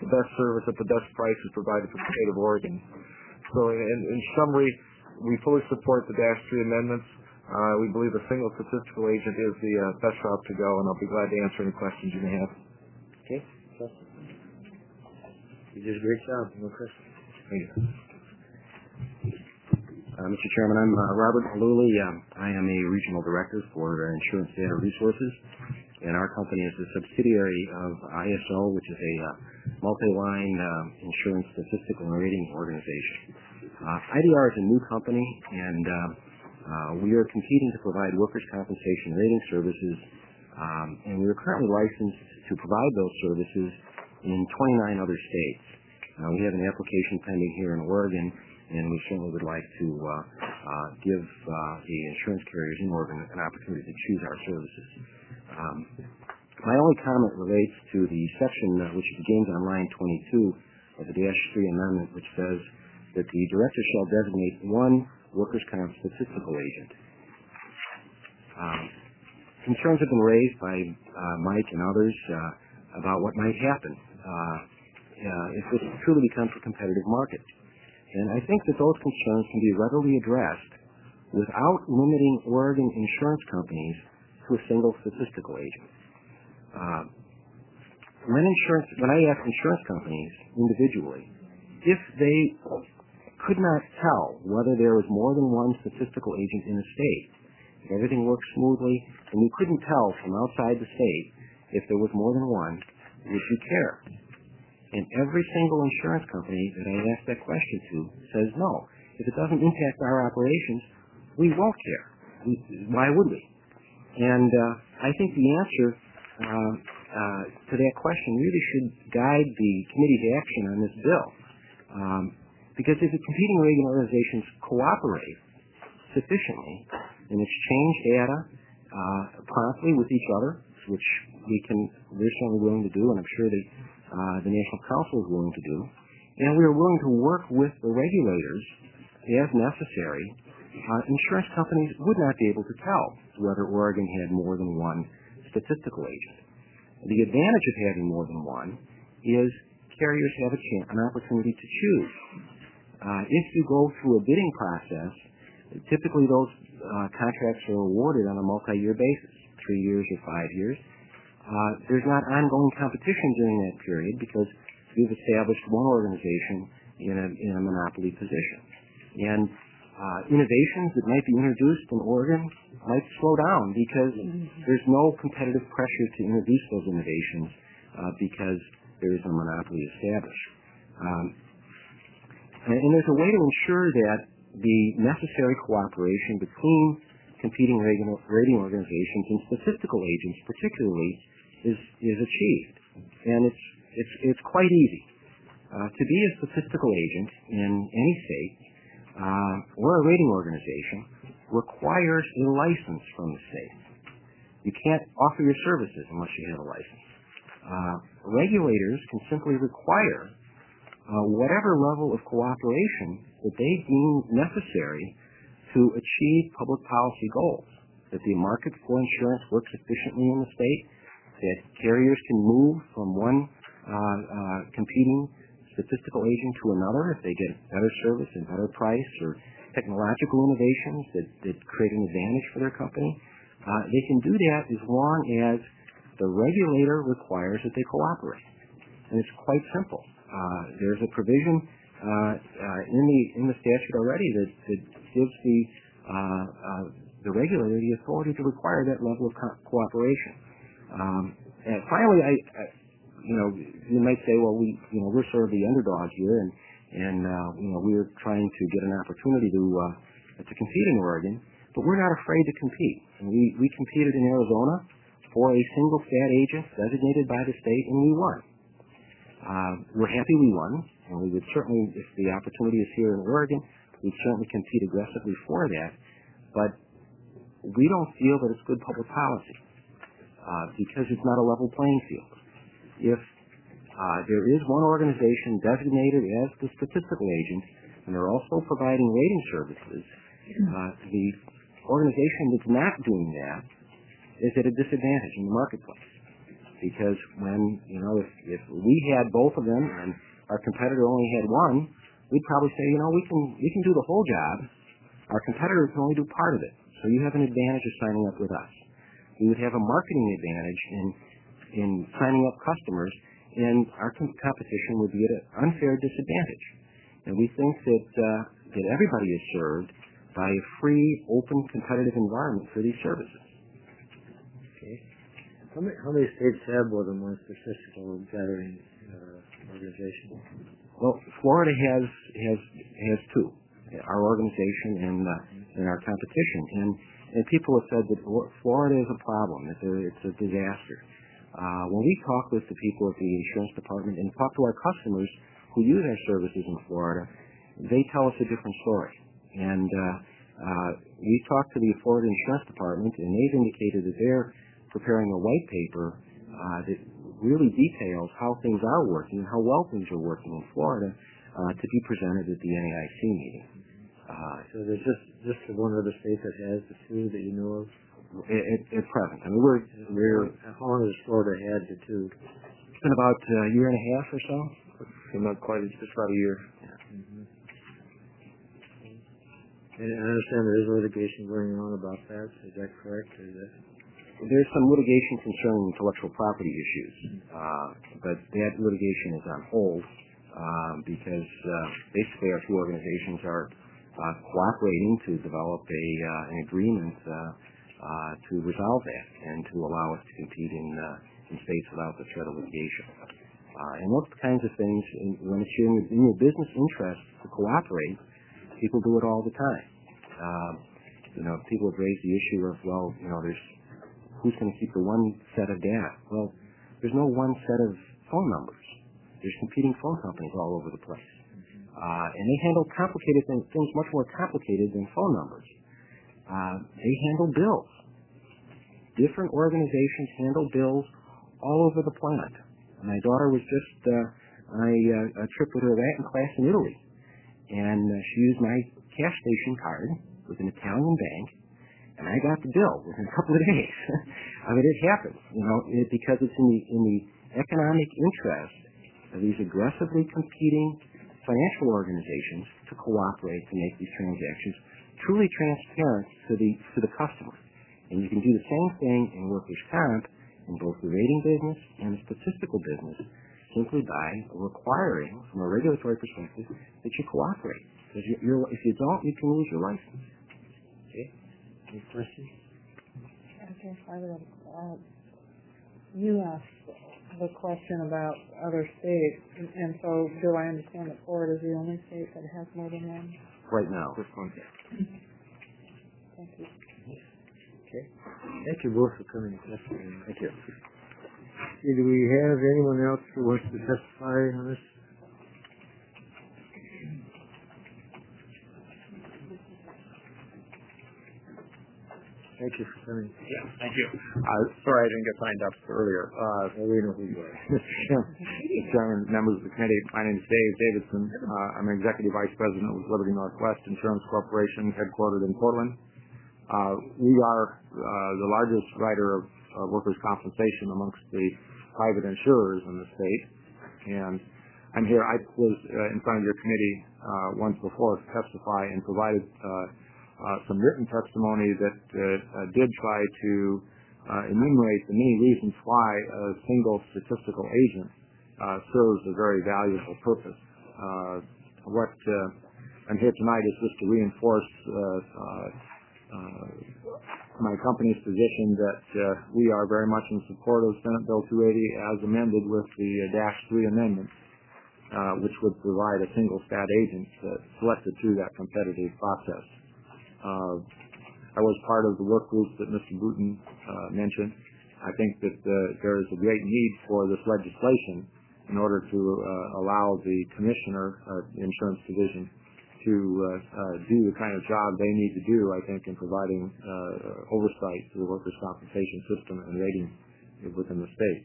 the best service at the best price is provided for the state of Oregon. So in summary, we fully support the Dash 3 amendments. We believe a single statistical agent is the best route to go, and I'll be glad to answer any questions you may have. Okay. You did a great job. No questions. Thank you. Mr. Chairman, I'm Robert Malooly. I am a regional director for Insurance Data Resources, and our company is a subsidiary of ISO, which is a multi-line insurance statistical and rating organization. IDR is a new company, and we are competing to provide workers' compensation rating services, and we are currently licensed to provide those services in 29 other states. We have an application pending here in Oregon, and we certainly would like to give the insurance carriers in Oregon an opportunity to choose our services. My only comment relates to the section which begins on line 22 of the Dash 3 amendment, which says that the director shall designate one workers' comp statistical agent. Concerns have been raised by Mike and others about what might happen if this truly becomes a competitive market. And I think that those concerns can be readily addressed without limiting Oregon insurance companies to a single statistical agent. When I ask insurance companies individually if they could not tell whether there was more than one statistical agent in a state, if everything worked smoothly, and you couldn't tell from outside the state if there was more than one, would you care? And every single insurance company that I ask that question to says no. If it doesn't impact our operations, we won't care. Why would we? And I think the answer to that question really should guide the committee's action on this bill. Because if the competing rating organizations cooperate sufficiently and exchange data promptly with each other, which we're certainly willing to do, and I'm sure the National Council is willing to do, and we are willing to work with the regulators as necessary, insurance companies would not be able to tell whether Oregon had more than one statistical agent. The advantage of having more than one is carriers have an opportunity to choose. If you go through a bidding process, typically those contracts are awarded on a multi-year basis, 3 years or 5 years. There's not ongoing competition during that period because you've established one organization in a monopoly position. And innovations that might be introduced in Oregon might slow down because there's no competitive pressure to introduce those innovations because there is a monopoly established. And there's a way to ensure that the necessary cooperation between competing rating organizations and statistical agents particularly is achieved. And it's quite easy. To be a statistical agent in any state or a rating organization requires a license from the state. You can't offer your services unless you have a license. Regulators can simply require whatever level of cooperation that they deem necessary to achieve public policy goals, that the market for insurance works efficiently in the state, that carriers can move from one competing statistical agent to another if they get better service and better price or technological innovations that create an advantage for their company. They can do that as long as the regulator requires that they cooperate. And it's quite simple. There's a provision in the statute already that gives the regulator the authority to require that level of cooperation. And finally, you might say, well, we're sort of the underdog here, and we're trying to get an opportunity to compete in Oregon, but we're not afraid to compete. And we competed in Arizona for a single stat agent designated by the state, and we won. We're happy we won, and we would certainly, if the opportunity is here in Oregon, we'd certainly compete aggressively for that. But we don't feel that it's good public policy because it's not a level playing field. If there is one organization designated as the statistical agent, and they're also providing rating services, the organization that's not doing that is at a disadvantage in the marketplace. because if we had both of them and our competitor only had one, we'd probably say, we can do the whole job. Our competitor can only do part of it. So you have an advantage of signing up with us. We would have a marketing advantage in signing up customers, and our competition would be at an unfair disadvantage. And we think that everybody is served by a free, open, competitive environment for these services. Okay. How many states have more than one statistical gathering organization? Well, Florida has two, our organization and our competition. And people have said that Florida is a problem, that it's a disaster. When we talk with the people at the insurance department and talk to our customers who use our services in Florida, they tell us a different story. And we talked to the Florida Insurance Department, and they've indicated that they're preparing a white paper that really details how things are working, how well things are working in Florida, to be presented at the NAIC meeting. So there's just one other state that has the two that you know of? At present. I mean, we're how long has Florida had the two? It's been about a year and a half or so. Not quite, it's just about a year. Yeah. Mm-hmm. And I understand there is litigation going on about that. Is that correct? There's some litigation concerning intellectual property issues, but that litigation is on hold because basically our two organizations are cooperating to develop an agreement to resolve that and to allow us to compete in states without the threat of litigation. And those kinds of things, when it's in your business interest to cooperate, people do it all the time. People have raised the issue of, there's who's going to keep the one set of data? Well, there's no one set of phone numbers. There's competing phone companies all over the place. And they handle complicated things much more complicated than phone numbers. They handle bills. Different organizations handle bills all over the planet. My daughter was just on a trip with her Latin class in Italy, and she used my cash station card with an Italian bank, and I got the bill within a couple of days. I mean, it happens, because it's in the economic interest of these aggressively competing financial organizations to cooperate to make these transactions truly transparent to the customer. And you can do the same thing in workers' comp in both the rating business and the statistical business simply by requiring, from a regulatory perspective, that you cooperate. Because if you don't, you can lose your license. Okay. Any questions? Okay, you asked the question about other states, and so do I understand that Florida is the only state that has more than one? Right now. This one. Thank you. Okay. Thank you both for coming and testifying. Thank you. Do we have anyone else who wants to testify on this? Thank you for coming. Yeah, thank you. Sorry I didn't get signed up earlier. We know who you are. Mr. Chairman, members of the committee, my name is Dave Davidson. I'm an Executive Vice President with Liberty Northwest Insurance Corporation, headquartered in Portland. We are the largest writer of workers' compensation amongst the private insurers in the state. And I'm here. I was in front of your committee once before to testify and provided some written testimony that did try to enumerate the many reasons why a single statistical agent serves a very valuable purpose. What I'm here tonight is just to reinforce my company's position that we are very much in support of Senate Bill 280 as amended with the -3 amendment, which would provide a single stat agent selected through that competitive process. I was part of the work group that Mr. Bruton mentioned. I think that there is a great need for this legislation in order to allow the commissioner of the insurance division to do the kind of job they need to do, I think, in providing oversight to the workers' compensation system and rating within the state.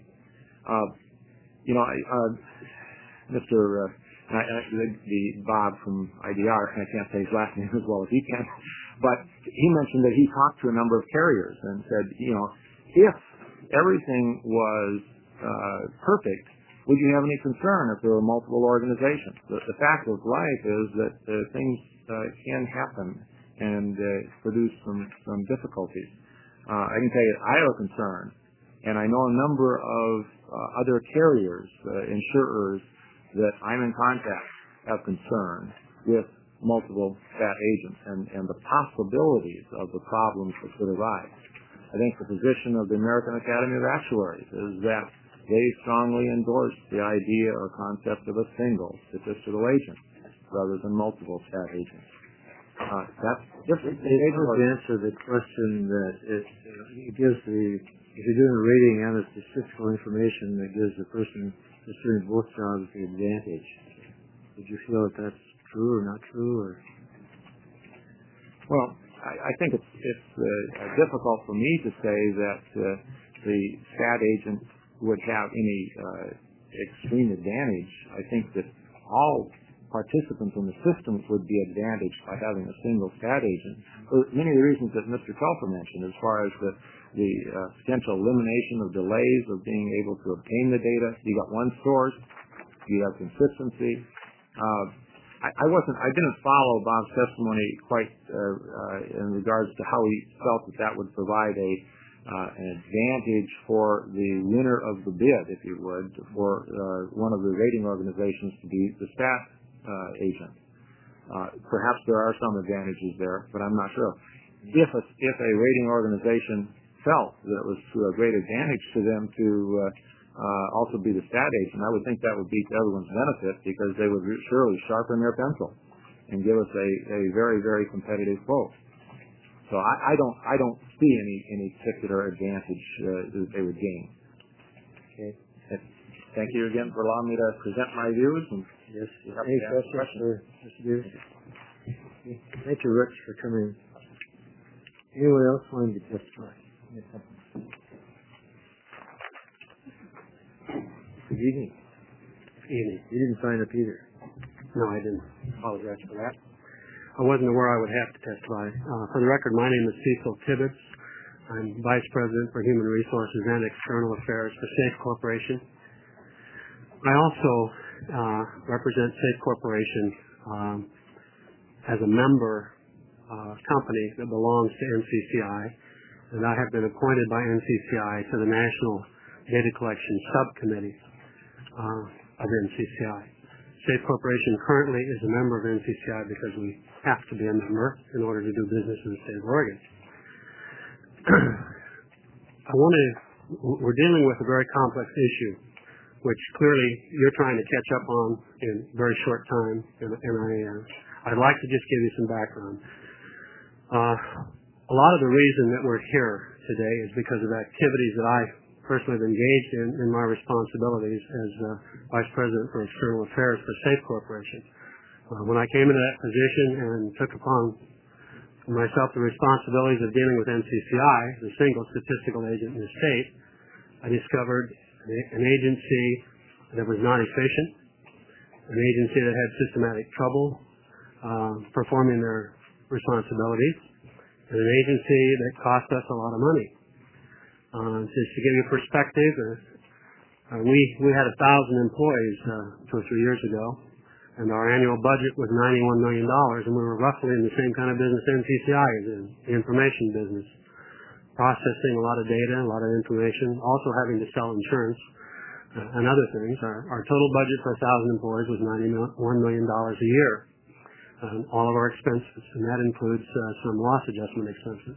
Bob from IDR, I can't say his last name as well as he can, but he mentioned that he talked to a number of carriers and said, if everything was perfect, would you have any concern if there were multiple organizations? The fact of life is that things can happen and produce some difficulties. I can tell you I have a concern, and I know a number of other carriers, insurers that I'm in contact have concern with multiple stat agents and the possibilities of the problems that could arise. I think the position of the American Academy of Actuaries is that they strongly endorse the idea or concept of a single statistical agent rather than multiple stat agents. That's different. It would answer the question that it gives if you're doing a rating and the statistical information, that gives the person that's doing both jobs the advantage. Would you feel that that's true or not true? Or? Well, I think it's difficult for me to say that the stat agent would have any extreme advantage. I think that all participants in the system would be advantaged by having a single stat agent. For many of the reasons that Mr. Telfer mentioned, as far as the potential elimination of delays of being able to obtain the data. You got one source, you have consistency. I didn't follow Bob's testimony quite in regards to how he felt that would provide an advantage for the winner of the bid, if you would, for one of the rating organizations to be the stat agent. Perhaps there are some advantages there, but I'm not sure. If a rating organization felt that it was to a great advantage to them to also be the stat agent, I would think that would be to everyone's benefit, because they would surely sharpen their pencil and give us a very, very competitive quote. So I don't see any particular advantage that they would gain. Okay. Thank you again for allowing me to present my views. And yes. Any questions for Mr. Davis? Thank you, Rich, for coming. Anyone else wanting to testify? Good evening. Good evening. You didn't sign up either. No, I didn't. Apologize for that. I wasn't aware I would have to testify. For the record, my name is Cecil Tibbetts. I'm Vice President for Human Resources and External Affairs for SAFE Corporation. I also represent SAFE Corporation as a member company that belongs to NCCI, and I have been appointed by NCCI to the National Data Collection Subcommittee of NCCI. SAFE Corporation currently is a member of NCCI because we have to be a member in order to do business in the state of Oregon. We're dealing with a very complex issue, which clearly you're trying to catch up on in a very short time, and I'd like to just give you some background. A lot of the reason that we're here today is because of activities that I personally have engaged in my responsibilities as Vice President for External Affairs for SAFE Corporation. When I came into that position and took upon myself the responsibilities of dealing with NCCI, the single statistical agent in the state, I discovered an agency that was not efficient, an agency that had systematic trouble performing their responsibilities, and an agency that cost us a lot of money. Just to give you perspective, we had 1,000 employees 2 or 3 years ago, and our annual budget was $91 million, and we were roughly in the same kind of business NCCI is in, the information business, processing a lot of data, a lot of information, also having to sell insurance and other things. Our total budget for 1,000 employees was $91 million a year, and all of our expenses, and that includes some loss adjustment expenses.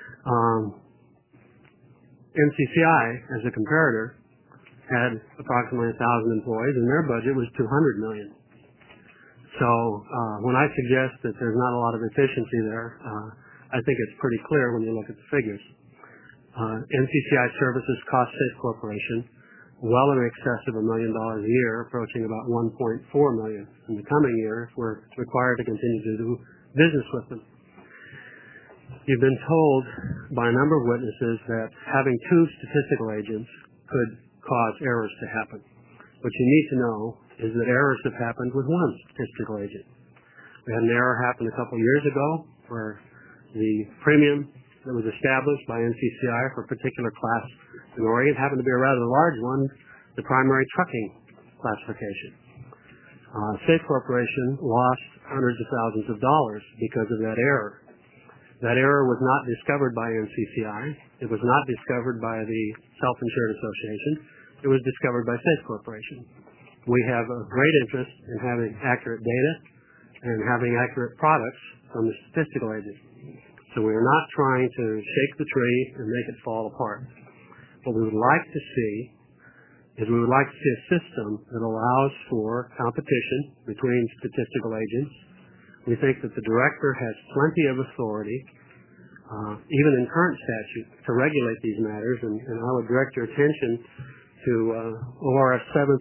NCCI, as a comparator, had approximately 1,000 employees, and their budget was $200 million. So when I suggest that there's not a lot of efficiency there, I think it's pretty clear when you look at the figures. NCCI services cost SAFE Corporation well in excess of $1 million a year, approaching about $1.4 million in the coming year if we're required to continue to do business with them. You've been told by a number of witnesses that having 2 statistical agents could cause errors to happen. What you need to know is that errors have happened with 1 statistical agent. We had an error happen a couple years ago where the premium that was established by NCCI for a particular class in Oregon happened to be a rather large one the primary trucking classification. Safe Corporation lost hundreds of thousands of dollars because of that error. That error was not discovered by NCCI. It was not discovered by the Self-Insured Association. It was discovered by Safe Corporation. We have a great interest in having accurate data and having accurate products from the statistical agent. So we are not trying to shake the tree and make it fall apart. What we would like to see is we would like to see a system that allows for competition between statistical agents. We think that the director has plenty of authority, even in current statute, to regulate these matters, and I would direct your attention to ORS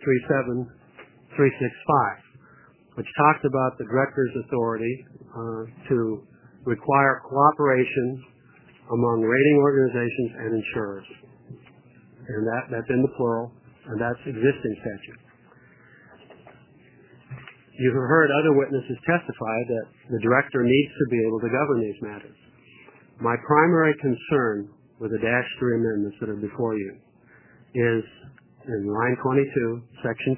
737-365, which talks about the director's authority to require cooperation among rating organizations and insurers. And that's in the plural, and that's existing statute. You've heard other witnesses testify that the director needs to be able to govern these matters. My primary concern with the Dash 3 amendments that are before you is in line 22, section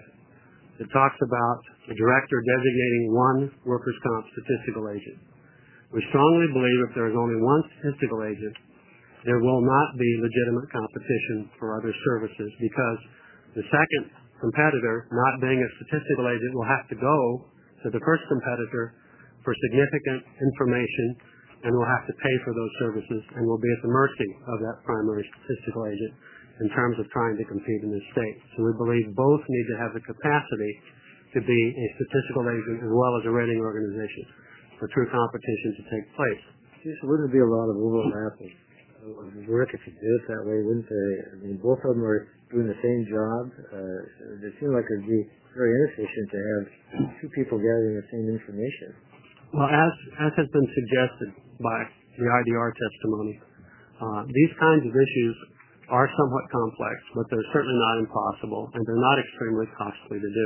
5, that talks about the director designating one workers' comp statistical agent. We strongly believe if there is only one statistical agent, there will not be legitimate competition for other services because the second competitor, not being a statistical agent, will have to go to the first competitor for significant information and will have to pay for those services and will be at the mercy of that primary statistical agent in terms of trying to compete in this state. So we believe both need to have the capacity to be a statistical agent as well as a rating organization for true competition to take place. So wouldn't there be a lot of overlap of work if you did it that way, wouldn't they? I mean, both of them are doing the same job. It seems like it would be very inefficient to have two people gathering the same information. Well, as has been suggested by the IDR testimony, these kinds of issues are somewhat complex, but they're certainly not impossible, and they're not extremely costly to do.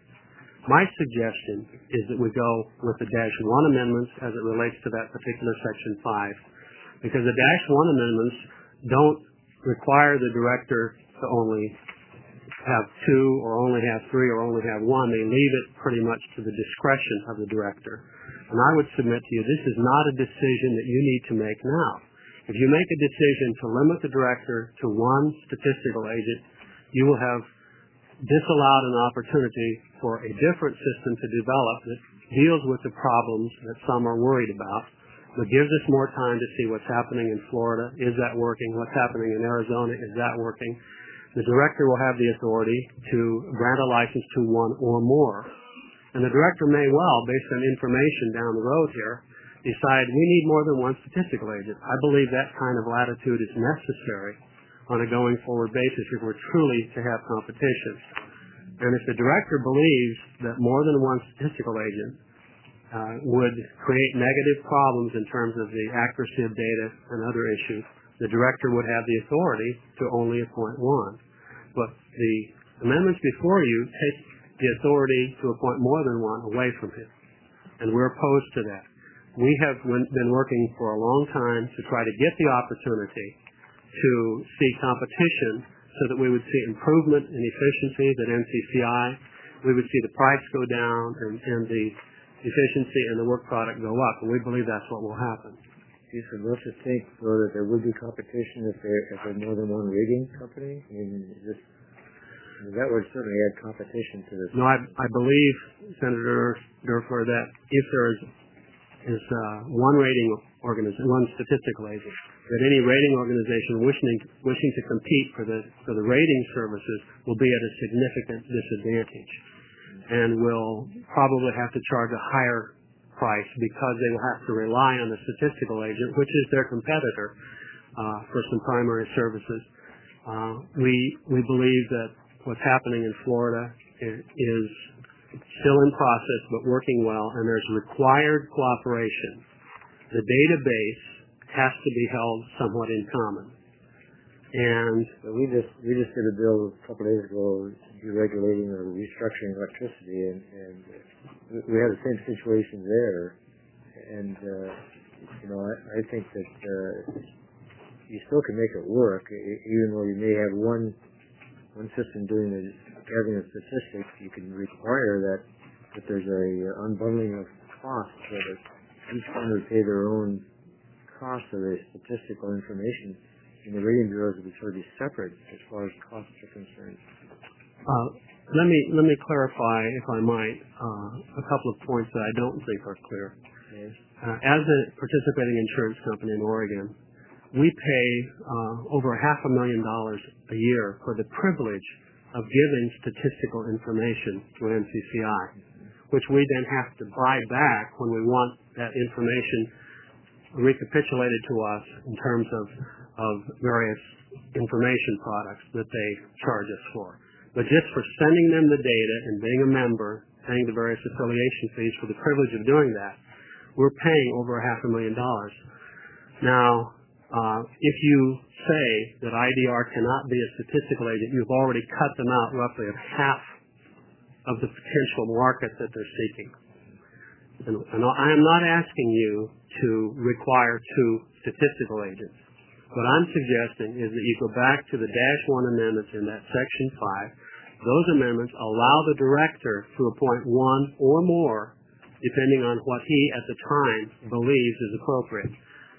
My suggestion is that we go with the Dash 1 amendments as it relates to that particular Section 5, because the Dash 1 amendments don't require the director to only have two or only have three or only have one. They leave it pretty much to the discretion of the director. And I would submit to you, this is not a decision that you need to make now. If you make a decision to limit the director to one statistical agent, you will have disallowed an opportunity for a different system to develop that deals with the problems that some are worried about, but gives us more time to see what's happening in Florida. Is that working? What's happening in Arizona? Is that working? The director will have the authority to grant a license to one or more. And the director may well, based on information down the road here, decide we need more than one statistical agent. I believe that kind of latitude is necessary on a going forward basis if we're truly to have competition. And if the director believes that more than one statistical agent would create negative problems in terms of the accuracy of data and other issues, the director would have the authority to only appoint one. But the amendments before you take the authority to appoint more than one away from him. And we're opposed to that. We have been working for a long time to try to get the opportunity to see competition so that we would see improvement in efficiencies at NCCI. We would see the price go down and the efficiency and the work product go up. And we believe that's what will happen. So don't you think, though, that there would be competition if there more than one rating company? I mean, that would certainly add competition to this. No, I believe, Senator Durfler, that if there is one rating organization, one statistical agent, that any rating organization wishing to compete for the rating services will be at a significant disadvantage, and will probably have to charge a higher price because they will have to rely on the statistical agent, which is their competitor, for some primary services. We believe that what's happening in Florida is still in process but working well, and there's required cooperation. The database has to be held somewhat in common. And we just did a bill a couple of days ago deregulating or restructuring electricity, and we had the same situation there. And I think that you still can make it work, even though you may have one one system doing the gathering of statistics, you can require that there's a unbundling of costs, so that each one would pay their own cost of the statistical information, and the rating bureaus would be sort of separate as far as costs are concerned. Let me clarify, if I might, a couple of points that I don't think are clear. Okay. As a participating insurance company in Oregon, we pay over $500,000 a year for the privilege of giving statistical information to NCCI, which we then have to buy back when we want that information recapitulated to us in terms of various information products that they charge us for. But just for sending them the data and being a member, paying the various affiliation fees for the privilege of doing that, we're paying over $500,000. Now, if you say that IDR cannot be a statistical agent, you've already cut them out roughly of half of the potential market that they're seeking. And I am not asking you to require 2 statistical agents. What I'm suggesting is that you go back to the -1 amendments in that Section 5. Those amendments allow the director to appoint 1 or more, depending on what he at the time believes is appropriate.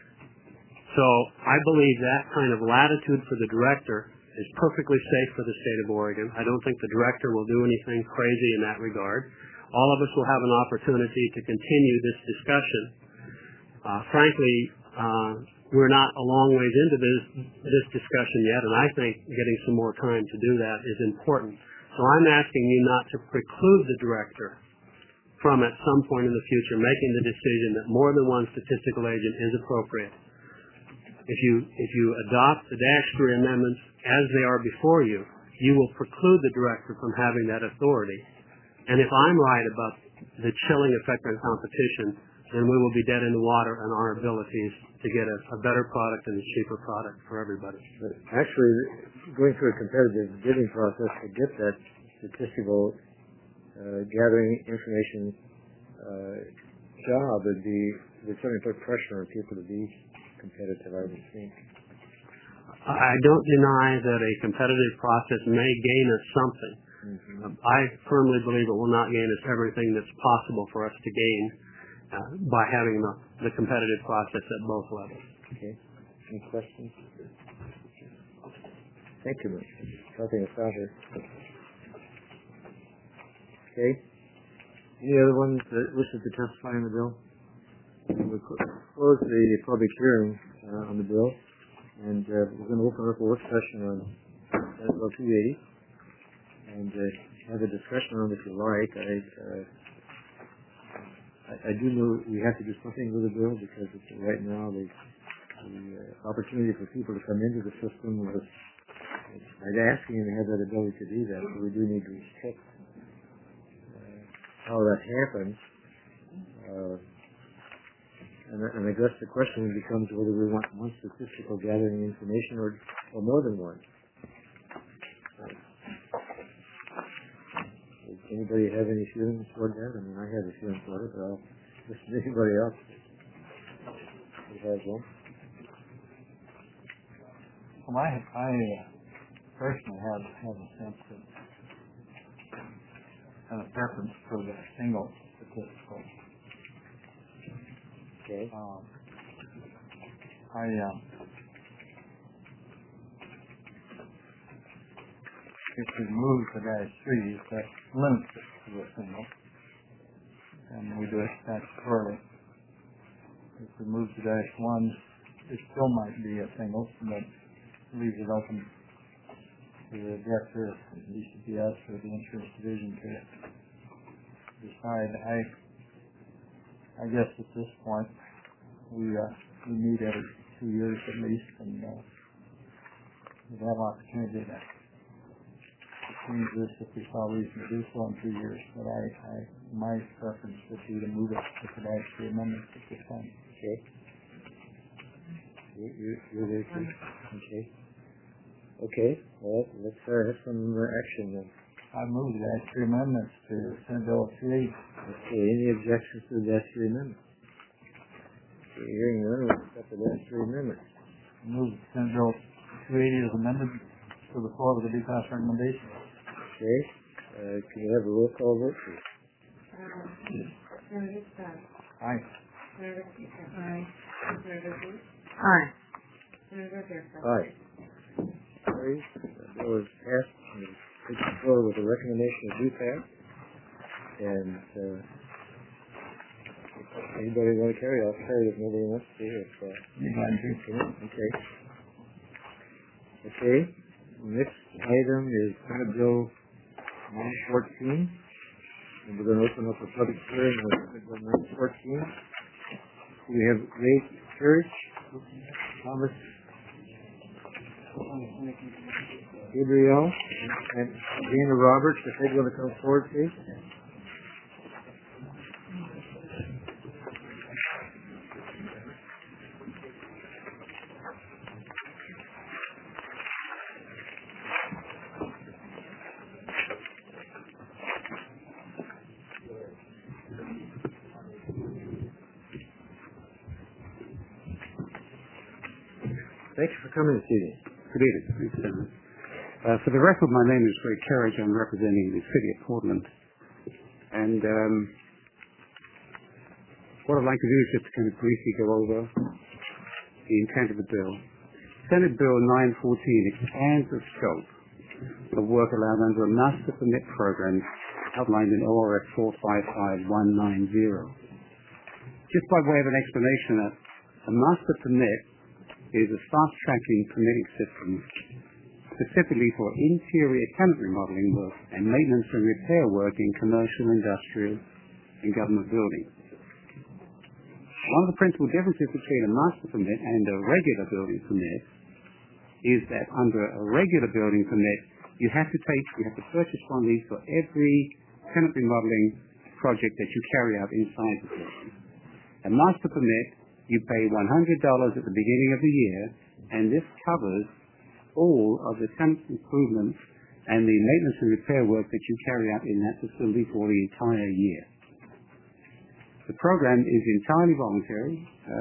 So I believe that kind of latitude for the director is perfectly safe for the state of Oregon. I don't think the director will do anything crazy in that regard. All of us will have an opportunity to continue this discussion. Frankly, we're not a long ways into this discussion yet, and I think getting some more time to do that is important. So I'm asking you not to preclude the director from at some point in the future making the decision that more than 1 statistical agent is appropriate. If you adopt the -3 amendments as they are before you, you will preclude the director from having that authority. And if I'm right about the chilling effect on competition, then we will be dead in the water on our abilities to get a better product and a cheaper product for everybody. But actually, going through a competitive bidding process to get that statistical gathering information job would certainly put pressure on people to be competitive, I would think. I don't deny that a competitive process may gain us something. Mm-hmm. I firmly believe it will not gain us everything that's possible for us to gain by having the competitive process at both levels. Okay. Any questions? Thank you, Mr. Helping us out here. Okay. Any other ones that wishes to testify on the bill? We'll close the public hearing on the bill, and we're going to open up a work session on Senate Bill 280 and have a discussion on it if you like. I do know we have to do something with the bill because right now the opportunity for people to come into the system was I'd asking them to have that ability to do that, so we do need to restrict how that happens. And I guess the question becomes whether we want 1 statistical gathering information or more than 1. Does anybody have any feelings toward that? I mean, I have a feeling toward it, but I'll listen to anybody else who has one. Well, I personally have a sense of a preference for the single statistical. Okay. If we move to -3, that limits it to a single, and we do it statutorily. If we move to -1, it still might be a single, but leaves it open to the director, at least to us, or the insurance division to decide. I guess at this point, we meet every 2 years at least, and we have opportunity to change this if we saw reason to do so in 2 years. But my preference would be to move it to the -3 amendments at this time. Okay. You're there too? Okay. Okay. Well, let's have some action then. I move the -3 amendments to Senate Bill 280. Okay, any objections to the -3 amendments? Okay, hearing none, we'll accept the -3 amendments. Move Senate Bill 280 as amended. to the floor with the due pass recommendation. Okay. Can you have a roll call vote, please? Senator Scott. Aye. Senator Peter. Aye. Senator Booth. Aye. Senator Fairclough. Aye. Carries. The bill is passed and takes the floor with a recommendation of due pass. And anybody want to carry? I'll carry if nobody wants to. Okay. Okay. Next item is Senate Bill 914. And we're going to open up a public hearing on Senate Bill 914. We have Ray Church, Thomas Gabriel, and Dana Roberts. If they want to come forward, please. Thank you for coming this evening. Good evening. Thanks, Senator. For the record, my name is Ray Kerridge. I'm representing the City of Portland. And what I'd like to do is just kind of briefly go over the intent of the bill. Senate Bill 914 expands the scope of work allowed under a master permit program outlined in ORS 455190. Just by way of an explanation, a master permit is a fast-tracking permitting system specifically for interior tenant remodeling work and maintenance and repair work in commercial, industrial, and government buildings. One of the principal differences between a master permit and a regular building permit is that under a regular building permit, you have to purchase one of these for every tenant remodeling project that you carry out inside the building. A master permit, you pay $100 at the beginning of the year, and this covers all of the tenant improvements and the maintenance and repair work that you carry out in that facility for the entire year. The program is entirely voluntary,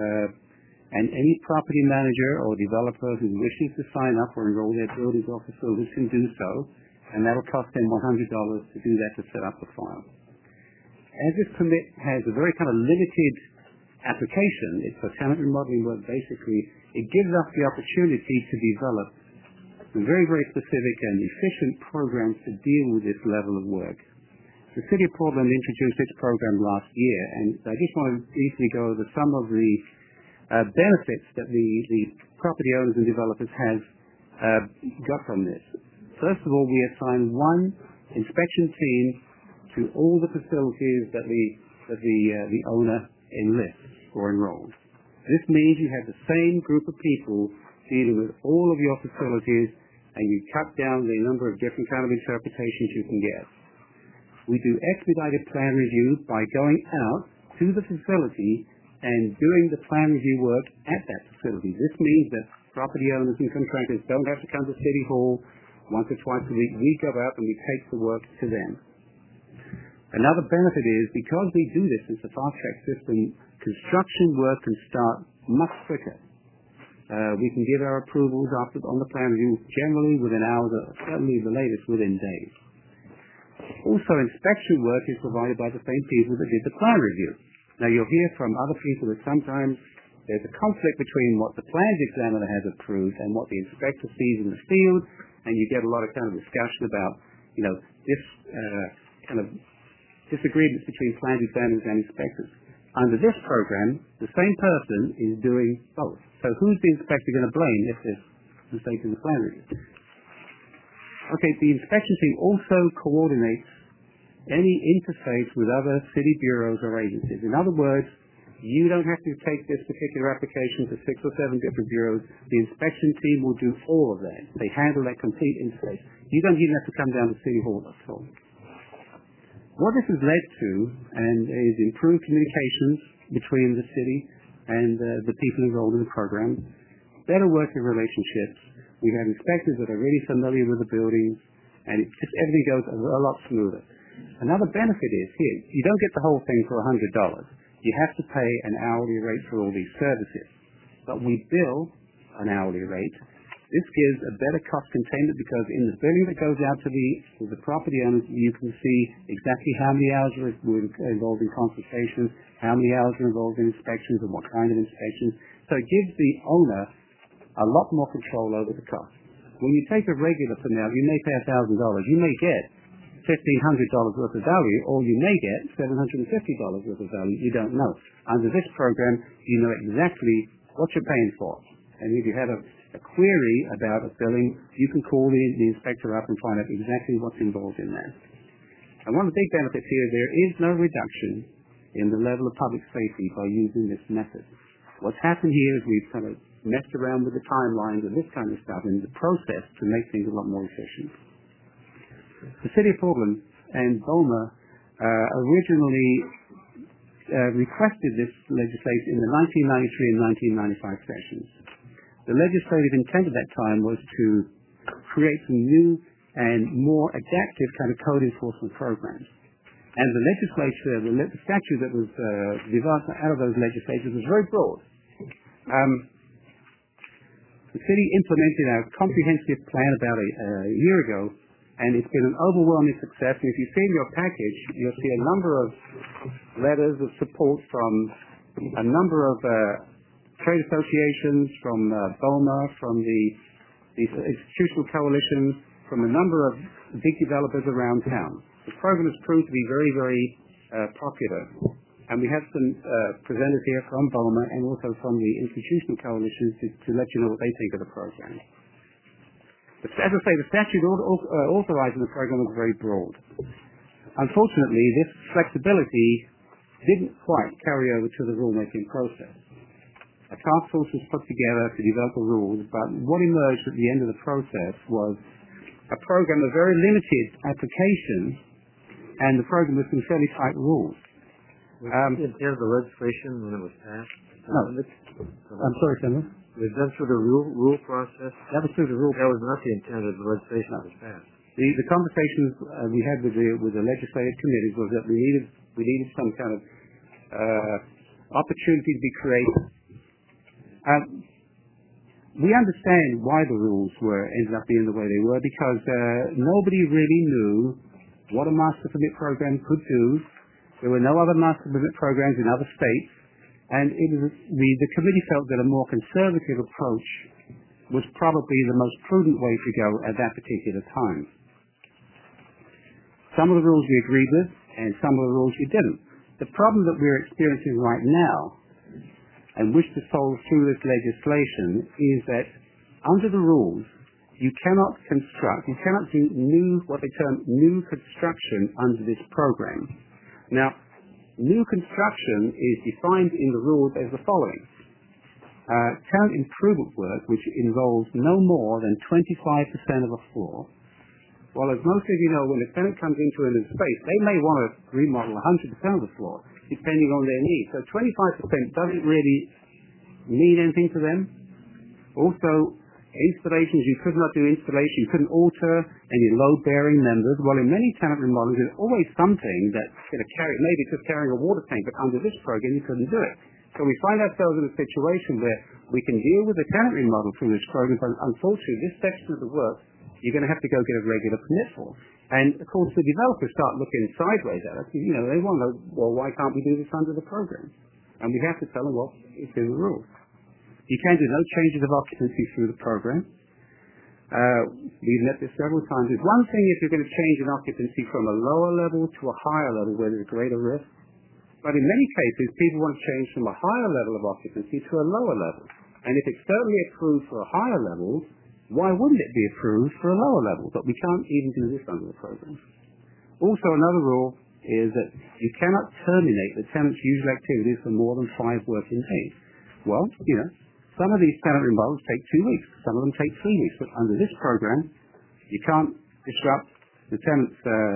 and any property manager or developer who wishes to sign up or enroll their buildings or facilities can do so, and that will cost them $100 to do that to set up the file. As this permit has a very kind of limited application, it's for tenant remodeling work basically, it gives us the opportunity to develop some very, very specific and efficient programs to deal with this level of work. The City of Portland introduced its program last year, and I just want to briefly go over some of the benefits that the property owners and developers have got from this. First of all, we assign one inspection team to all the facilities that the owner enlists or enrolls. This means you have the same group of people dealing with all of your facilities, and you cut down the number of different kind of interpretations you can get. We do expedited plan review by going out to the facility and doing the plan review work at that facility. This means that property owners and contractors don't have to come to City Hall once or twice a week. We go out and we take the work to them. Another benefit is, because we do this, it's a fast-track system, construction work can start much quicker. We can give our approvals on the plan review generally within hours, or certainly the latest within days. Also, inspection work is provided by the same people that did the plan review. Now, you'll hear from other people that sometimes there's a conflict between what the plans examiner has approved and what the inspector sees in the field, and you get a lot of kind of discussion about, this kind of disagreements between plans examiners and inspectors. Under this program, the same person is doing both. So who's the inspector going to blame if there's a mistake in the plan review? Okay, the inspection team also coordinates any interface with other city bureaus or agencies. In other words, you don't have to take this particular application to 6 or 7 different bureaus. The inspection team will do all of that. They handle that complete interface. You don't even have to come down to City Hall at all. What this has led to is improved communications between the city and the people enrolled in the program, better working relationships. We have inspectors that are really familiar with the buildings, and everything goes a lot smoother. Another benefit is here, you don't get the whole thing for $100. You have to pay an hourly rate for all these services. But we bill an hourly rate, This gives a better cost containment because in the billing that goes out to the property owners, you can see exactly how many hours were involved in consultations, how many hours were involved in inspections, and what kind of inspections. So it gives the owner a lot more control over the cost. When you take a regular for now, you may pay $1,000. You may get $1,500 worth of value, or you may get $750 worth of value. You don't know. Under this program, you know exactly what you're paying for. And if you have a query about a billing, you can call the inspector up and find out exactly what's involved in that. And one of the big benefits here, there is no reduction in the level of public safety by using this method. What's happened here is we've kind of messed around with the timelines and this kind of stuff in the process to make things a lot more efficient. The City of Portland and BOMA originally requested this legislation in the 1993 and 1995 sessions. The legislative intent at that time was to create some new and more adaptive kind of code enforcement programs. And the legislature, the statute that was developed out of those legislatures was very broad. The city implemented a comprehensive plan about a year ago, and it's been an overwhelming success. And if you see in your package, you'll see a number of letters of support from a number of trade associations, from BOMA, from the institutional coalitions, from a number of big developers around town. The program has proved to be very, very popular. And we have some presenters here from BOMA and also from the institutional coalitions to let you know what they think of the program. But as I say, the statute authorizing the program was very broad. Unfortunately, this flexibility didn't quite carry over to the rulemaking process. A task force was put together to develop the rules, but what emerged at the end of the process was a program of very limited application, and the program with some fairly tight rules. Was it in terms of the legislation when it was passed? No. I'm sorry, Senator. It was done through the rule process? That was through the rule. That was not the intent of the legislation that was passed. The conversations we had with the legislative committees was that we needed some kind of opportunity to be creative. We understand why the rules ended up being the way they were because nobody really knew what a master permit program could do. There were no other master permit programs in other states, and the committee felt that a more conservative approach was probably the most prudent way to go at that particular time. Some of the rules we agreed with, and some of the rules we didn't. The problem that we're experiencing right now, and wish to solve through this legislation, is that under the rules, you cannot do what they term new construction under this program. Now, new construction is defined in the rules as the following. Tenant improvement work, which involves no more than 25% of a floor. Well, as most of you know, when a tenant comes into a new space, they may want to remodel 100% of the floor, depending on their needs. So 25% doesn't really mean anything to them. Also, installations, you could not do installation, you couldn't alter any load-bearing members. Well, in many tenant remodelings, there's always something that's going to carry, maybe just carrying a water tank, but under this program, you couldn't do it. So we find ourselves in a situation where we can deal with a tenant remodel through this program, but unfortunately, this section of the work, you're going to have to go get a regular permit for. And, of course, the developers start looking sideways at us. You know, they want to know, well, why can't we do this under the program? And we have to tell them, well, it's in the rules. You can do no changes of occupancy through the program. We've met this several times. It's one thing if you're going to change an occupancy from a lower level to a higher level where there's greater risk. But in many cases, people want to change from a higher level of occupancy to a lower level. And if it's certainly approved for a higher level, why wouldn't it be approved for a lower level? But we can't even do this under the program. Also, another rule is that you cannot terminate the tenant's usual activities for more than 5 working days. Well, you know, some of these tenant remodels take 2 weeks. Some of them take 3 weeks. But under this program, you can't disrupt the tenant's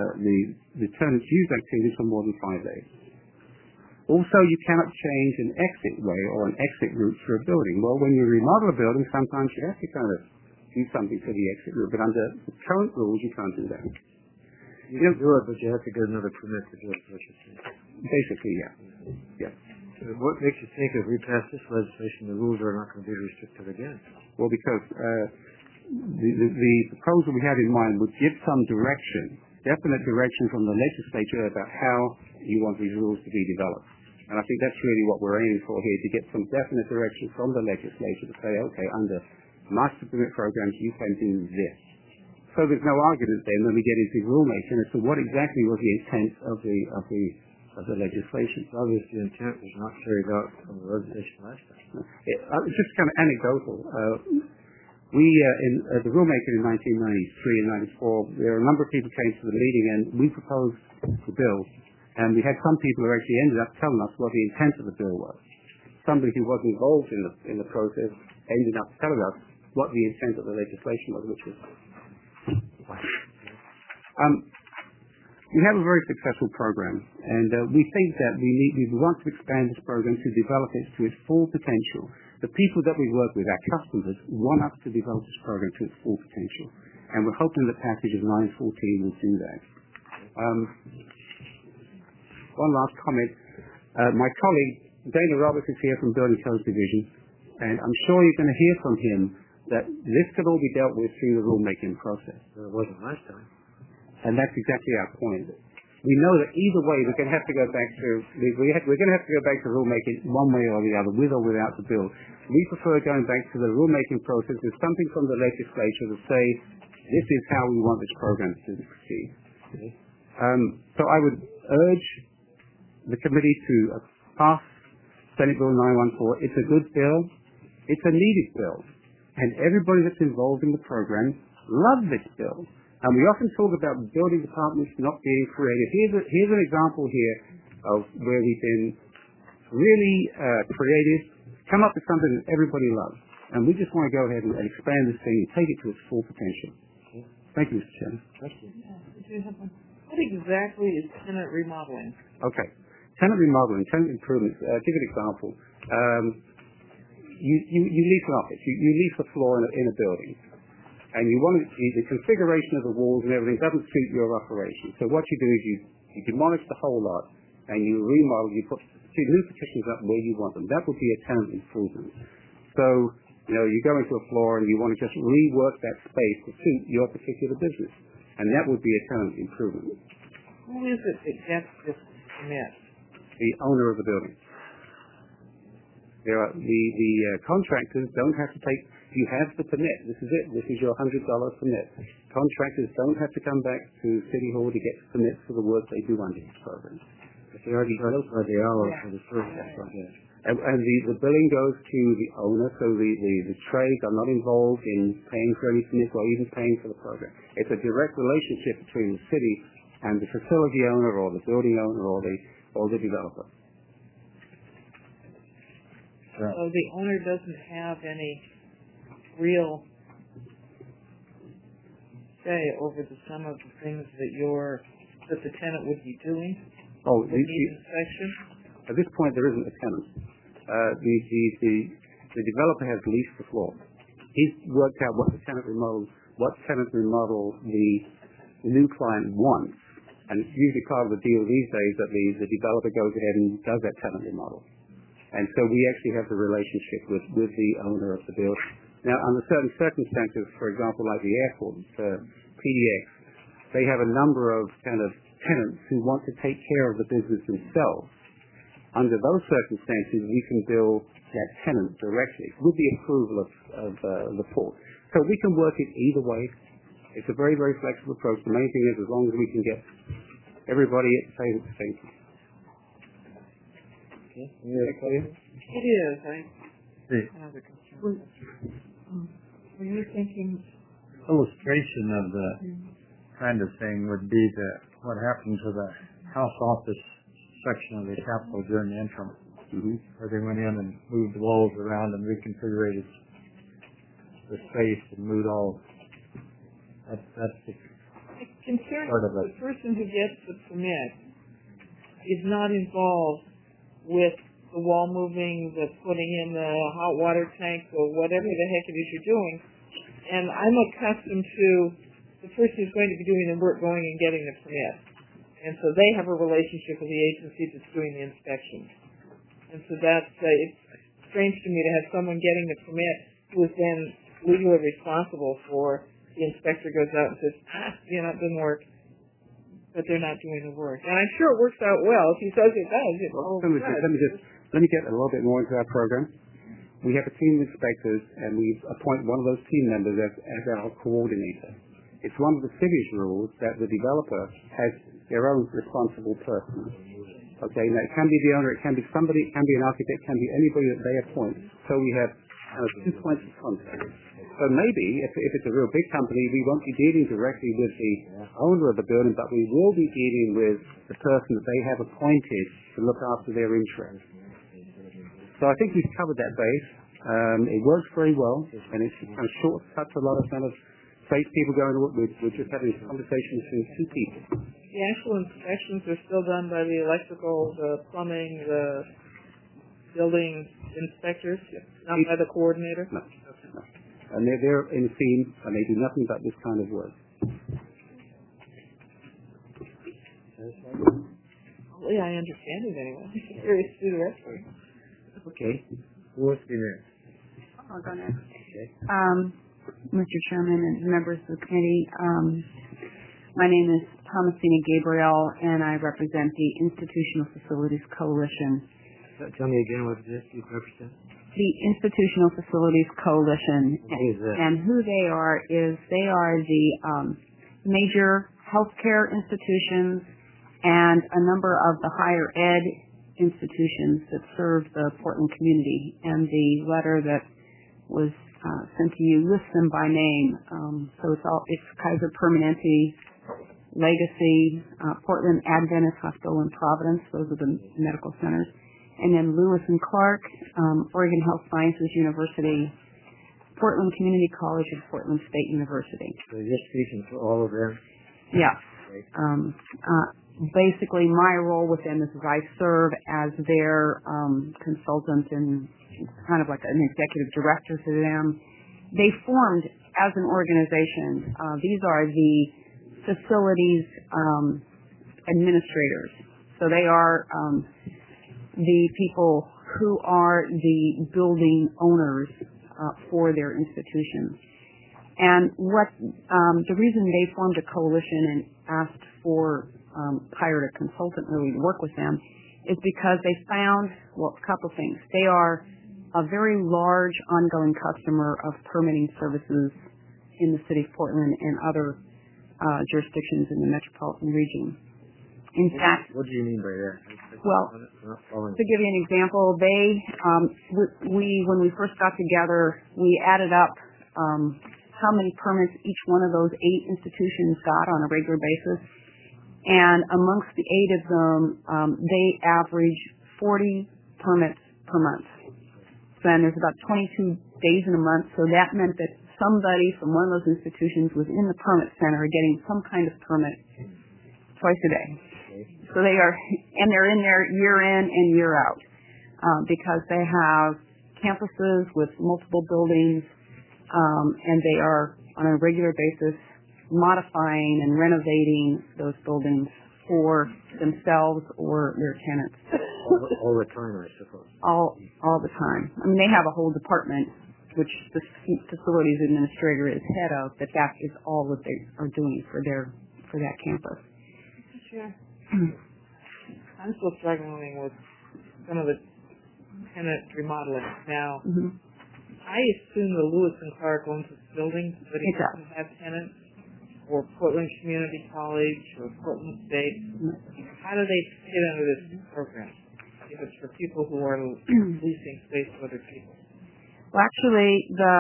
usual activities for more than 5 days. Also, you cannot change an exit way or an exit route for a building. Well, when you remodel a building, sometimes you have to kind of do something for the exit route. But under the current rules, you can't do that. You can do it, but you have to get another permit to do it, what you're saying. Basically, yeah. Yeah. What makes you think if we pass this legislation, the rules are not going to be restricted again? Well, because the proposal we had in mind would give some direction, definite direction from the legislature about how you want these rules to be developed. And I think that's really what we're aiming for here, to get some definite direction from the legislature to say, okay, under master permit programs, you can do this. So there's no argument then when we get into rulemaking as to what exactly was the intent of the legislation. Obviously, the intent was not carried out from the legislation last time. It's just kind of anecdotal. In the rulemaking in 1993 and 94, there were a number of people came to the meeting and we proposed the bill, and we had some people who actually ended up telling us what the intent of the bill was. Somebody who wasn't involved in the process ended up telling us what the intent of the legislation was, which was. We have a very successful program, and we think that we want to expand this program to develop it to its full potential. The people that we work with, our customers, want us to develop this program to its full potential, and we're hoping the passage of 914 will do that. One last comment. My colleague, Dana Roberts, is here from Building Codes Division, and I'm sure you're going to hear from him that this could all be dealt with through the rulemaking process. It wasn't last time. And that's exactly our point. We know that either way we're going to have to go back to rulemaking one way or the other, with or without the bill. We prefer going back to the rulemaking process with something from the legislature to say this is how we want this program to proceed. So I would urge the committee to pass Senate Bill 914. It's a good bill. It's a needed bill. And everybody that's involved in the program loves this bill. And we often talk about building departments not being creative. Here's an example here of where we've been really creative, come up with something that everybody loves. And we just want to go ahead and expand this thing and take it to its full potential. Thank you, Mr. Chairman. Thank you. What exactly is tenant remodeling? Okay. Tenant remodeling, tenant improvements. Give an example. You lease an office. You lease a floor in a building. And you want the configuration of the walls and everything doesn't suit your operation. So what you do is you demolish the whole lot and you remodel, you put new partitions up where you want them. That would be a tenant improvement. So, you go into a floor and you want to just rework that space to suit your particular business. And that would be a tenant improvement. Who is it that gets this permit? The owner of the building. The contractors don't have to take. You have the permit. This is it. This is your $100 permit. Contractors don't have to come back to City Hall to get permits for the work they do under this program. If they already charged by the hour for the service. And the billing goes to the owner, so the trades are not involved in paying for any permits or even paying for the program. It's a direct relationship between the city and the facility owner or the building owner or the developer. So the owner doesn't have any real say over the sum of the things that the tenant would be doing? Inspection? At this point, there isn't a tenant. The developer has leased the floor. He's worked out what tenant remodel the new client wants, and it's usually part of the deal these days that the developer goes ahead and does that tenant remodel. And so we actually have the relationship with the owner of the building. Now, under certain circumstances, for example, like the airport, PDX, they have a number of kind of tenants who want to take care of the business themselves. Under those circumstances, we can bill that tenant directly with the approval of the port. So we can work it either way. It's a very, very flexible approach. The main thing is as long as we can get everybody at the table at the same time. Okay. It is. I have a concern. Were you thinking? Illustration of the kind of thing would be what happened to the house office section of the Capitol during the interim, where they went in and moved the walls around and reconfigured the space and moved all. That's the concern. Part of the person who gets the permit is not involved with the wall moving, the putting in the hot water tank, or whatever the heck it is you're doing. And I'm accustomed to the person who's going to be doing the work going and getting the permit. And so they have a relationship with the agency that's doing the inspection. And so that's, it's strange to me to have someone getting the permit who is then legally responsible for the inspector goes out and says, it didn't work, but they're not doing the work. And I'm sure it works out well. If he says it does, it will. Let me get a little bit more into our program. We have a team of inspectors, and we appoint one of those team members as our coordinator. It's one of the city's rules that the developer has their own responsible person. Okay, now it can be the owner, it can be somebody, it can be an architect, it can be anybody that they appoint. So we have 2 points of contact. So maybe, if it's a real big company, we won't be dealing directly with the owner of the building, but we will be dealing with the person that they have appointed to look after their interests. So I think we've covered that base. It works very well, and it's kind of shortcuts a lot of kind of safe people going to work. We're just having a conversation between two people. The actual inspections are still done by the electrical, the plumbing, the building inspectors, not by the coordinator? No. And they're in a team, and they do nothing but this kind of work. Well, yeah, I understand it anyway. I'm curious to do the rest of it. Okay. Who wants to be next? I'll go next. Okay. Mr. Chairman and members of the committee, my name is Thomasina Gabriel, and I represent the Institutional Facilities Coalition. Tell me again what it is you represent. The Institutional Facilities Coalition. What is that? And who they are is they are the major healthcare institutions and a number of the higher ed institutions that serve the Portland community. And the letter that was sent to you lists them by name. So it's Kaiser Permanente, Legacy, Portland Adventist Hospital in Providence. Those are the medical centers. And then Lewis and Clark, Oregon Health Sciences University, Portland Community College, and Portland State University. So you're speaking for all of them? Yes. Basically, my role with them is I serve as their consultant and kind of like an executive director to them. They formed as an organization. These are the facilities administrators. So they are the people who are the building owners for their institutions. And the reason they formed a coalition and asked for hired a consultant really to work with them is because they found, a couple things. They are a very large ongoing customer of permitting services in the city of Portland and other jurisdictions in the metropolitan region. In fact, what do you mean by that? Well, to give you an example, when we first got together, we added up how many permits each one of those 8 institutions got on a regular basis. And amongst the 8 of them, they average 40 permits per month. So then there's about 22 days in a month. So that meant that somebody from one of those institutions was in the permit center getting some kind of permit twice a day. So they're in there year in and year out because they have campuses with multiple buildings, and they are on a regular basis modifying and renovating those buildings for themselves or their tenants. All the time, I suppose. All the time. I mean, they have a whole department which the facilities administrator is head of, but that is all that they are doing for that campus. Sure. I'm still struggling with some of the tenant remodeling. Now, I assume the Lewis and Clark owns this building, but it doesn't have tenants, or Portland Community College, or Portland State. How do they fit under this program if it's for people who are leasing space to other people? Well, actually,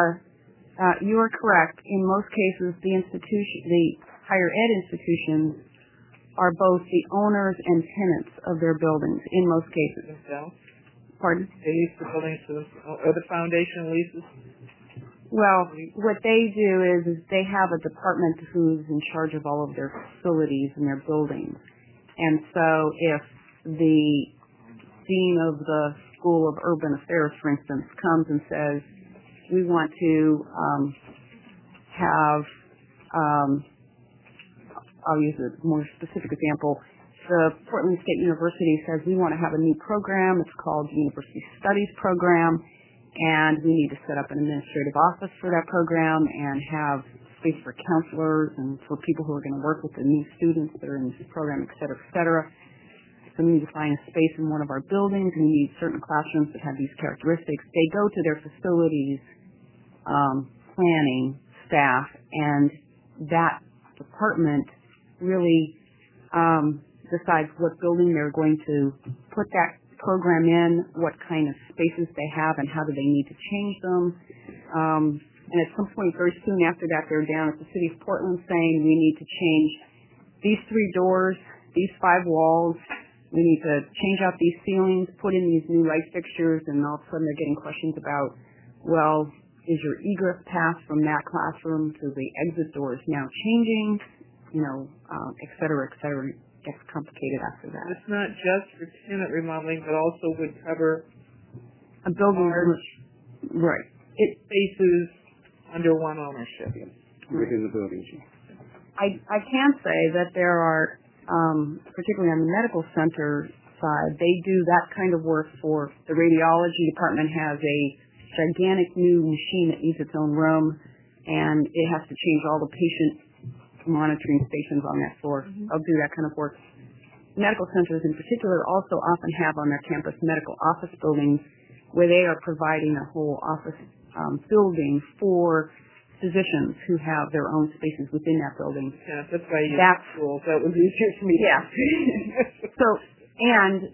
you are correct. In most cases, the higher ed institutions are both the owners and tenants of their buildings, in most cases. Themselves? Pardon? They lease the buildings to them, or the foundation leases? Well, what they do is they have a department who's in charge of all of their facilities and their buildings. And so if the dean of the School of Urban Affairs, for instance, comes and says, we want to have I'll use a more specific example. The Portland State University says we want to have a new program. It's called the University Studies Program, and we need to set up an administrative office for that program and have space for counselors and for people who are going to work with the new students that are in this program, et cetera, et cetera. So we need to find a space in one of our buildings. We need certain classrooms that have these characteristics. They go to their facilities planning staff, and that department really decides what building they're going to put that program in, what kind of spaces they have, and how do they need to change them. And at some point very soon after that, they're down at the City of Portland saying we need to change these 3 doors, these 5 walls, we need to change out these ceilings, put in these new light fixtures, and all of a sudden they're getting questions about, well, is your egress path from that classroom to the exit doors now changing, et cetera, et cetera. It gets complicated after that. It's not just for tenant remodeling, but also would cover a building. Right. It spaces under one ownership. Within the buildings. I can say that there are, particularly on the medical center side, they do that kind of work for the radiology department. Has a gigantic new machine that needs its own room, and it has to change all the patient monitoring stations on that floor. I'll do that kind of work. Medical centers in particular also often have on their campus medical office buildings where they are providing a whole office building for physicians who have their own spaces within that building. Yeah, that's why you have schools. That was easier for me. Yeah. So, and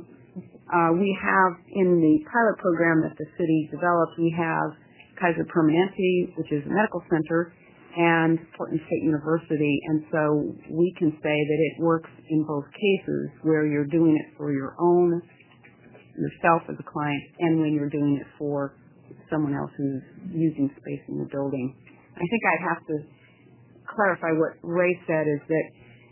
we have in the pilot program that the city developed, we have Kaiser Permanente, which is a medical center, and Portland State University. And so we can say that it works in both cases, where you're doing it for your own, yourself as a client, and when you're doing it for someone else who's using space in the building. I think I'd have to clarify what Ray said, is that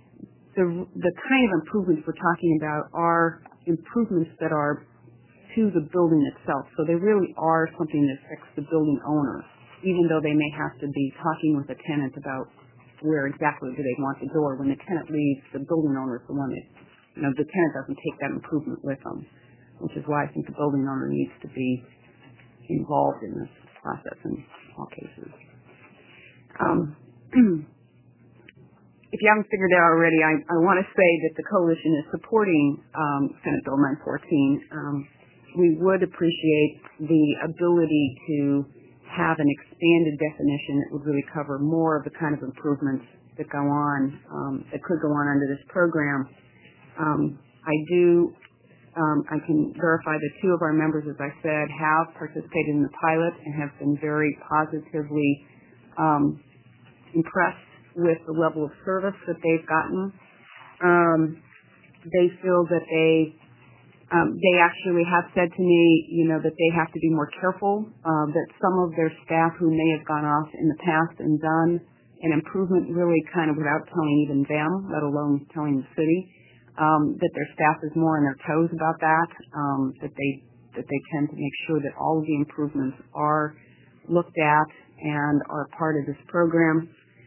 the kind of improvements we're talking about are improvements that are to the building itself. So they really are something that affects the building owner, even though they may have to be talking with the tenant about where exactly do they want the door. When the tenant leaves, the building owner is the one that, the tenant doesn't take that improvement with them, which is why I think the building owner needs to be involved in this process in all cases. If you haven't figured it out already, I want to say that the coalition is supporting Senate Bill 914. We would appreciate the ability to have an expanded definition that would really cover more of the kind of improvements that go on, that could go on under this program. I can verify that 2 of our members, as I said, have participated in the pilot and have been very positively impressed with the level of service that they've gotten. They feel that they actually have said to me, that they have to be more careful, that some of their staff who may have gone off in the past and done an improvement really kind of without telling even them, let alone telling the city, that their staff is more on their toes about that, that they tend to make sure that all of the improvements are looked at and are part of this program.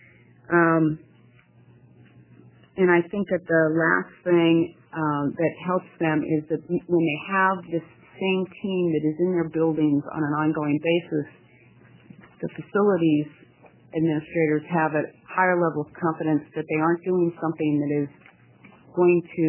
And I think that the last thing that helps them is that when they have this same team that is in their buildings on an ongoing basis, the facilities administrators have a higher level of confidence that they aren't doing something that is going to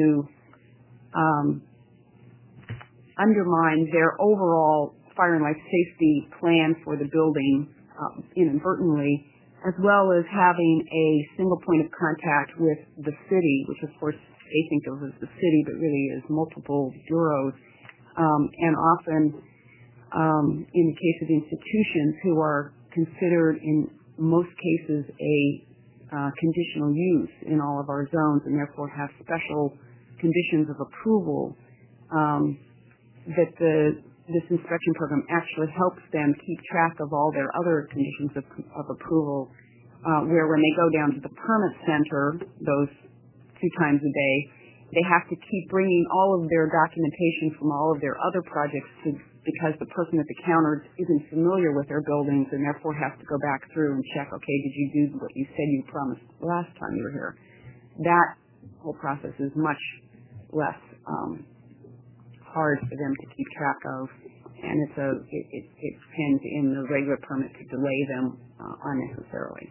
undermine their overall fire and life safety plan for the building inadvertently, as well as having a single point of contact with the city, which of course they think of as the city, but really is multiple bureaus, and often in the case of institutions who are considered in most cases a conditional use in all of our zones and therefore have special conditions of approval, that this inspection program actually helps them keep track of all their other conditions of approval, where when they go down to the permit center those 2 times a day, they have to keep bringing all of their documentation from all of their other projects because the person at the counter isn't familiar with their buildings and therefore has to go back through and check, okay, did you do what you said you promised last time you were here? That whole process is much less hard for them to keep track of, and it tends in the regular permit to delay them unnecessarily.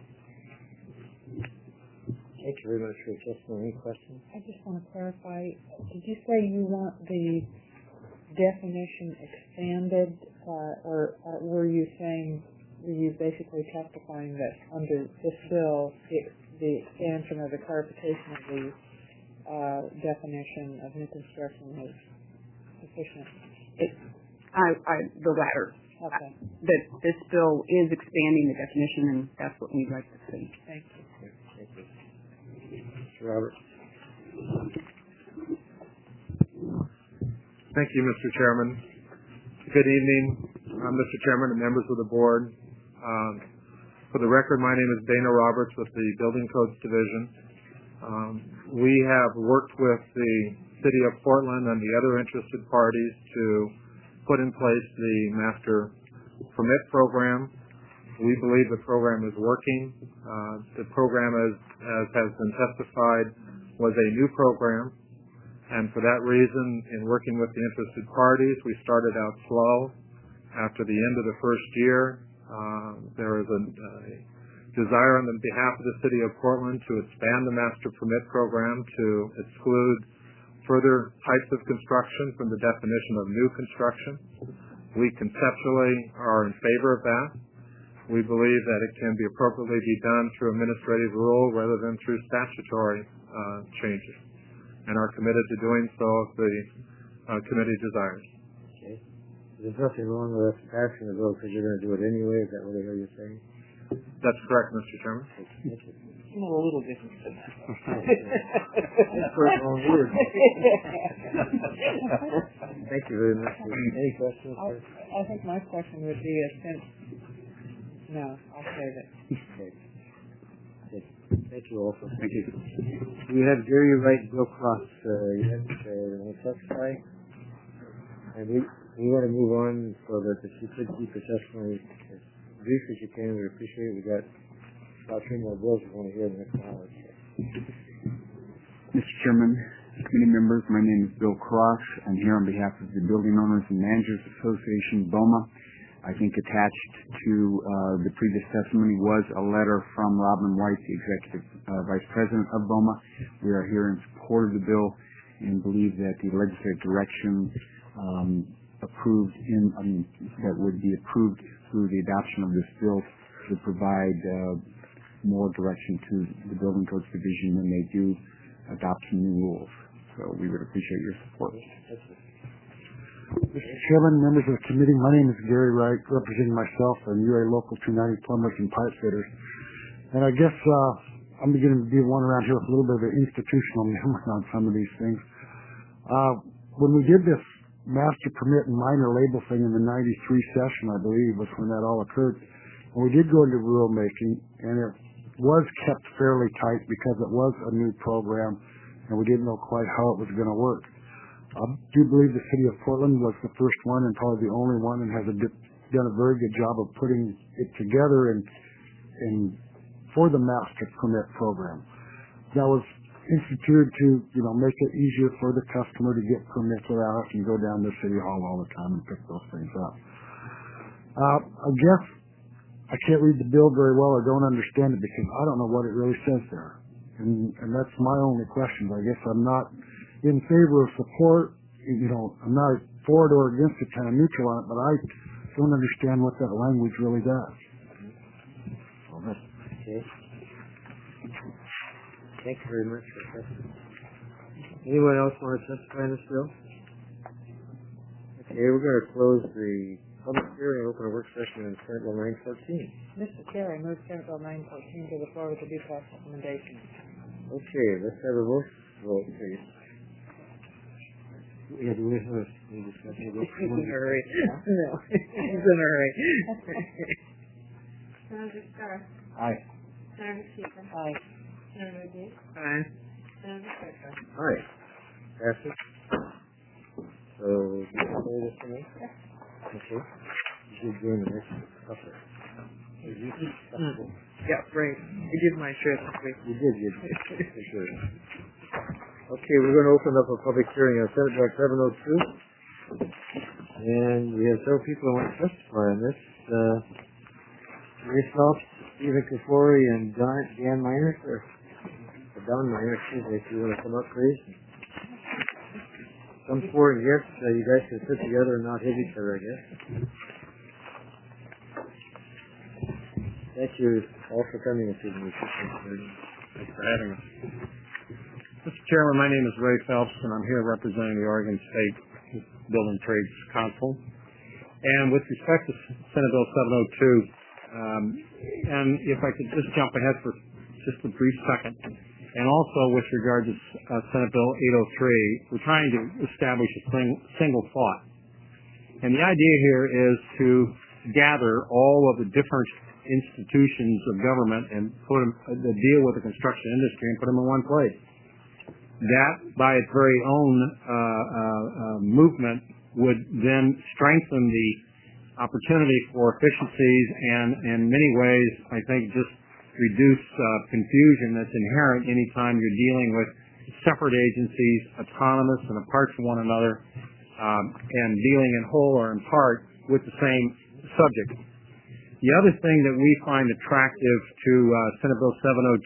Thank you very much for your testimony. Any questions? I just want to clarify. Did you say you want the definition expanded, or were you basically testifying that under this bill, the expansion or the clarification of the definition of new construction was sufficient? The latter. Okay. That this bill is expanding the definition, and that's what we'd like to see. Thank you. Thank you. Mr. Roberts. Thank you, Mr. Chairman. Good evening, Mr. Chairman and members of the board. For the record, my name is Dana Roberts with the Building Codes Division. We have worked with the City of Portland and the other interested parties to put in place the master permit program. We believe the program is working. The program, as has been testified, was a new program. And for that reason, in working with the interested parties, we started out slow. After the end of the first year, there is a desire on the behalf of the City of Portland to expand the master permit program to exclude further types of construction from the definition of new construction. We conceptually are in favor of that. We believe that it can be appropriately be done through administrative rule rather than through statutory changes, and are committed to doing so if the committee desires. Okay. There's nothing wrong with us passing the bill because you're going to do it anyway. Is that what I hear you saying? That's correct, Mr. Chairman. Thank you. A little different than that. That's the wrong word. Thank you very much. Any questions? I think my question would be no, I'll save it. Okay. Thank you also. Thank you. We have Gary Wright and Bill Cross yet to testify. And we want to move on so that if you could keep your testimony as brief as you can, we appreciate it. We've got about 3 more bills we want to hear in the next hour. Mr. Chairman, committee members, my name is Bill Cross. I'm here on behalf of the Building Owners and Managers Association, BOMA. I think attached to the previous testimony was a letter from Robin White, the Executive Vice President of BOMA. We are here in support of the bill and believe that the legislative direction that would be approved through the adoption of this bill would provide more direction to the Building Codes Division when they do adopt some new rules. So we would appreciate your support. Mr. Chairman, members of the committee, my name is Gary Wright, representing myself and UA Local 290 Plumbers and Pipe Fitters. And I guess I'm beginning to be one around here with a little bit of an institutional memory on some of these things. When we did this master permit and minor label thing in the 93 session, I believe, was when that all occurred. And we did go into rulemaking, and it was kept fairly tight because it was a new program, and we didn't know quite how it was going to work. I do believe the City of Portland was the first one and probably the only one, and has done a very good job of putting it together and for the master permit program. That was instituted to make it easier for the customer to get permits without having to go down to City Hall all the time and pick those things up. I guess I can't read the bill very well or don't understand it because I don't know what it really says there, and that's my only question. I guess I'm not in favor of support, I'm not for it or against it, kind of neutral on it, but I don't understand what that language really does. Okay. Thank you very much for that. Anyone else want to testify on this bill? Okay, we're going to close the public hearing and open a work session on Senate Bill 914. Mr. Chair, I move Senate Bill 914 to the floor with the due process recommendation. Okay, let's have a vote, please. Yeah, do we have any discussion? He's in a hurry. No, he's in a hurry. Senator Starr. Aye. Senator Keeper. Aye. Senator Duke. Aye. Senator Strickland. Aye. Passes. So, do you want to say this to me? Okay. You should join the next couple. Yeah, right. You did my shirt this week. You did, for sure. Okay, we're going to open up a public hearing on Senate Bill 702. And we have several people who want to testify on this. Ray Phelps, Stephen Kafori, and Dan Miner, or Don Miner, excuse me, if you want to come up, please. Some for and against, you guys can sit together and not hit each other, I guess. Thank you all for coming this evening. Thanks for having us. Mr. Chairman, my name is Ray Phelps, and I'm here representing the Oregon State Building Trades Council. And with respect to Senate Bill 702, and if I could just jump ahead for just a brief second, and also with regard to Senate Bill 803, we're trying to establish a single thought. And the idea here is to gather all of the different institutions of government and put them, deal with the construction industry and put them in one place. That, by its very own movement, would then strengthen the opportunity for efficiencies and, in many ways, I think, just reduce confusion that's inherent anytime you're dealing with separate agencies, autonomous and apart from one another, and dealing in whole or in part with the same subject. The other thing that we find attractive to Senate Bill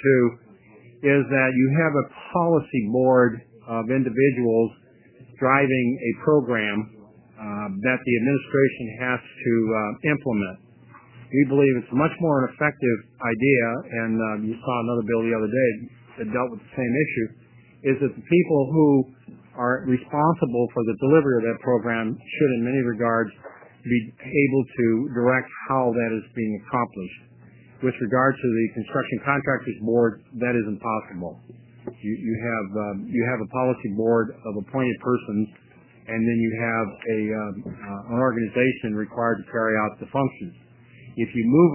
702 is that you have a policy board of individuals driving a program that the administration has to implement. We believe it's much more an effective idea, and you saw another bill the other day that dealt with the same issue, is that the people who are responsible for the delivery of that program should in many regards be able to direct how that is being accomplished. With regard to the Construction Contractors Board, that is impossible. You have a policy board of appointed persons, and then you have an organization required to carry out the functions. If you move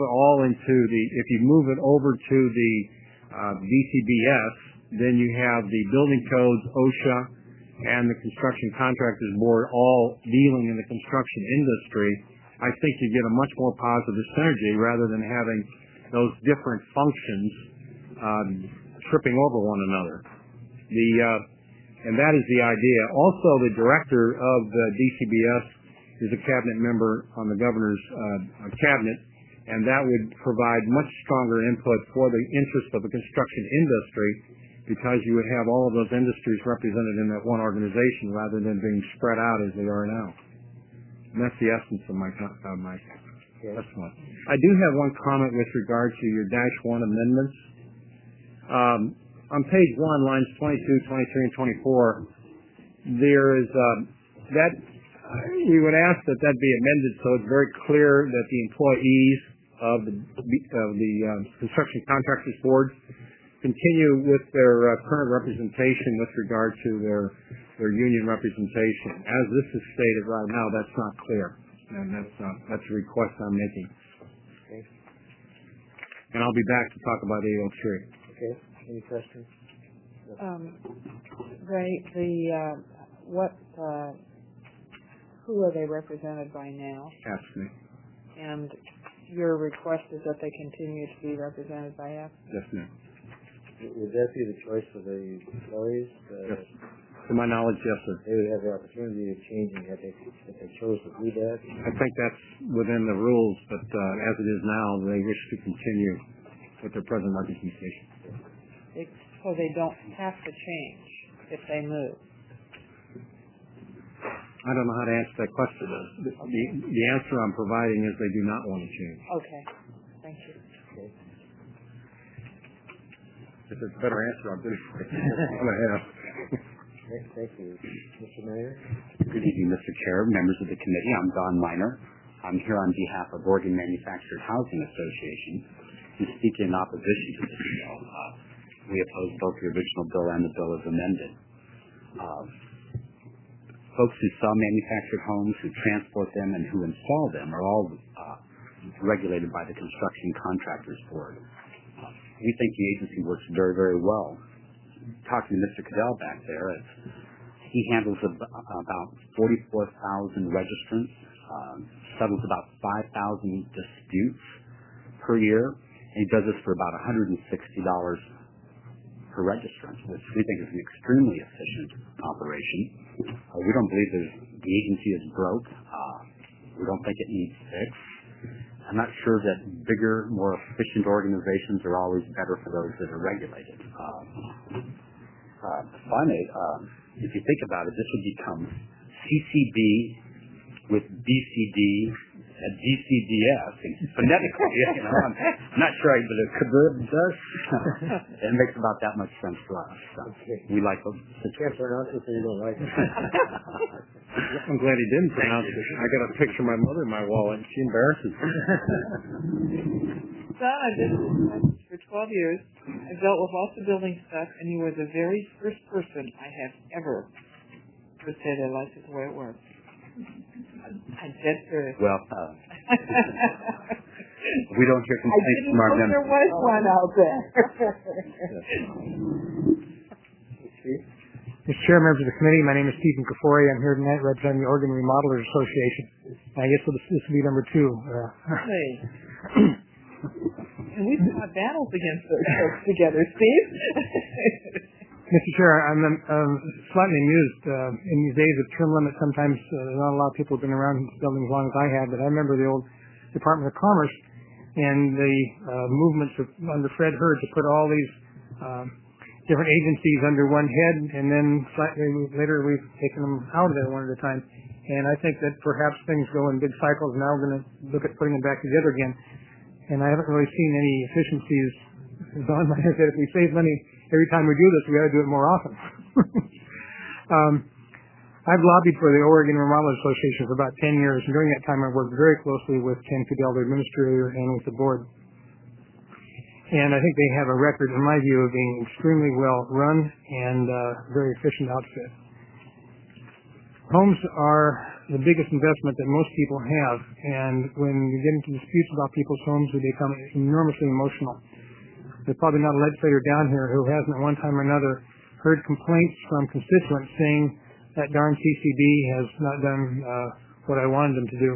it over to the DCBS, then you have the building codes, OSHA, and the Construction Contractors Board all dealing in the construction industry. I think you get a much more positive synergy rather than having those different functions tripping over one another. And that is the idea. Also, the director of the DCBS is a cabinet member on the governor's cabinet, and that would provide much stronger input for the interest of the construction industry, because you would have all of those industries represented in that one organization rather than being spread out as they are now. And that's the essence of my testimony. I do have one comment with regard to your -1 amendments. On page 1, lines 22, 23, and 24, there is that we would ask that be amended so it's very clear that the employees of the Construction Contractors Board continue with their current representation with regard to their union representation. As this is stated right now, that's not clear, and that's a request I'm making. Okay. And I'll be back to talk about 803. Okay. Any questions? Ray, who are they represented by now? Ask me. And your request is that they continue to be represented by us? Yes, ma'am. Would that be the choice of the employees? Yes. To my knowledge, yes, sir. They would have the opportunity of changing if they chose to do that? I think that's within the rules, but as it is now, they wish to continue with their present representation. So they don't have to change if they move? I don't know how to answer that question. The answer I'm providing is they do not want to change. Okay. Thank you. Okay. If it's a better answer, I'll do it. Thank you. Mr. Mayor? Good evening, Mr. Chair, members of the committee. I'm Don Miner. I'm here on behalf of Oregon Manufactured Housing Association to speak in opposition to this bill. We oppose both the original bill and the bill as amended. Folks who sell manufactured homes, who transport them, and who install them are all regulated by the Construction Contractors Board. We think the agency works very, very well. Talking to Mr. Cadell back there, he handles about 44,000 registrants, settles about 5,000 disputes per year, and he does this for about $160 per registrant, which we think is an extremely efficient operation. We don't believe the agency is broke. We don't think it needs fixed. I'm not sure that bigger, more efficient organizations are always better for those that are regulated. Finally, if you think about it, this would become CCB with BCD and DCDF phonetically. I'm not sure, but it does. It makes about that much sense to us. So we like those. You can't pronounce it, so you don't like it. I'm glad he didn't pronounce it. I got a picture of my mother in my wallet, and she embarrasses me. Son, I've been in for 12 years. I've dealt with lots of building stuff, and you were the very first person I have ever heard say they liked it the way it works. I'm dead serious. Well, we don't hear complaints from our members. There was one out there. Mr. Chair, members of the committee, my name is Stephen Kafori. I'm here tonight representing the Oregon Remodelers Association. I guess this will be number 2. And we've fought battles against those folks together, Steve. Mr. Chair, I'm slightly amused. In these days of term limits, sometimes not a lot of people have been around building as long as I have, but I remember the old Department of Commerce and the movements under Fred Hurd to put all these different agencies under one head, and then slightly later we've taken them out of there one at a time. And I think that perhaps things go in big cycles. Now we're going to look at putting them back together again. And I haven't really seen any efficiencies. Don might have said if we save money every time we do this, we got to do it more often. I've lobbied for the Oregon Remodelers Association for about 10 years, and during that time I worked very closely with Ken Fidel, the administrator, and with the board. And I think they have a record, in my view, of being extremely well run and very efficient outfit. Homes are the biggest investment that most people have, and when you get into disputes about people's homes, they become enormously emotional. There's probably not a legislator down here who hasn't at one time or another heard complaints from constituents saying that darn CCB has not done what I wanted them to do.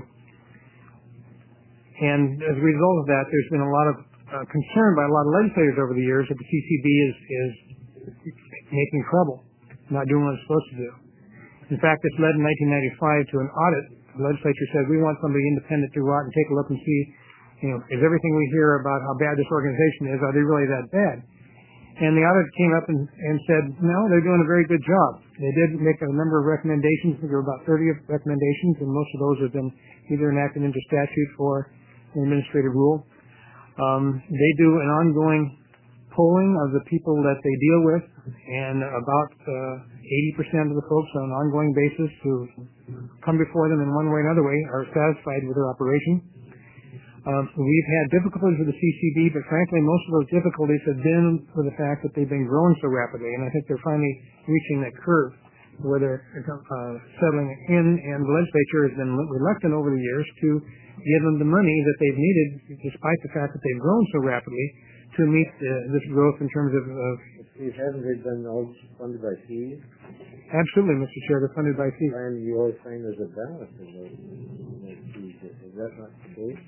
And as a result of that, there's been a lot of concern by a lot of legislators over the years that the CCB is making trouble, not doing what it's supposed to do. In fact, this led in 1995 to an audit. The legislature said, we want somebody independent to go out and take a look and see, is everything we hear about how bad this organization is, are they really that bad? And the audit came up and said, no, they're doing a very good job. They did make a number of recommendations. There were about 30 recommendations, and most of those have been either enacted into statute or an administrative rule. They do an ongoing polling of the people that they deal with, and about 80% of the folks on an ongoing basis who come before them in one way or another way are satisfied with their operation. We've had difficulties with the CCB, but frankly, most of those difficulties have been with the fact that they've been growing so rapidly, and I think they're finally reaching that curve where they're settling in, and the legislature has been reluctant over the years to give them the money that they've needed, despite the fact that they've grown so rapidly, to meet this growth in terms of... Haven't they been all funded by fees? Absolutely, Mr. Chair, they're funded by fees. And you always find there's a balance in those fees. Is that not the case?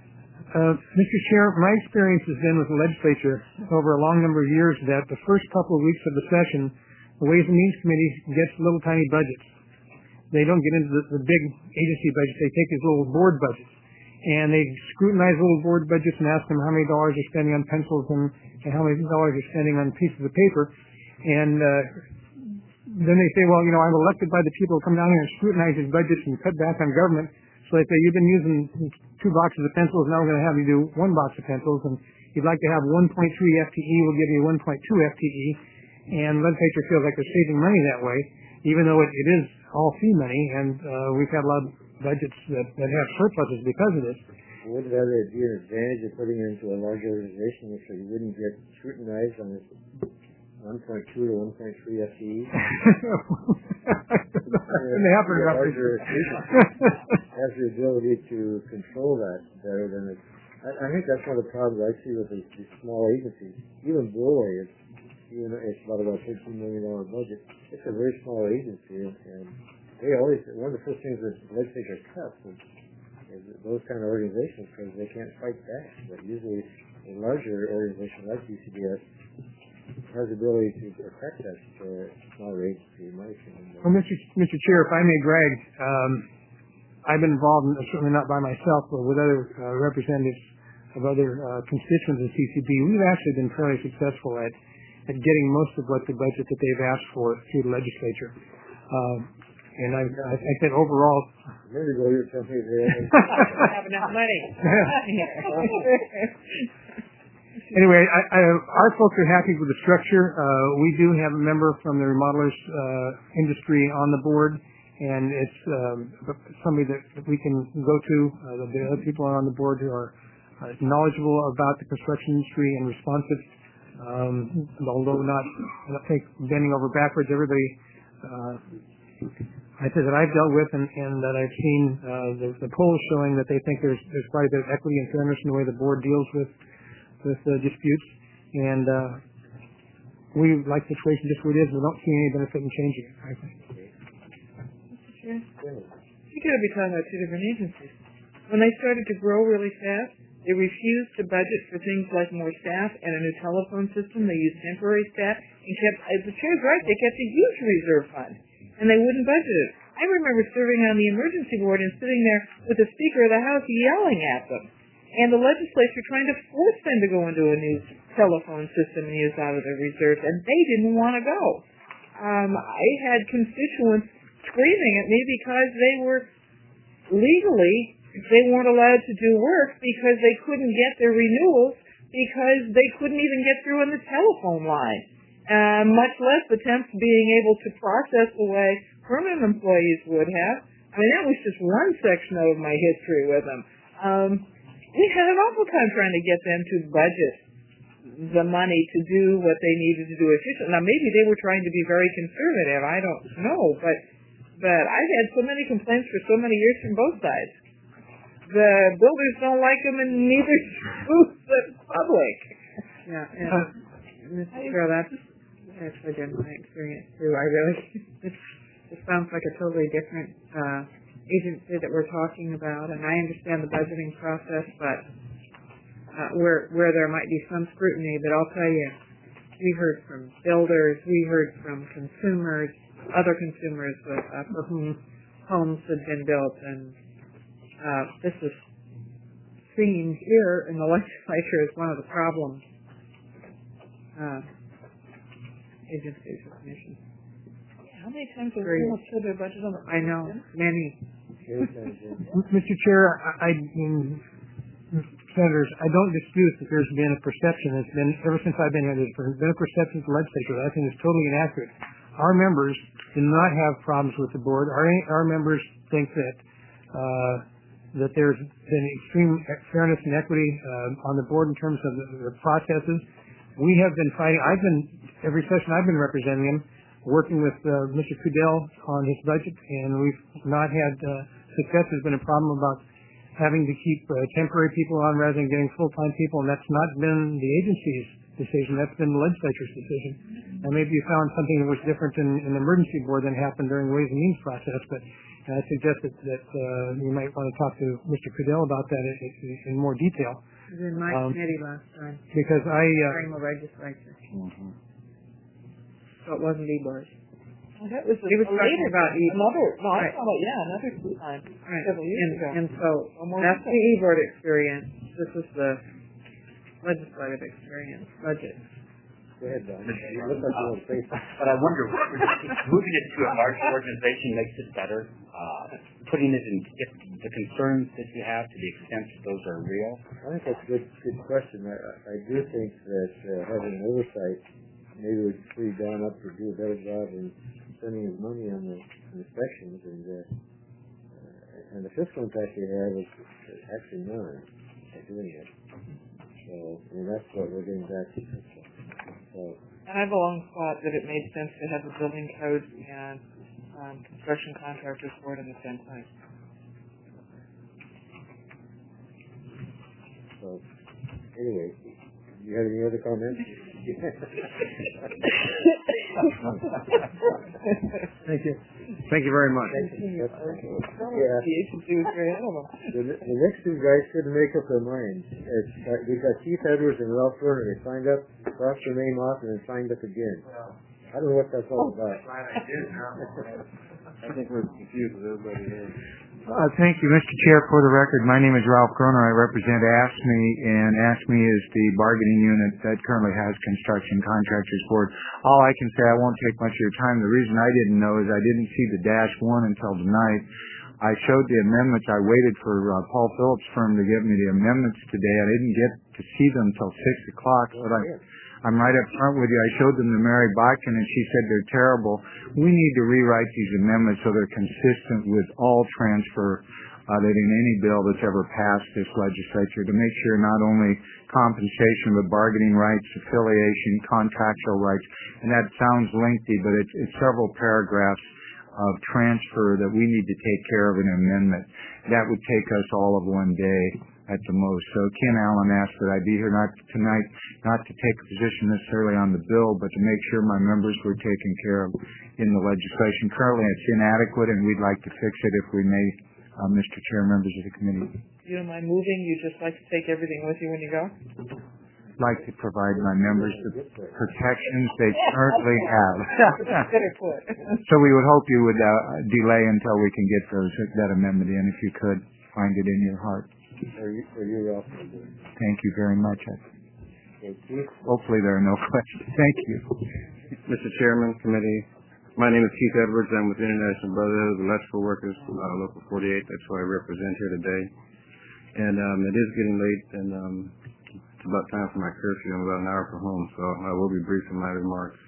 Mr. Chair, my experience has been with the legislature over a long number of years that the first couple of weeks of the session, the Ways and Means Committee gets little tiny budgets. They don't get into the big agency budgets. They take these little board budgets. And they scrutinize little board budgets and ask them how many dollars they're spending on pencils and how many dollars they're spending on pieces of paper. And then they say, well, I'm elected by the people who come down here and scrutinize these budgets and cut back on government. So they say, you've been using 2 boxes of pencils, now we're going to have you do 1 box of pencils. And you'd like to have 1.3 FTE, we'll give you 1.2 FTE. And the legislature feels like they're saving money that way, even though it is all fee money. And we've had a lot of budgets that have surpluses because of this. Wouldn't that be an advantage of putting it into a large organization so you wouldn't get scrutinized on this 1.2 to 1.3 FTE? Larger has the ability to control that better than it. I think that's one of the problems I see with these small agencies. Even Broy, it's about $13 million budget. It's a very small agency, and they always, one of the first things that the legislature cuts is those kind of organizations because they can't fight back. But usually a larger organization like UCBS has the ability to affect that smaller agency, in my opinion. Well, Mr. Chair, if I may brag, I've been involved, certainly not by myself, but with other representatives of other constituents of CCB. We've actually been fairly successful at getting most of what the budget that they've asked for through the legislature. And I think overall... Maybe go to your company there. Have enough money. Anyway, our folks are happy with the structure. We do have a member from the remodelers industry on the board, and it's somebody that we can go to. The other people on the board who are knowledgeable about the construction industry and responsive, although not, I don't think, bending over backwards. Everybody, I said that I've dealt with and that I've seen the polls showing that they think there's quite a bit of equity and fairness in the way the board deals with disputes, and we like the situation just where it is. We don't see any benefit in changing it, I think. You got to be talking about two different agencies. When they started to grow really fast, they refused to budget for things like more staff and a new telephone system. They used temporary staff and kept, the chair's right, they kept a huge reserve fund, and they wouldn't budget it. I remember serving on the emergency board and sitting there with the Speaker of the House yelling at them, and the legislature trying to force them to go into a new telephone system and use out of their reserves, and they didn't want to go. I had constituents screaming at me because they were legally, they weren't allowed to do work because they couldn't get their renewals because they couldn't even get through on the telephone line, much less the temps being able to process the way permanent employees would have. I mean, that was just one section of my history with them. We had an awful time trying to get them to budget the money to do what they needed to do efficiently. Now, maybe they were trying to be very conservative. I don't know, but I've had so many complaints for so many years from both sides. The builders don't like them, and neither do the public. Yeah, Mr. Carroll, that's actually been my experience too. I really, it sounds like a totally different agency that we're talking about, and I understand the budgeting process, but where there might be some scrutiny, but I'll tell you, we heard from builders, we heard from consumers, other consumers for whom homes had been built, and this is seen here in the legislature as one of the problems. Agencies or commissions. How many times have we almost put their budget on the... I know, many. Mr. Chair, Senators, I don't dispute that there's been a perception, it's been, ever since I've been here, there's been a perception of the legislature that I think is totally inaccurate. Our members do not have problems with the board. Our members think that there's been extreme fairness and equity on the board in terms of the processes. We have been fighting, every session I've been representing him, working with Mr. Kudell on his budget, and we've not had success. There's been a problem about having to keep temporary people on rather than getting full-time people, and that's not been the agency's decision. That's been the legislature's decision. And maybe you found something that was different in the emergency board than happened during the Ways and Means process, but I suggest that you might want to talk to Mr. Kudell about that in more detail. It was in my committee last time. Because during the legislature. Mm-hmm. So it wasn't E-Board. Well, that was later about E-Board. Another time. Right. Several years ago. And so that's the E-Board experience. This is the legislative experience budget. Go ahead, Don. But I wonder, moving it to a large organization makes it better. Putting it in, if the concerns that you have, to the extent that those are real. I think that's a good question. I do think that having oversight maybe would free Don up to do a better job in spending his money on the inspections, and the fiscal impact you have is actually none by doing it. So, that's what we're getting back to. And I've long thought that it made sense to have the building code and construction contractors board in the same place. So, anyway, you have any other comments? Thank you. Thank you very much. Yeah. The agency was very ahead of them. The next two guys couldn't make up their minds. We've got Keith Edwards and Ralph Turner. They signed up, crossed their name off, and then signed up again. I don't know what that's all about. I think we're confused with everybody here. Thank you, Mr. Chair. For the record, my name is Ralph Groner. I represent AFSCME, and AFSCME is the bargaining unit that currently has Construction Contractors Board. All I can say, I won't take much of your time. The reason I didn't know is I didn't see the -1 until tonight. I showed the amendments. I waited for Paul Phillips' firm to give me the amendments today. I didn't get to see them until 6 o'clock, but I'm right up front with you. I showed them to Mary Botkin, and she said they're terrible. We need to rewrite these amendments so they're consistent with all transfer that in any bill that's ever passed this legislature to make sure not only compensation but bargaining rights, affiliation, contractual rights. And that sounds lengthy, but it's several paragraphs of transfer that we need to take care of in an amendment. That would take us all of one day at the most. So Ken Allen asked that I be here not to take a position necessarily on the bill, but to make sure my members were taken care of in the legislation. Currently it's inadequate, and we'd like to fix it if we may, Mr. Chair, members of the committee. You don't mind moving? You just like to take everything with you when you go? I'd like to provide my members the protections they currently have. So we would hope you would delay until we can get that amendment in, if you could find it in your heart. Are you Ralph? Thank you very much. Hopefully there are no questions. Thank you. Mr. Chairman, committee, my name is Keith Edwards. I'm with the International Brotherhood of Electrical Workers, Local 48. That's who I represent here today. And it is getting late, and it's about time for my curfew. I'm about an hour from home, so I will be brief in my remarks.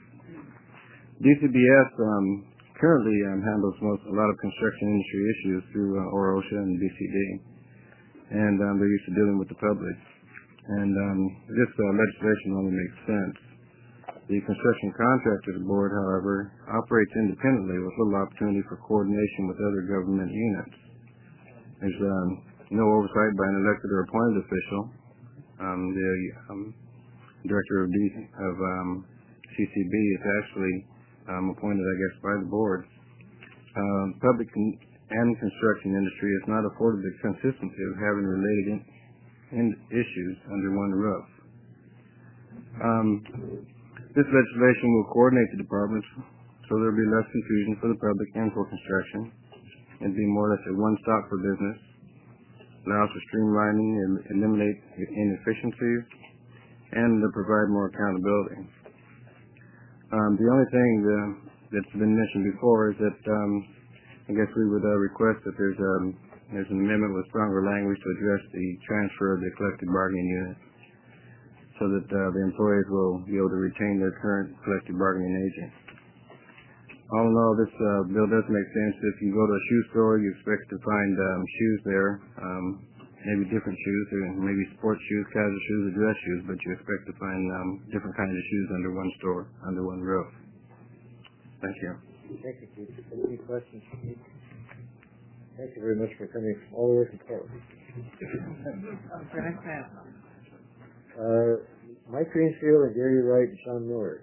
DCBS currently handles a lot of construction industry issues through OROSHA and BCD. And they're used to dealing with the public. And this legislation only makes sense. The Construction Contractors Board, however, operates independently with little opportunity for coordination with other government units. There's no oversight by an elected or appointed official. The director of CCB is actually appointed, I guess, by the board. Public and construction industry is not afforded the consistency of having related issues under one roof. This legislation will coordinate the departments so there will be less confusion for the public and for construction. It will be more or less a one-stop for business, allows for streamlining and eliminate inefficiencies, and to provide more accountability. The only thing that's been mentioned before is that I guess we would request that there's an amendment with stronger language to address the transfer of the collective bargaining unit so that the employees will be able to retain their current collective bargaining agent. All in all, this bill does make sense. If you go to a shoe store, you expect to find shoes there, maybe different shoes, or maybe sports shoes, casual shoes, or dress shoes, but you expect to find different kinds of shoes under one store, under one roof. Thank you. Thank you, Keith. Any questions? Thank you very much for coming all the way from Portland. Mike Greenfield and Gary Wright and Sean Miller.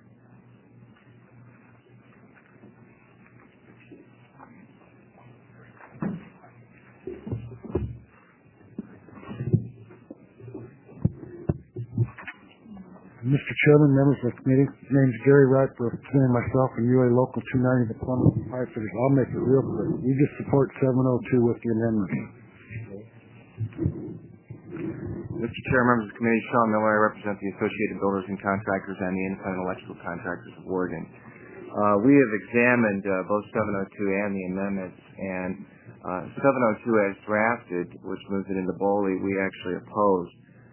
Mr. Chairman, members of the committee, my name is Gary Wright, representing myself and UA Local 290, the plumbers and pipe fitters. I'll make it real quick. We just support 702 with the amendment. Mr. Chair, members of the committee, Sean Miller, I represent the Associated Builders and Contractors and the Independent Electrical Contractors of Oregon. We have examined both 702 and the amendments, and 702 as drafted, which moves it into BOLI, we actually opposed.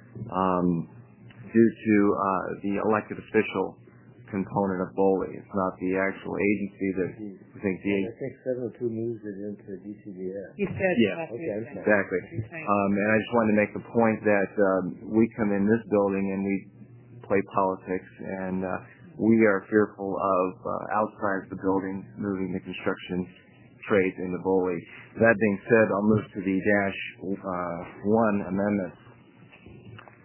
Due to the elected official component of BOLI. It's not the actual agency that we think the agency. I think 702 moves it into DCBS. You said yeah, okay, exactly. And I just wanted to make the point that we come in this building and we play politics, and we are fearful of outside the building moving the construction trades into BOLI. That being said, I'll move to the -1 amendment.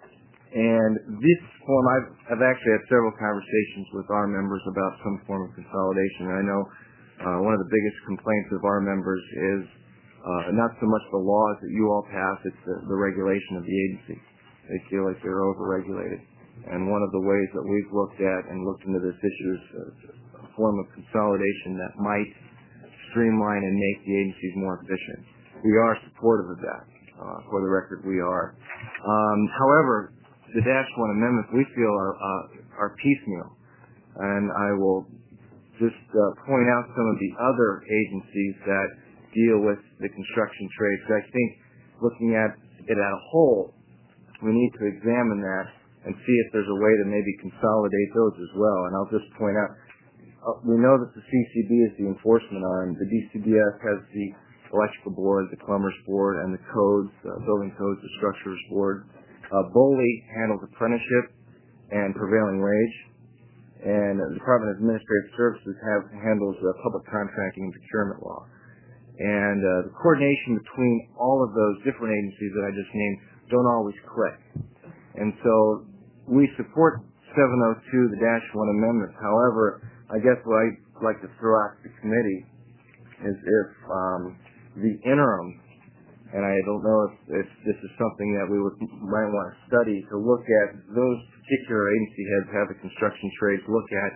And this form, I've actually had several conversations with our members about some form of consolidation. And I know one of the biggest complaints of our members is not so much the laws that you all pass, it's the regulation of the agency. They feel like they're over-regulated. And one of the ways that we've looked at and looked into this issue is a form of consolidation that might streamline and make the agencies more efficient. We are supportive of that. For the record, we are. However, the Dash 1 amendments we feel are piecemeal. And I will just point out some of the other agencies that deal with the construction trades. I think looking at it as a whole, we need to examine that and see if there's a way to maybe consolidate those as well. And I'll just point out, we know that the CCB is the enforcement arm. The DCBS has the electrical board, the plumbers board, and the codes, building codes, the structures board. BOLI handles apprenticeship and prevailing wage. And the Department of Administrative Services handles public contracting and procurement law. And the coordination between all of those different agencies that I just named don't always click. And so we support 702, the Dash 1 amendments. However, I guess what I'd like to throw out to the committee is if the interim, and I don't know if this is something that we might want to study, to look at those particular agency heads have the construction trades, look at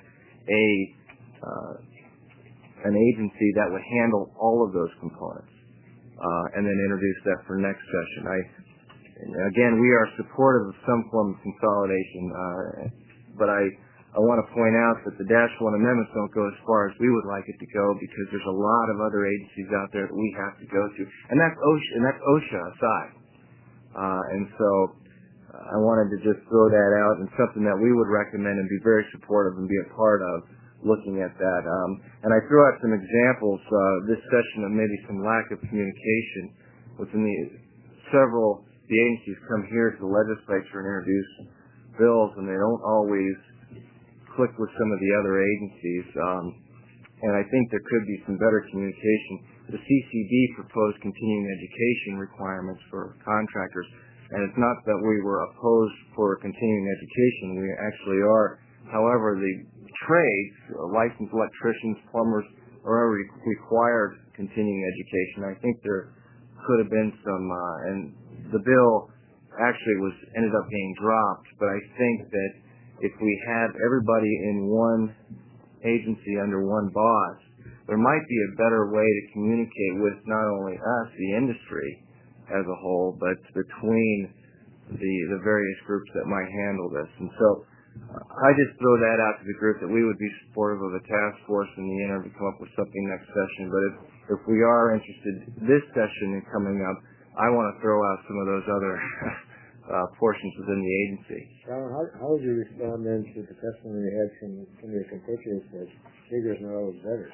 an agency that would handle all of those components, and then introduce that for next session. Again, we are supportive of some form of consolidation, but I want to point out that the Dash 1 amendments don't go as far as we would like it to go, because there's a lot of other agencies out there that we have to go to, and that's OSHA aside. And so I wanted to just throw that out, and something that we would recommend and be very supportive and be a part of looking at that. And I threw out some examples this session of maybe some lack of communication within the agencies come here to the legislature and introduce bills, and they don't always click with some of the other agencies. And I think there could be some better communication. The CCB proposed continuing education requirements for contractors, and it's not that we were opposed for continuing education. We actually are. However, the trades, licensed electricians, plumbers, are required continuing education. I think there could have been some, and the bill actually ended up getting dropped, but I think that if we had everybody in one agency under one boss, there might be a better way to communicate with not only us, the industry as a whole, but between the various groups that might handle this. And so I just throw that out to the group that we would be supportive of a task force in the interim to come up with something next session. But if we are interested this session in coming up, I want to throw out some of those other portions within the agency. Alan, how would you respond then to the testimony you had from some of your compatriots that bigger is not always better?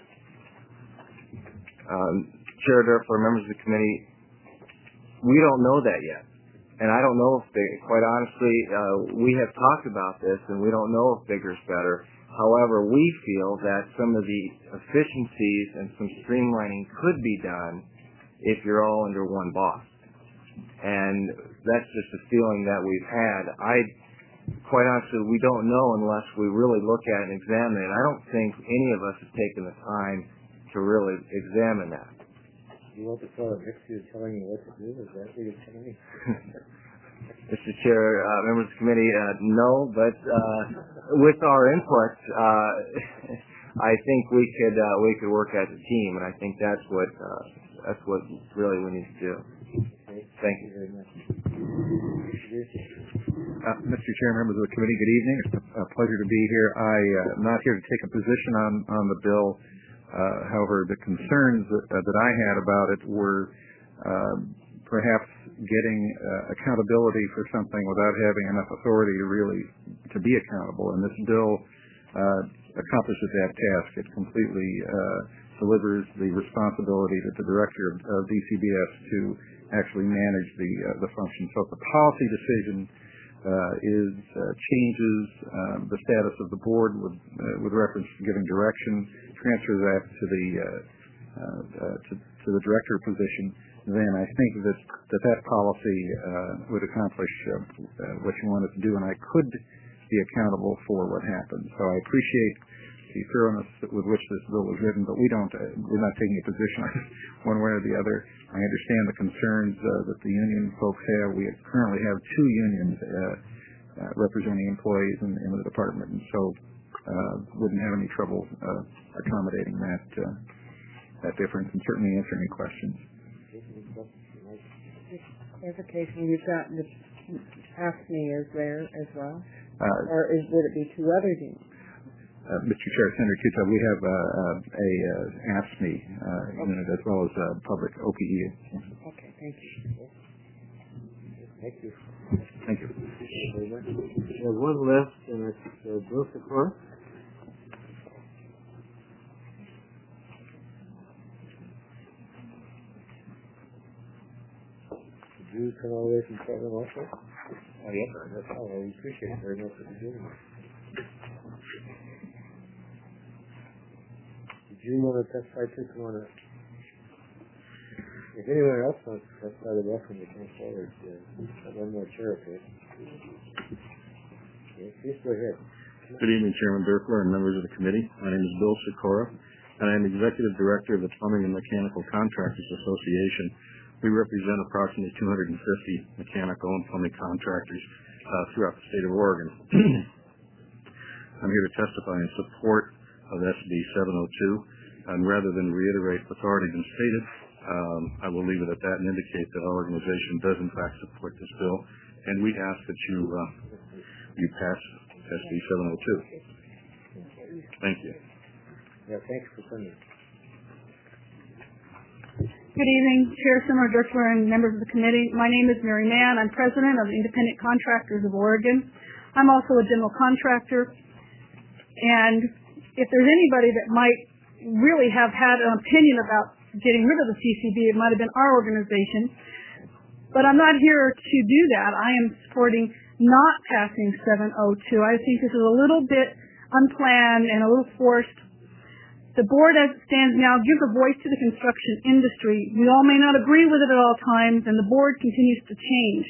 Chair Durfler, members of the committee, we don't know that yet. And I don't know if quite honestly, we have talked about this and we don't know if bigger is better. However, we feel that some of the efficiencies and some streamlining could be done if you're all under one boss. And that's just a feeling that we've had. Quite honestly, we don't know unless we really look at it and examine it. I don't think any of us have taken the time to really examine that. You want the fellow next to you telling you what to do? Is that what you're telling me? Mr. Chair, members of the committee, no, but with our input, I think we could work as a team, and I think that's what really we need to do. Okay. Thank you very much. Mr. Chair, members of the committee, good evening. It's a pleasure to be here. I'm not here to take a position on the bill. However, the concerns that I had about it were perhaps getting accountability for something without having enough authority to be accountable. And this bill accomplishes that task. It completely delivers the responsibility to the director of DCBS to actually manage the function. So if the policy decision changes the status of the board with reference to giving direction, transfer that to the director position, then I think that policy would accomplish what you want it to do, and I could be accountable for what happens. So I appreciate the thoroughness with which this bill was written, but we're not taking a position one way or the other. I understand the concerns that the union folks have. We currently have two unions representing employees in the department, and so wouldn't have any trouble accommodating that difference, and certainly answer any questions. Clarification, you've got the AFSCME is there as well, or would it be two other unions? Mr. Chair, Senator Kuta, we have a AFSCME unit as well as public OPE. Okay, thank you. Thank you. Thank you. We have one left, and it's Bill Sikora. Did you come all the way from Portland also? Oh, yes, sir. That's all. I appreciate it very much for doing that. Did you want to testify too? Come on up. If anyone else wants to testify, they're welcome to come forward. Got one more chair up here. Okay, please go ahead. Good evening, Chairman Durkler and members of the committee. My name is Bill Sikora, and I am Executive Director of the Plumbing and Mechanical Contractors Association. We represent approximately 250 mechanical and plumbing contractors throughout the state of Oregon. I'm here to testify in support of SB 702, and rather than reiterate what's already been stated, I will leave it at that and indicate that our organization does in fact support this bill, and we ask that you pass SB 702. Thank you. Yeah, thanks for coming. Good evening, Chair Senator Durkler and members of the committee. My name is Mary Mann. I'm president of the Independent Contractors of Oregon. I'm also a general contractor, and if there's anybody that might really have had an opinion about getting rid of the CCB, it might have been our organization. But I'm not here to do that. I am supporting not passing 702. I think this is a little bit unplanned and a little forced. The board as it stands now gives a voice to the construction industry. We all may not agree with it at all times, and the board continues to change.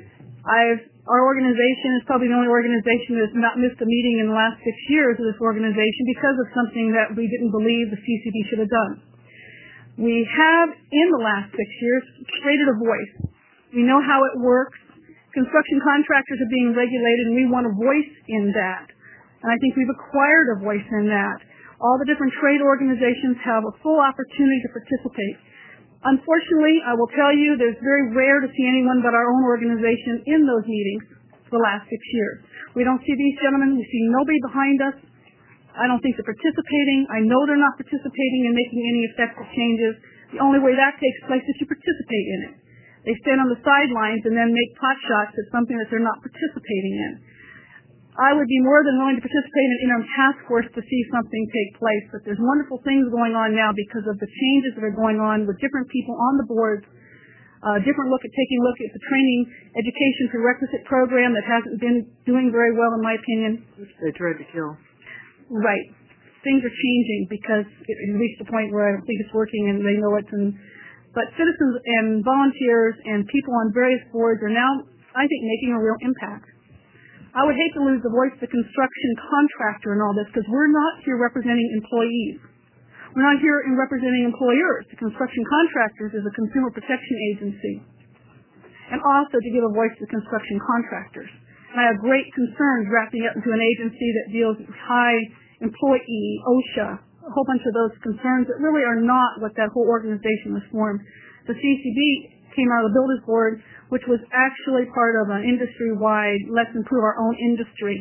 Our organization is probably the only organization that has not missed a meeting in the last 6 years of this organization because of something that we didn't believe the CCB should have done. We have, in the last 6 years, created a voice. We know how it works. Construction contractors are being regulated, and we want a voice in that. And I think we've acquired a voice in that. All the different trade organizations have a full opportunity to participate. Unfortunately, I will tell you, there's very rare to see anyone but our own organization in those meetings for the last 6 years. We don't see these gentlemen. We see nobody behind us. I don't think they're participating. I know they're not participating in making any effective changes. The only way that takes place is to participate in it. They stand on the sidelines and then make pot shots at something that they're not participating in. I would be more than willing to participate in an interim task force to see something take place, but there's wonderful things going on now because of the changes that are going on with different people on the boards, taking a look at the training education prerequisite program that hasn't been doing very well in my opinion. Which they tried to kill. Right. Things are changing because it reached a point where I don't think it's working and they know it's in. But citizens and volunteers and people on various boards are now, I think, making a real impact. I would hate to lose the voice of the construction contractor in all this because we're not here representing employees. We're not here in representing employers. The construction contractors is a consumer protection agency. And also to give a voice to the construction contractors. And I have great concerns wrapping up into an agency that deals with high employee, OSHA, a whole bunch of those concerns that really are not what that whole organization was formed. The CCB came out of the Builders Board, which was actually part of an industry-wide, let's improve our own industry.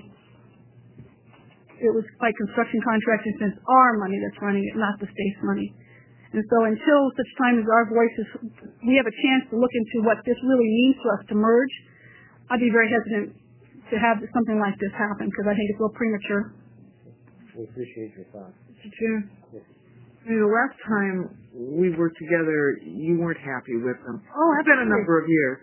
It was like construction contractors, and it's our money that's running it, not the state's money. And so until such time as our voices, we have a chance to look into what this really means to us to merge, I'd be very hesitant to have something like this happen because I think it's a little premature. We appreciate your thoughts. Mr. Chair, the last time we were together, you weren't happy with them. Oh, it's been a number of years.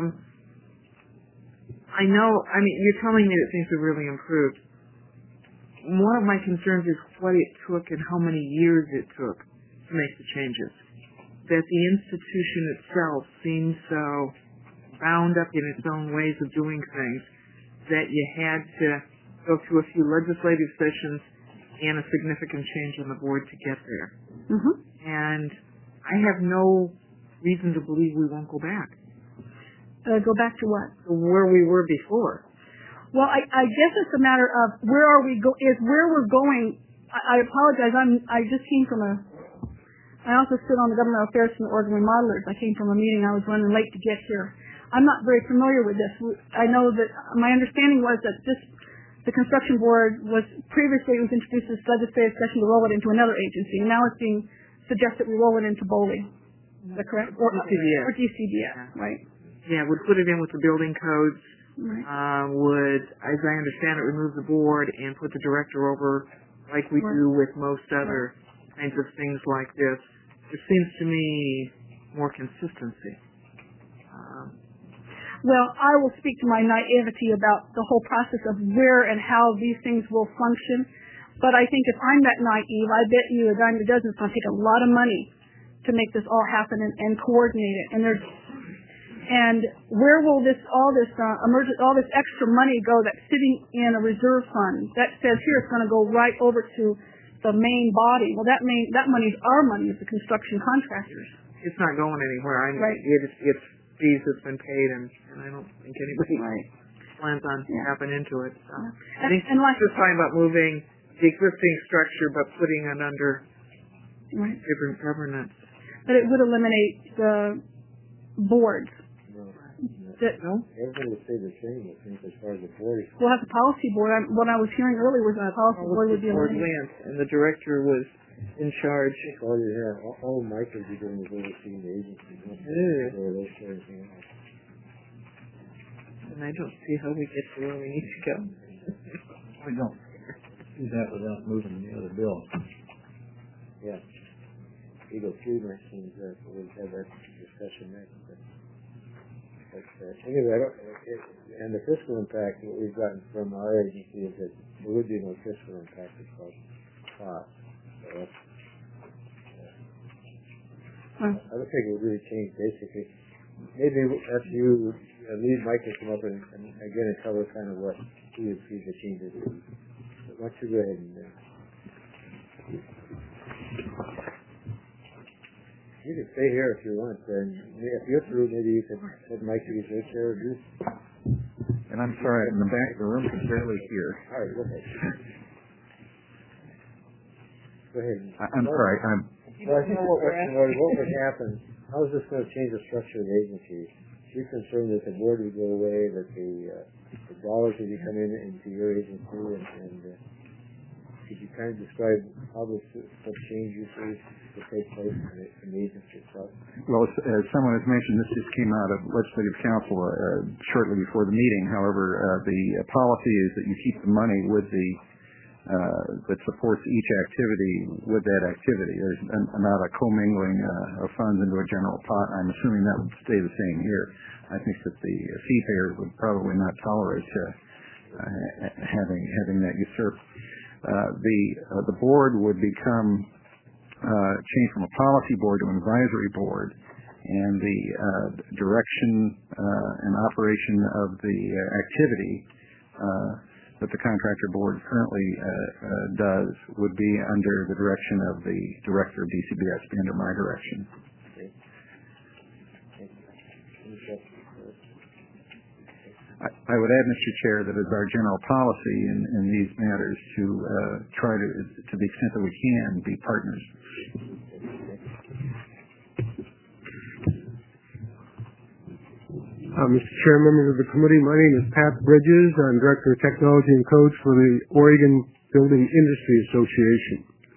You're telling me that things have really improved. One of my concerns is what it took and how many years it took to make the changes. that the institution itself seems so bound up in its own ways of doing things that you had to go through a few legislative sessions and a significant change on the board to get there. Mm-hmm. And I have no reason to believe we won't go back. Go back to what? To where we were before. Well, I guess it's a matter of where we're going. I apologize. I just came from I also sit on the government affairs from the Oregon Remodelers. I came from a meeting. I was running late to get here. I'm not very familiar with this. I know that my understanding was that the construction board was previously introduced this legislative session to roll it into another agency. Now it's being suggested we roll it into BOLI. Is that correct? Or DCBS, right? Yeah, would put it in with the building codes. Right. Would, as I understand it, remove the board and put the director over like we do with most other kinds of things like this. It seems to me more consistency. Well, I will speak to my naivety about the whole process of where and how these things will function. But I think if I'm that naive, I bet you a dime a dozen it's going to take a lot of money to make this all happen and coordinate it. And where will all this extra money go that's sitting in a reserve fund that says here it's going to go right over to the main body? Well, that money is our money as the construction contractors. It's not going anywhere. Right. It's fees that's been paid, and I don't think anybody plans on tapping into it. So. I think we're talking about moving the existing structure but putting it under different governance. But it would eliminate the boards. No? Everything would stay the same, I think, as far as the board is. We'll have the policy board. What I was hearing earlier was that the policy board would be eliminated. And the director was in charge. All you have, all Mike would be doing is overseeing the agency. And I don't see how we get to where we need to go. We don't do that without moving the other bill. Yeah. Eagle 3 mentions that we'll have that discussion next. But anyway, and the fiscal impact, what we've gotten from our agency is that there would be no fiscal impact as far as cost. So I don't think it would really change basically. Maybe after you lead Mike to come up and again and tell us kind of what he would see the changes. But why don't you go ahead and you can stay here if you want, and if you're through, maybe you can let Mike use your chair or do. And I'm sorry, in the back of the room can barely hear. All right, go ahead. Go ahead. I'm sorry. Well, I think what would happen, how is this going to change the structure of the agency? You're concerned that the board would go away, that the dollars would be coming into your agency, and could you kind of describe how this change you see to take place in the agency itself? Well, as someone has mentioned, this just came out of Legislative Council shortly before the meeting. However, the policy is that you keep the money with that supports each activity with that activity. There's not a commingling of funds into a general pot. I'm assuming that would stay the same here. I think that the fee payers would probably not tolerate having that usurped. The board would become changed from a policy board to an advisory board, and the direction and operation of the activity that the contractor board currently does would be under the direction of the director of DCBS, be under my direction. I would add, Mr. Chair, that it's our general policy in these matters to try to the extent that we can, be partners. Mr. Chair, members of the committee, my name is Pat Bridges. I'm Director of Technology and Codes for the Oregon Building Industry Association.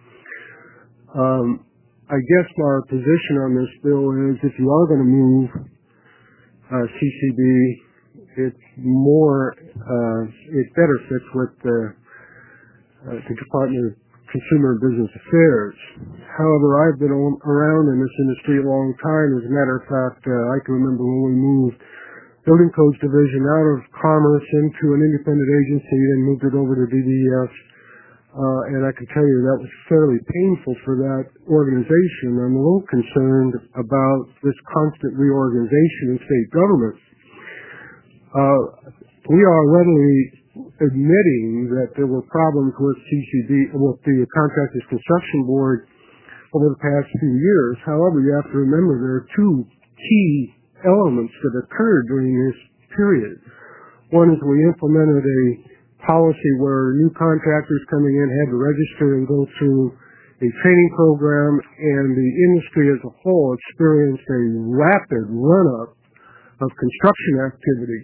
I guess our position on this bill is if you are going to move CCB, it better fits with the Department of Consumer and Business Affairs. However, I've been around in this industry a long time. As a matter of fact, I can remember when we moved Building Codes Division out of Commerce into an independent agency and moved it over to DDS. and I can tell you that was fairly painful for that organization. I'm a little concerned about this constant reorganization in state government. We are readily admitting that there were problems with with the Contractors Construction Board over the past few years. However, you have to remember there are two key elements that occurred during this period. One is we implemented a policy where new contractors coming in had to register and go through a training program, and the industry as a whole experienced a rapid run-up of construction activity.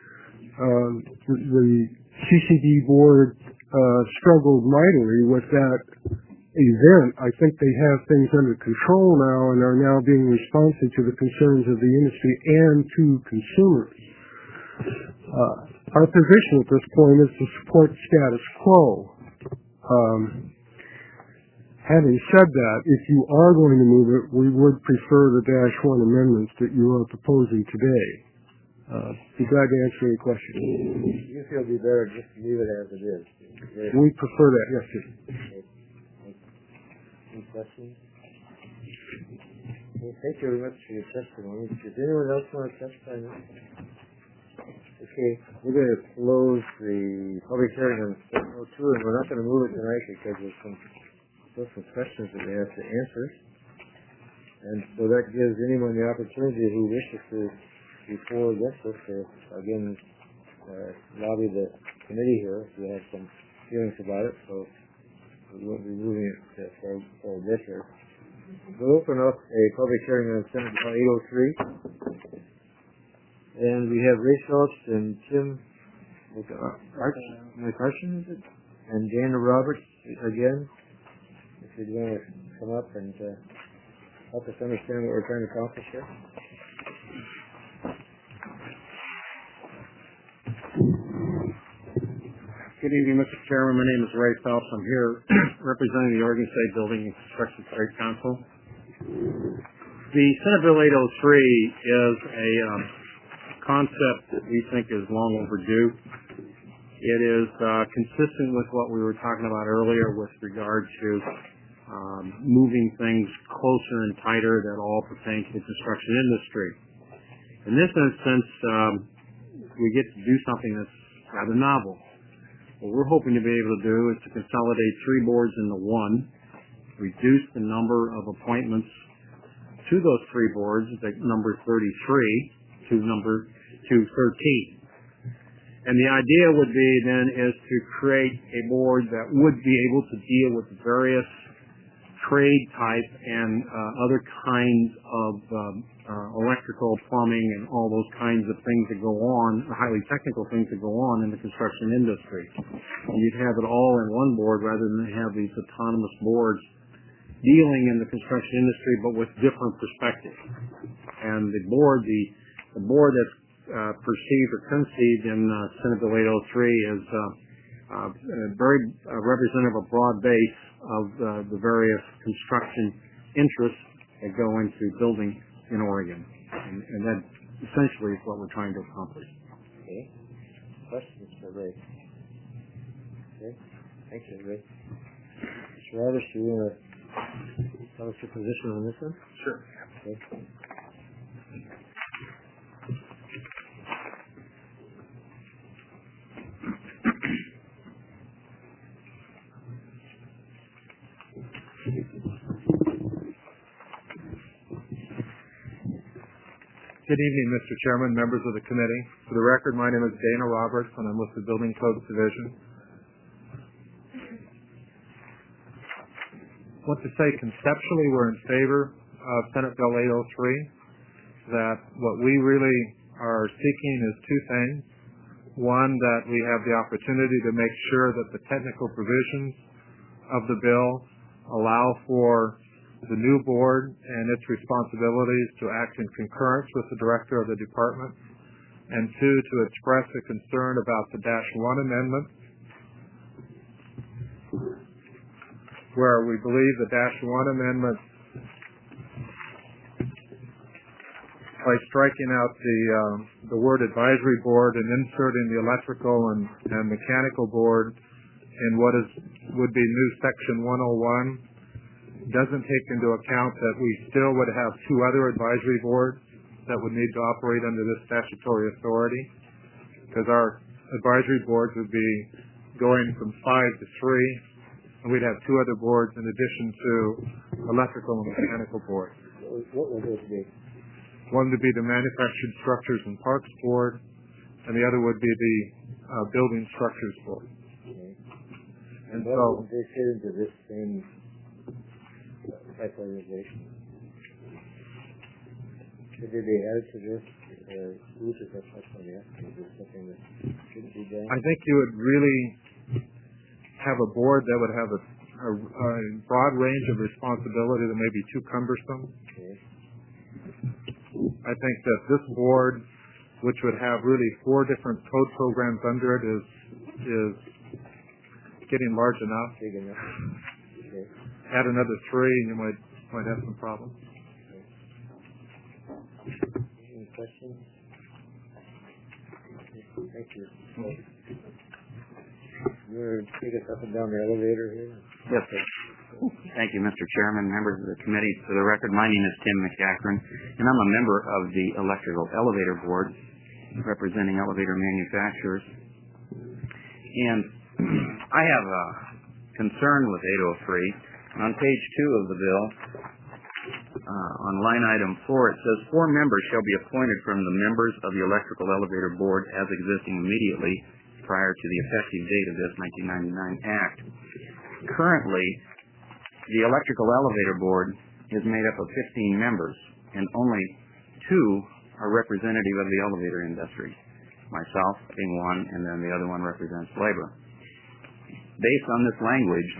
The CCD board struggled mightily with that event. I think they have things under control now and are now being responsive to the concerns of the industry and to consumers. Our position at this point is to support status quo. Having said that, if you are going to move it, we would prefer the -1 amendments that you are proposing today. Be glad to answer any questions. You feel it'd be better just to leave it as it is? We prefer that, yes, sir. Any questions? Well, thank you very much for your testimony. Does anyone else want to testify now? Okay, we're going to close the public hearing on 702, and we're not going to move it tonight because there's some questions that we have to answer. And so that gives anyone the opportunity who wishes to, before this, to again lobby the committee here if you have some feelings about it. So we won't be moving it for this year. We'll open up a public hearing on Senate Bill 803. And we have Ray Phelps and Tim McCarson, is it? And Dana Roberts again. If you'd want to come up and help us understand what we're trying to accomplish here. Good evening, Mr. Chairman. My name is Ray Phelps. I'm here representing the Oregon State Building and Construction Trade Council. The Senate Bill 803 is a concept that we think is long overdue. It is consistent with what we were talking about earlier with regard to moving things closer and tighter that all pertain to the construction industry. In this instance, we get to do something that's rather novel. What we're hoping to be able to do is to consolidate 3 boards into one, reduce the number of appointments to those 3 boards, like number 33 to 13. And the idea would be then is to create a board that would be able to deal with various trade type and other kinds of electrical, plumbing, and all those kinds of things that go on, highly technical things that go on in the construction industry. And you'd have it all in one board rather than have these autonomous boards dealing in the construction industry but with different perspectives. And the board that's perceived or conceived in Senate Bill 803 is very representative of a broad base of the various construction interests that go into building in Oregon. And that essentially is what we're trying to accomplish. Okay. Questions for Ray? Okay. Thank you, Ray. Mr. Roberts, do you want to tell us your position on this one? Sure. Okay. Good evening, Mr. Chairman, members of the committee. For the record, my name is Dana Roberts, and I'm with the Building Codes Division. I want to say conceptually we're in favor of Senate Bill 803, that what we really are seeking is 2 things. One, that we have the opportunity to make sure that the technical provisions of the bill allow for the new board and its responsibilities to act in concurrence with the director of the department, and 2, to express a concern about the -1 amendment, where we believe the -1 amendment, by striking out the word advisory board and inserting the electrical and mechanical board in what would be new Section 101 doesn't take into account that we still would have two other advisory boards that would need to operate under this statutory authority, because our advisory boards would be going from 5 to 3, and we'd have two other boards in addition to electrical and mechanical boards. What would those be? One would be the Manufactured Structures and Parks Board, and the other would be the Building Structures Board. Okay. And what so would they fit into this same type of organization? Should they be added to this? Who's it that's on the estimate? Is this something that shouldn't be done? I think you would really have a board that would have a broad range of responsibility that may be too cumbersome. Okay. I think that this board, which would have really 4 different code programs under it, is getting large enough. Big enough. Okay. Add another 3, and you might have some problems. Any questions? Thank you. You want to take us up and down the elevator here? Yes, sir. Thank you, Mr. Chairman, members of the committee. For the record, my name is Tim McAkron, and I'm a member of the Electrical Elevator Board, representing elevator manufacturers. And I have a concern with 803. On page 2 of the bill, on line item 4, it says 4 members shall be appointed from the members of the Electrical Elevator Board as existing immediately prior to the effective date of this 1999 Act. Currently, the Electrical Elevator Board is made up of 15 members, and only 2 are representative of the elevator industry, myself being one, and then the other one represents labor. Based on this language,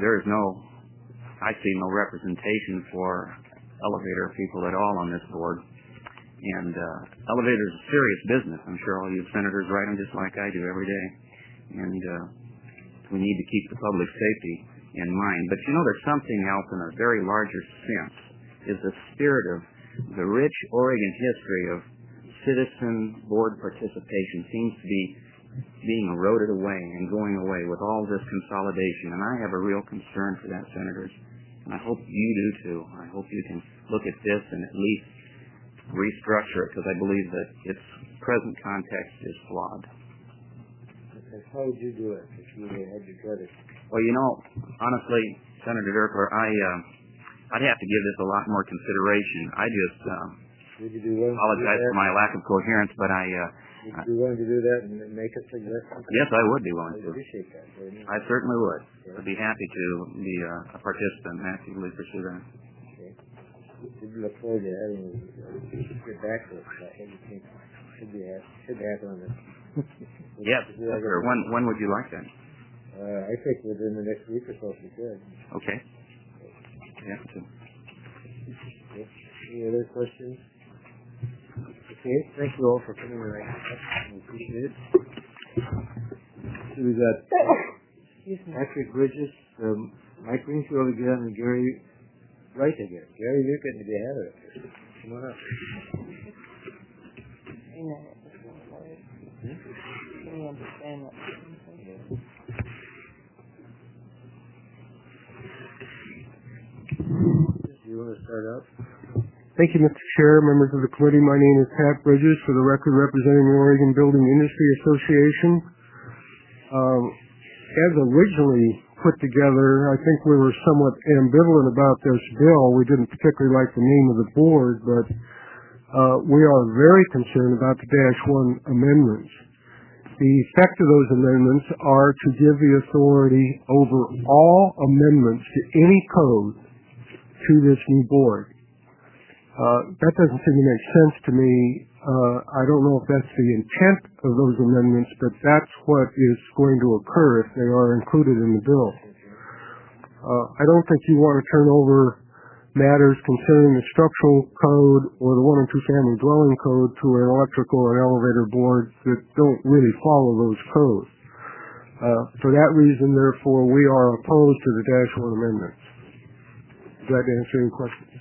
I see no representation for elevator people at all on this board. And elevators is serious business. I'm sure all you senators write them just like I do every day. And we need to keep the public safety in mind. But there's something else in a very larger sense, is the spirit of the rich Oregon history of citizen board participation seems to be being eroded away and going away with all this consolidation. And I have a real concern for that, senators. And I hope you do too. I hope you can look at this and at least restructure it, because I believe that its present context is flawed. Okay, how would you do it if you had your druthers? Well, honestly, Senator Dirkler, I'd have to give this a lot more consideration. I just apologize for my lack of coherence, but would you be willing to do that and make a suggestion? Yes, I would be willing to. I appreciate that very much. I certainly would. Okay. I'd be happy to be a participant and actively pursue that. Okay. We look forward to having you get back to us about what you think should happen on this. Yes, sir. When would you like that? I think within the next week or so, if you could. Okay. Yeah. Okay. Any other questions? Okay, thank you all for coming tonight. I appreciate it. So we got Patrick Bridges, Mike Greenfield again, and Gary Wright again. Gary, you're getting to be ahead of it. Come on up. Can you understand that? Do you want to start out? Thank you, Mr. Chair, members of the committee. My name is Pat Bridges, for the record representing the Oregon Building Industry Association. As originally put together, I think we were somewhat ambivalent about this bill. We didn't particularly like the name of the board, but we are very concerned about the -1 amendments. The effect of those amendments are to give the authority over all amendments to any code to this new board. That doesn't seem to make sense to me. I don't know if that's the intent of those amendments, but that's what is going to occur if they are included in the bill. I don't think you want to turn over matters concerning the structural code or the 1 and 2 family dwelling code to an electrical and elevator board that don't really follow those codes. For that reason, therefore, we are opposed to the -1 amendments. Does that answer any questions?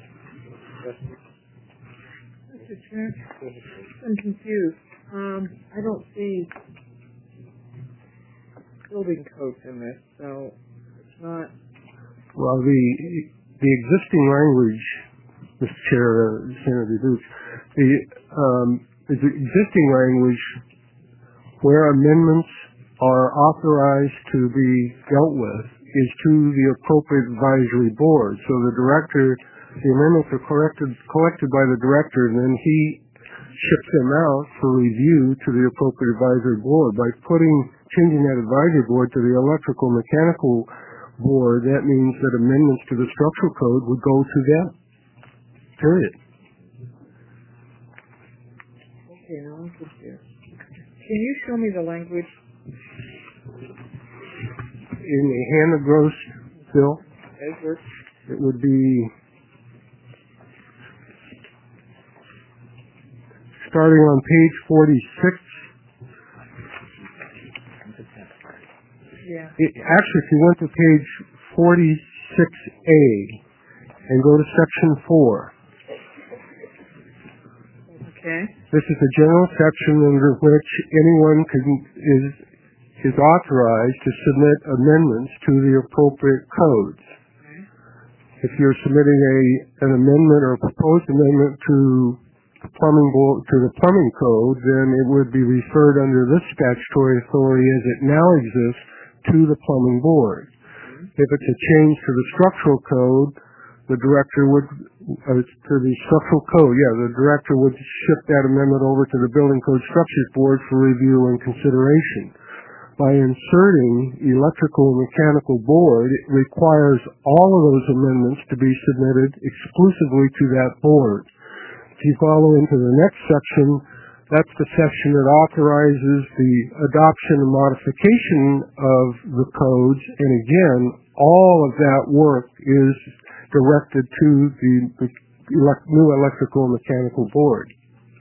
Mr. Chair, I'm confused. I don't see building codes in this, so it's not. Well, the existing language, Mr. Chair, Senator Dukes, the existing language where amendments are authorized to be dealt with is to the appropriate advisory board. So the amendments are collected by the director, and then he ships them out for review to the appropriate advisory board. By changing that advisory board to the electrical mechanical board, that means that amendments to the structural code would go to them. Period. Okay, now I'm confused. Can you show me the language? In the Hannah Gross bill, Edward? it would be starting on page 46. Yeah. Actually, if you went to page 46A and go to section 4. Okay. This is a general section under which anyone is authorized to submit amendments to the appropriate codes. If you're submitting an amendment or a proposed amendment to the plumbing code, then it would be referred under this statutory authority as it now exists to the plumbing board. If it's a change to the structural code, the director would ship that amendment over to the Building Code Structures Board for review and consideration. By inserting electrical and mechanical board, it requires all of those amendments to be submitted exclusively to that board. If you follow into the next section, that's the section that authorizes the adoption and modification of the codes, and again, all of that work is directed to the new electrical and mechanical board.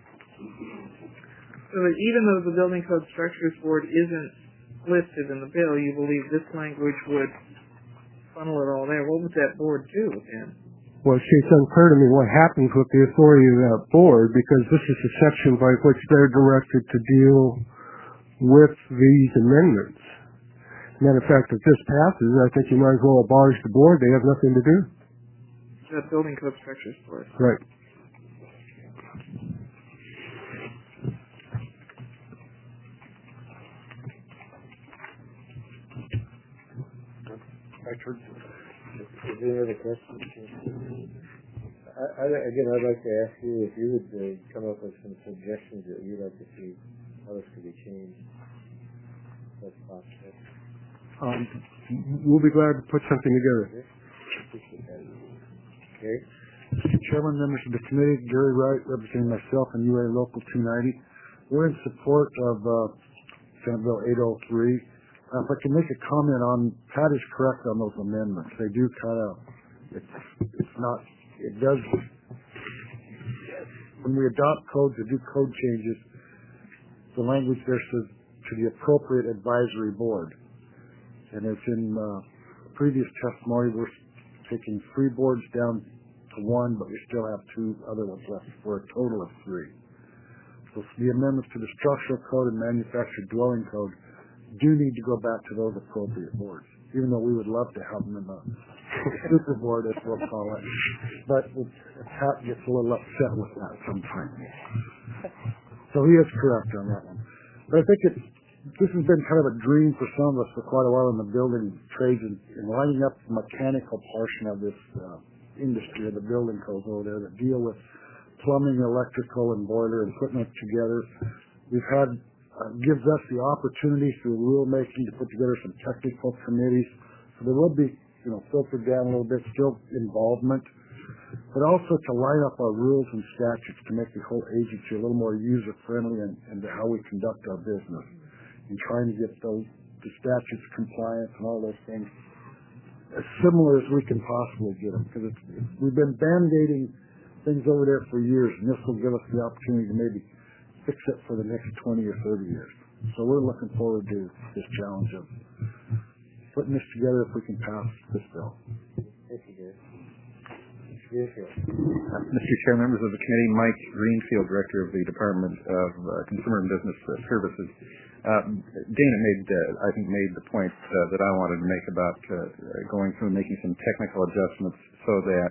So that even though the Building Code Structures Board isn't listed in the bill, you believe this language would funnel it all there. What would that board do then? Well, see, it's unclear to me what happens with the authority of that board, because this is a section by which they're directed to deal with these amendments. Matter of fact, if this passes, I think you might as well abolish the board. They have nothing to do. The Building Code Structures Board. Right. Is there any other questions? I'd like to ask you if you would come up with some suggestions that you'd like to see how this could be changed. That's possible. We'll be glad to put something together. Okay. Mr. Chairman, members of the committee, Gary Wright, representing myself and UA Local 290. We're in support of Senate Bill 803. If I can make a comment on, Pat is correct on those amendments. They do when we adopt codes or do code changes, the language there says to the appropriate advisory board. And it's in previous testimony, we're taking 3 boards down to 1, but we still have 2 other ones left for a total of 3. So the amendments to the structural code and manufactured dwelling code do need to go back to those appropriate boards, even though we would love to have them in the super board, as we'll call it. But Pat gets a little upset with that sometimes. So he is correct on that one. But I think this has been kind of a dream for some of us for quite a while in the building trades and lining up the mechanical portion of this industry of the building codes over there that deal with plumbing, electrical, and boiler and putting it together. We've had gives us the opportunity through rulemaking to put together some technical committees. So there will be, filtered down a little bit, still involvement, but also to line up our rules and statutes to make the whole agency a little more user-friendly and to how we conduct our business and trying to get the statutes compliant and all those things as similar as we can possibly get them. Because we've been band-aiding things over there for years, and this will give us the opportunity to maybe fix it for the next 20 or 30 years. So we're looking forward to this challenge of putting this together if we can pass this bill. Thank you, Dave. Mr. Chair, members of the committee, Mike Greenfield, Director of the Department of Consumer and Business Services. Dana made the point that I wanted to make about going through and making some technical adjustments so that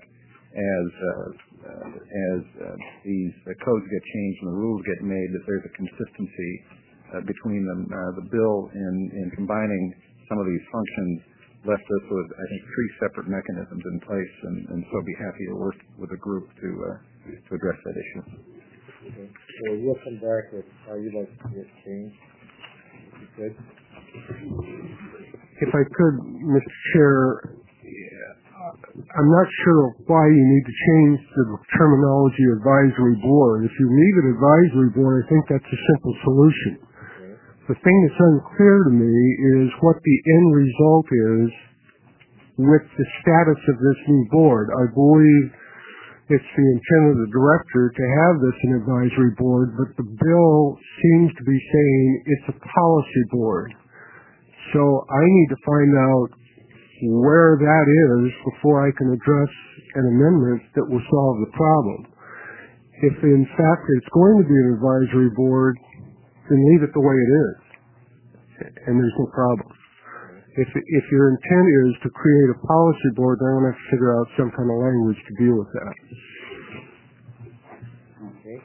as these codes get changed and the rules get made, that there's a consistency between them. The bill in combining some of these functions left us with, I think, 3 separate mechanisms in place, and so be happy to work with a group to address that issue. Okay. So you'll come back with how you'd like to see it changed. You could? If I could, Mr. Chair, I'm not sure why you need to change the terminology advisory board. If you leave it advisory board, I think that's a simple solution. The thing that's unclear to me is what the end result is with the status of this new board. I believe it's the intent of the director to have this an advisory board, but the bill seems to be saying it's a policy board. So I need to find out where that is before I can address an amendment that will solve the problem. If in fact it's going to be an advisory board, then leave it the way it is, and there's no problem. If your intent is to create a policy board, then I'm going to have to figure out some kind of language to deal with that. Okay.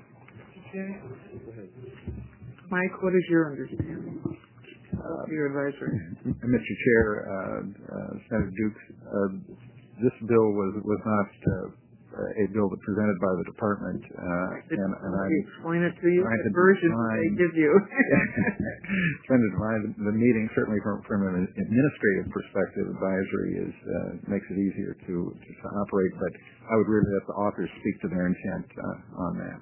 Mike, what is your understanding of your advisory? Mr. Chair, Senator Dukes, this bill was not a bill that presented by the department, and I explain it to you. The version they give you. Trying to define the meeting, certainly from an administrative perspective, advisory makes it easier to operate. But I would really let the authors speak to their intent on that.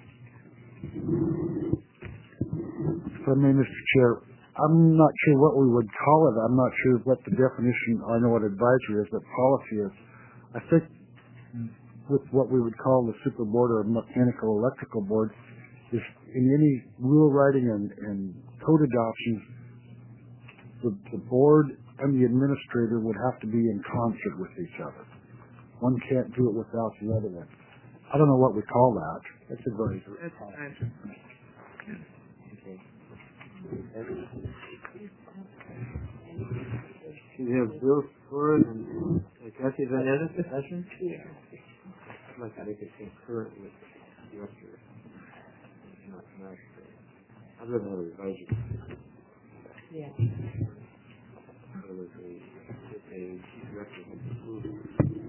For me, Mr. Chair, I'm not sure what we would call it. I'm not sure what the definition. I know what advisory is, but policy is. I think with what we would call the super board or mechanical electrical board, is in any rule writing and code adoptions, the board and the administrator would have to be in concert with each other. One can't do it without the other one. I don't know what we call that. That's advisory. That's advisory. You have bills for it, and Kathy, is that any discussion? Yeah. Like I think it's concurrent with the director. Not I'd rather have an advisory. Yeah. If a director has approved it.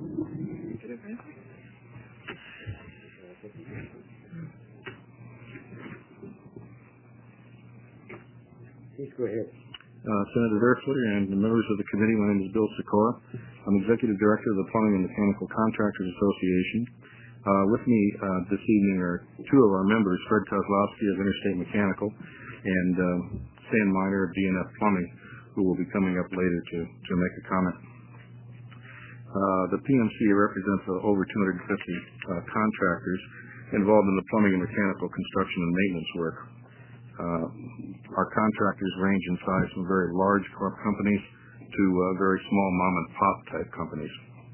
Please go ahead. Senator Derfler and the members of the committee, my name is Bill Sikora. I'm Executive Director of the Plumbing and Mechanical Contractors Association. With me this evening are 2 of our members, Fred Kozlowski of Interstate Mechanical and Stan Miner of DNF Plumbing, who will be coming up later to make a comment. The PMC represents over 250 contractors involved in the plumbing and mechanical construction and maintenance work. Our contractors range in size from very large companies to very small mom-and-pop type companies.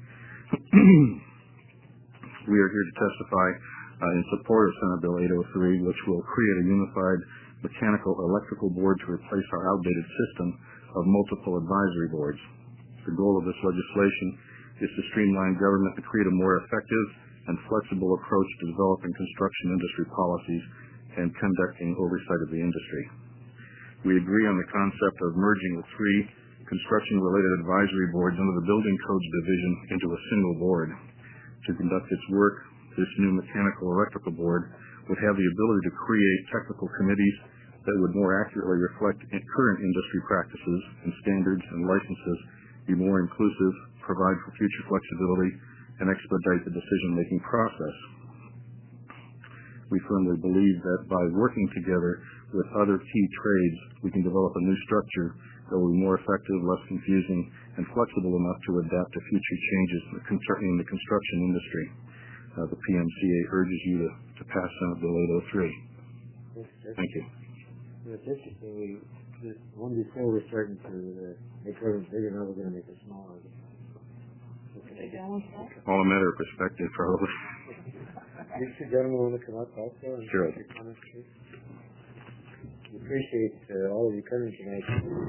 We are here to testify in support of Senate Bill 803, which will create a unified mechanical electrical board to replace our outdated system of multiple advisory boards. The goal of this legislation is to streamline government to create a more effective and flexible approach to developing construction industry policies and conducting oversight of the industry. We agree on the concept of merging the 3 construction-related advisory boards under the Building Codes Division into a single board. To conduct its work, this new mechanical electrical board would have the ability to create technical committees that would more accurately reflect current industry practices and standards and licenses, be more inclusive, provide for future flexibility, and expedite the decision-making process. We firmly believe that by working together with other key trades, we can develop a new structure that will be more effective, less confusing, and flexible enough to adapt to future changes in the construction industry. The PMCA urges you to pass Senate Bill 803. Thank you. It's interesting. This one before we're starting to make government bigger, now we're going to make it smaller. Okay. All a matter of perspective, probably. These two gentlemen want to come up also and sure. make your comments, please. We appreciate all of you coming tonight.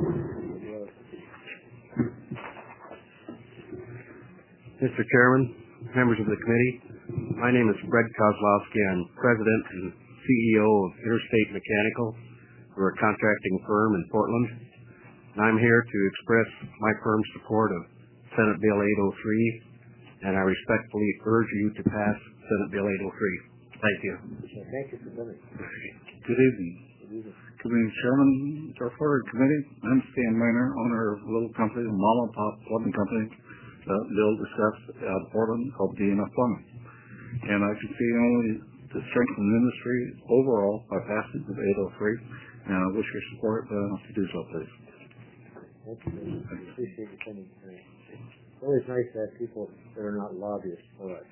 Mr. Chairman, members of the committee, my name is Fred Kozlowski. I'm President and CEO of Interstate Mechanical. We're a contracting firm in Portland. And I'm here to express my firm's support of Senate Bill 803, and I respectfully urge you to pass Senate Bill 803. Thank you. Thank you for coming. Good evening. Committee Chairman, Director Committee. I'm Stan Miner, owner of a little company, a mom and pop plumbing company, build discussed out of Portland called DNF Plumbing. And I can see only to strengthen the industry overall by passing the 803, and I wish your support to do so, please. Thank you. I appreciate you coming tonight. It's always nice to have people that are not lobbyists for us.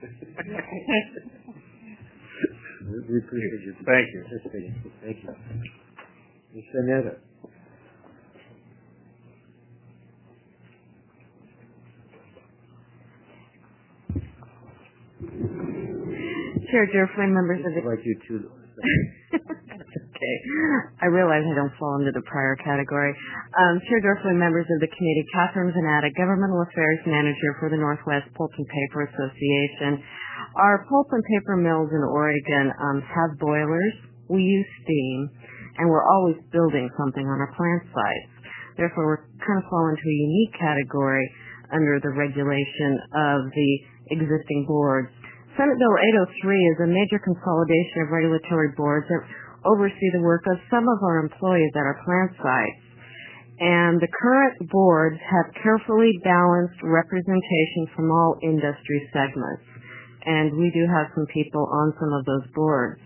We appreciate your participating. Thank you. Ms. Annetta. Chair Durfley, members of the... I'd like you to... That's okay. I realize I don't fall into the prior category. Chair Durfley, members of the committee, Catherine Zanata, Governmental Affairs Manager for the Northwest Pulp and Paper Association. Our pulp and paper mills in Oregon have boilers. We use steam, and we're always building something on our plant sites. Therefore, we're kind of fall into a unique category under the regulation of the existing boards. Senate Bill 803 is a major consolidation of regulatory boards that oversee the work of some of our employees at our plant sites. And the current boards have carefully balanced representation from all industry segments. And we do have some people on some of those boards.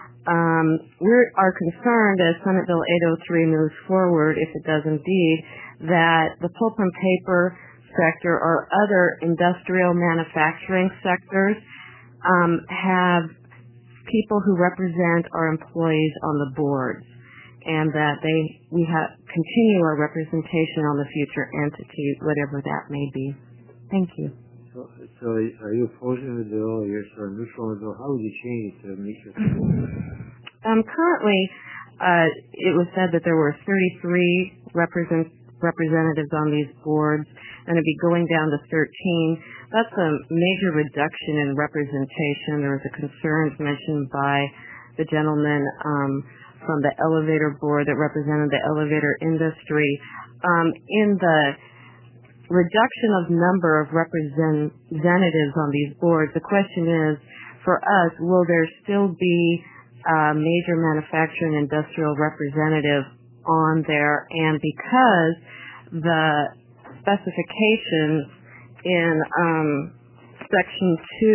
We are concerned as Senate Bill 803 moves forward, if it does indeed, that the pulp and paper sector or other industrial manufacturing sectors have people who represent our employees on the boards, and that we continue our representation on the future entities, whatever that may be. Thank you. So are you opposing the bill, or you're sort of neutral on the bill? How would you change it to meet your Currently, it was said that there were 33 representatives on these boards, and it'd be going down to 13. That's a major reduction in representation. There was a concern mentioned by the gentleman from the elevator board that represented the elevator industry. In the reduction of number of representatives on these boards, the question is, for us, will there still be a major manufacturing industrial representative on there? And because the specifications in Section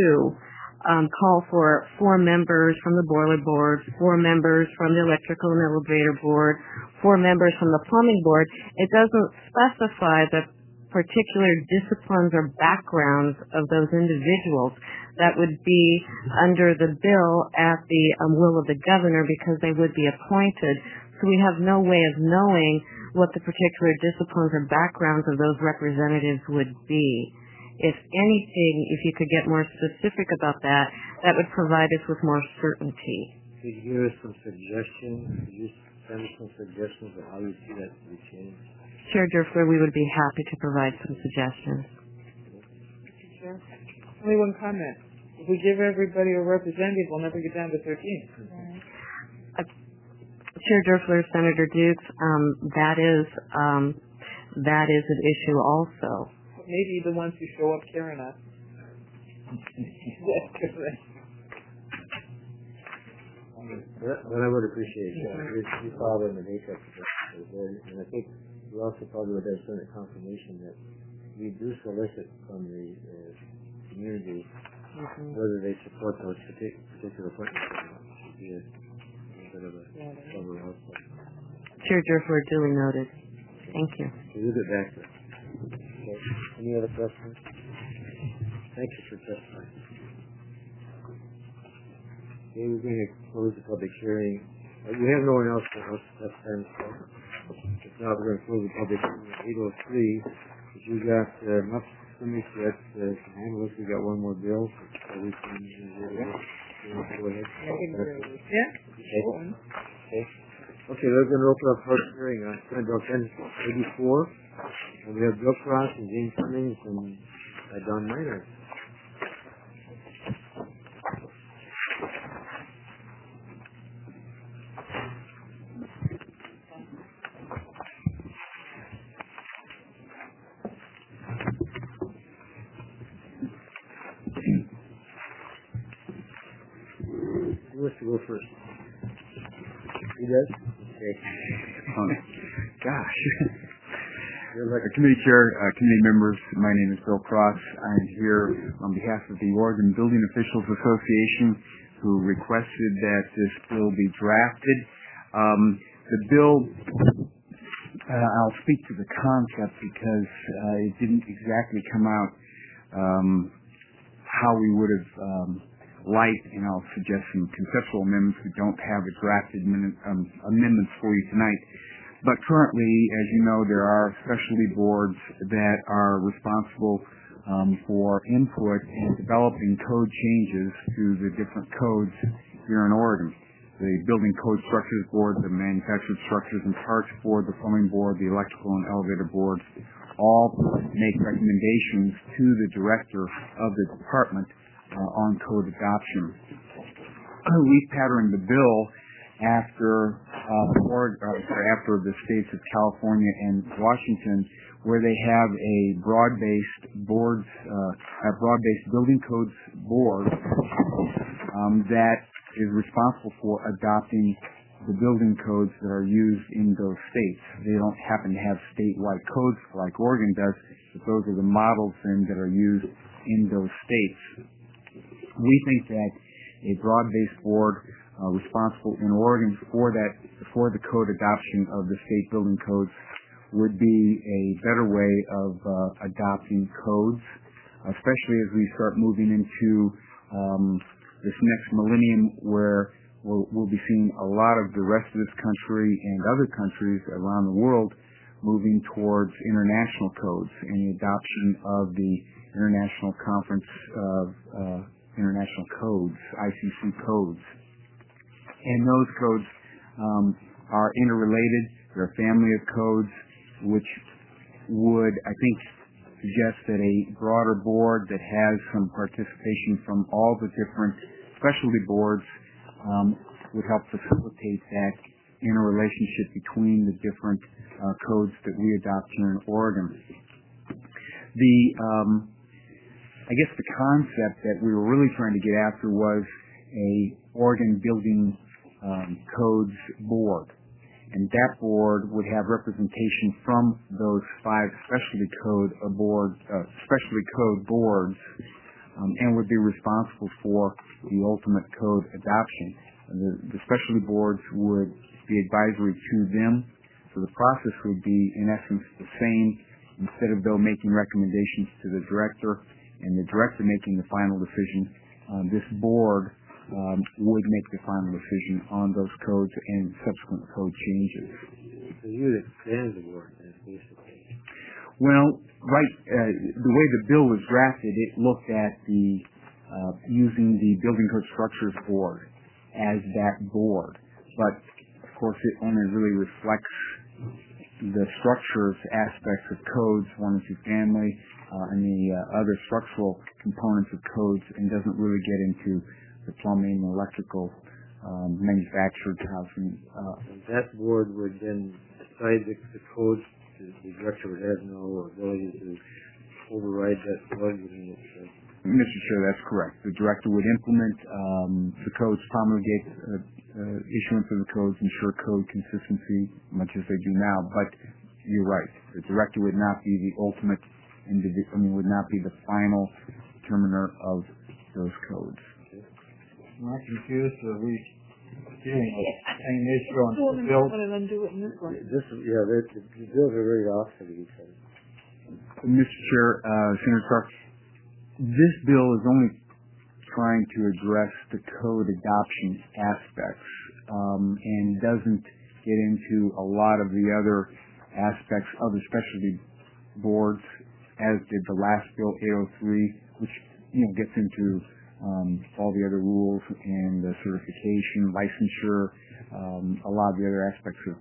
2 call for 4 members from the boiler board, 4 members from the electrical and elevator board, 4 members from the plumbing board, it doesn't specify the particular disciplines or backgrounds of those individuals. That would be under the bill at the will of the governor, because they would be appointed. So we have no way of knowing what the particular disciplines or backgrounds of those representatives would be. If anything, if you could get more specific about that, that would provide us with more certainty. Could you give us some suggestions? Could you send us some suggestions of how you see that to be changed? Chair Durfler, we would be happy to provide some suggestions. Chair, only one comment. If we give everybody a representative, we'll never get down to 13. Chair Durfler, Senator Dukes, that is an issue also. Maybe the ones who show up carrying us. What I would appreciate is you follow in the makeup of the board, and I think we also probably would have Senate confirmation that we do solicit from the community whether they support those particular appointments or not. It should be a bit of a cover also. Chair Durfler, duly noted. Thank you. We'll get back to it. Okay. Any other questions? Thank you for testifying. Okay, we're going to close the public hearing. We have no one else to testify. If not, we're going to close the public hearing at 8:03. Because you got enough let me see, that's handle this. We got one more bill. So we can go ahead. Yeah. Okay, we're going to open up public hearing on Senate Bill 1084. And we have Bill Cross and Gene Cummings and Don Miner. Who wants to go first? He does? Okay. Gosh. Committee Chair, committee members, my name is Bill Cross. I'm here on behalf of the Oregon Building Officials Association, who requested that this bill be drafted. The bill, I'll speak to the concept because it didn't exactly come out how we would have liked, and I'll suggest some conceptual amendments. We don't have a drafted amendments for you tonight. But currently, as you know, there are specialty boards that are responsible for input and developing code changes to the different codes here in Oregon. The Building Code Structures Board, the Manufactured Structures and Parts Board, the Plumbing Board, the Electrical and Elevator Boards, all make recommendations to the director of the department on code adoption. We've patterned the bill after the states of California and Washington, where they have a broad-based building codes board that is responsible for adopting the building codes that are used in those states. They don't happen to have statewide codes like Oregon does, but those are the models then that are used in those states. We think that a broad-based board responsible in Oregon for the code adoption of the state building codes would be a better way of adopting codes, especially as we start moving into this next millennium where we'll be seeing a lot of the rest of this country and other countries around the world moving towards international codes and the adoption of the International Conference of International Codes, ICC codes. And those codes are interrelated. They're a family of codes which would, I think, suggest that a broader board that has some participation from all the different specialty boards would help facilitate that interrelationship between the different codes that we adopt here in Oregon. I guess the concept that we were really trying to get after was a Oregon Building Codes Board, and that board would have representation from those 5 specialty code boards, and would be responsible for the ultimate code adoption. The specialty boards would be advisory to them, so the process would be in essence the same. Instead of though making recommendations to the director and the director making the final decision, this board would make the final decision on those codes and subsequent code changes. So you would expand the board, basically. Well, the way the bill was drafted, it looked at using the Building Code Structures Board as that board. But, of course, it only really reflects the structures aspects of codes, 1 and 2 family, and the other structural components of codes, and doesn't really get into the plumbing, electrical, manufactured housing. And that board would then decide the codes. The director would have no ability to override that board. Mr. Chair, that's correct. The director would implement the codes, promulgate issuance of the codes, ensure code consistency, much as they do now. But you're right. The director would not be the ultimate would not be the final determiner of those codes. Am I confused? Are we dealing with the same issue on the bill? The bills are very opposite of each other. Mr. Chair, Senator Clark, this bill is only trying to address the code adoption aspects and doesn't get into a lot of the other aspects of the specialty boards as did the last bill, 803, which gets into all the other rules and the certification, licensure, a lot of the other aspects of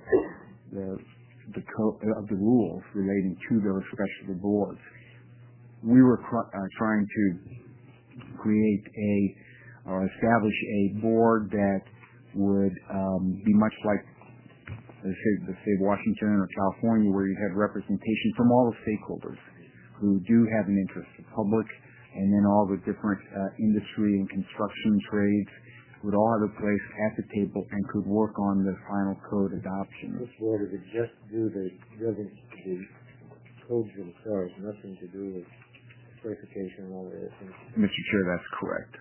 the rules relating to those specialty boards. We were trying to create or establish a board that would be much like the state of Washington or California, where you have representation from all the stakeholders who do have an interest, the public, and then all the different industry and construction trades would all have a place at the table and could work on the final code adoption. This board would just do the codes themselves, nothing to do with certification and all the other things. Mr. Chair, that's correct.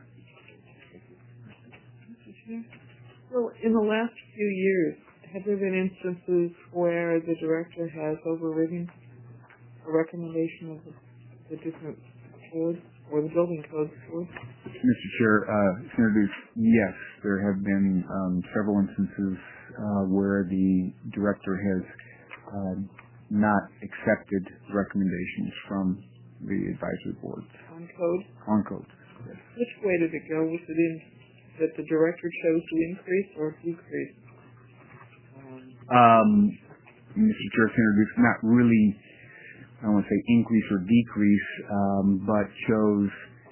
Mr. Chair? Well, in the last few years, have there been instances where the director has overridden a recommendation of the different boards or the building code board? Mr. Chair, Senator Dukes, yes, there have been several instances where the director has not accepted recommendations from the advisory boards. On code? On code, yes. Which way did it go? Was it in that the director chose to increase or decrease? Mr. Chair, Senator Dukes, not really, I don't want to say increase or decrease, but chose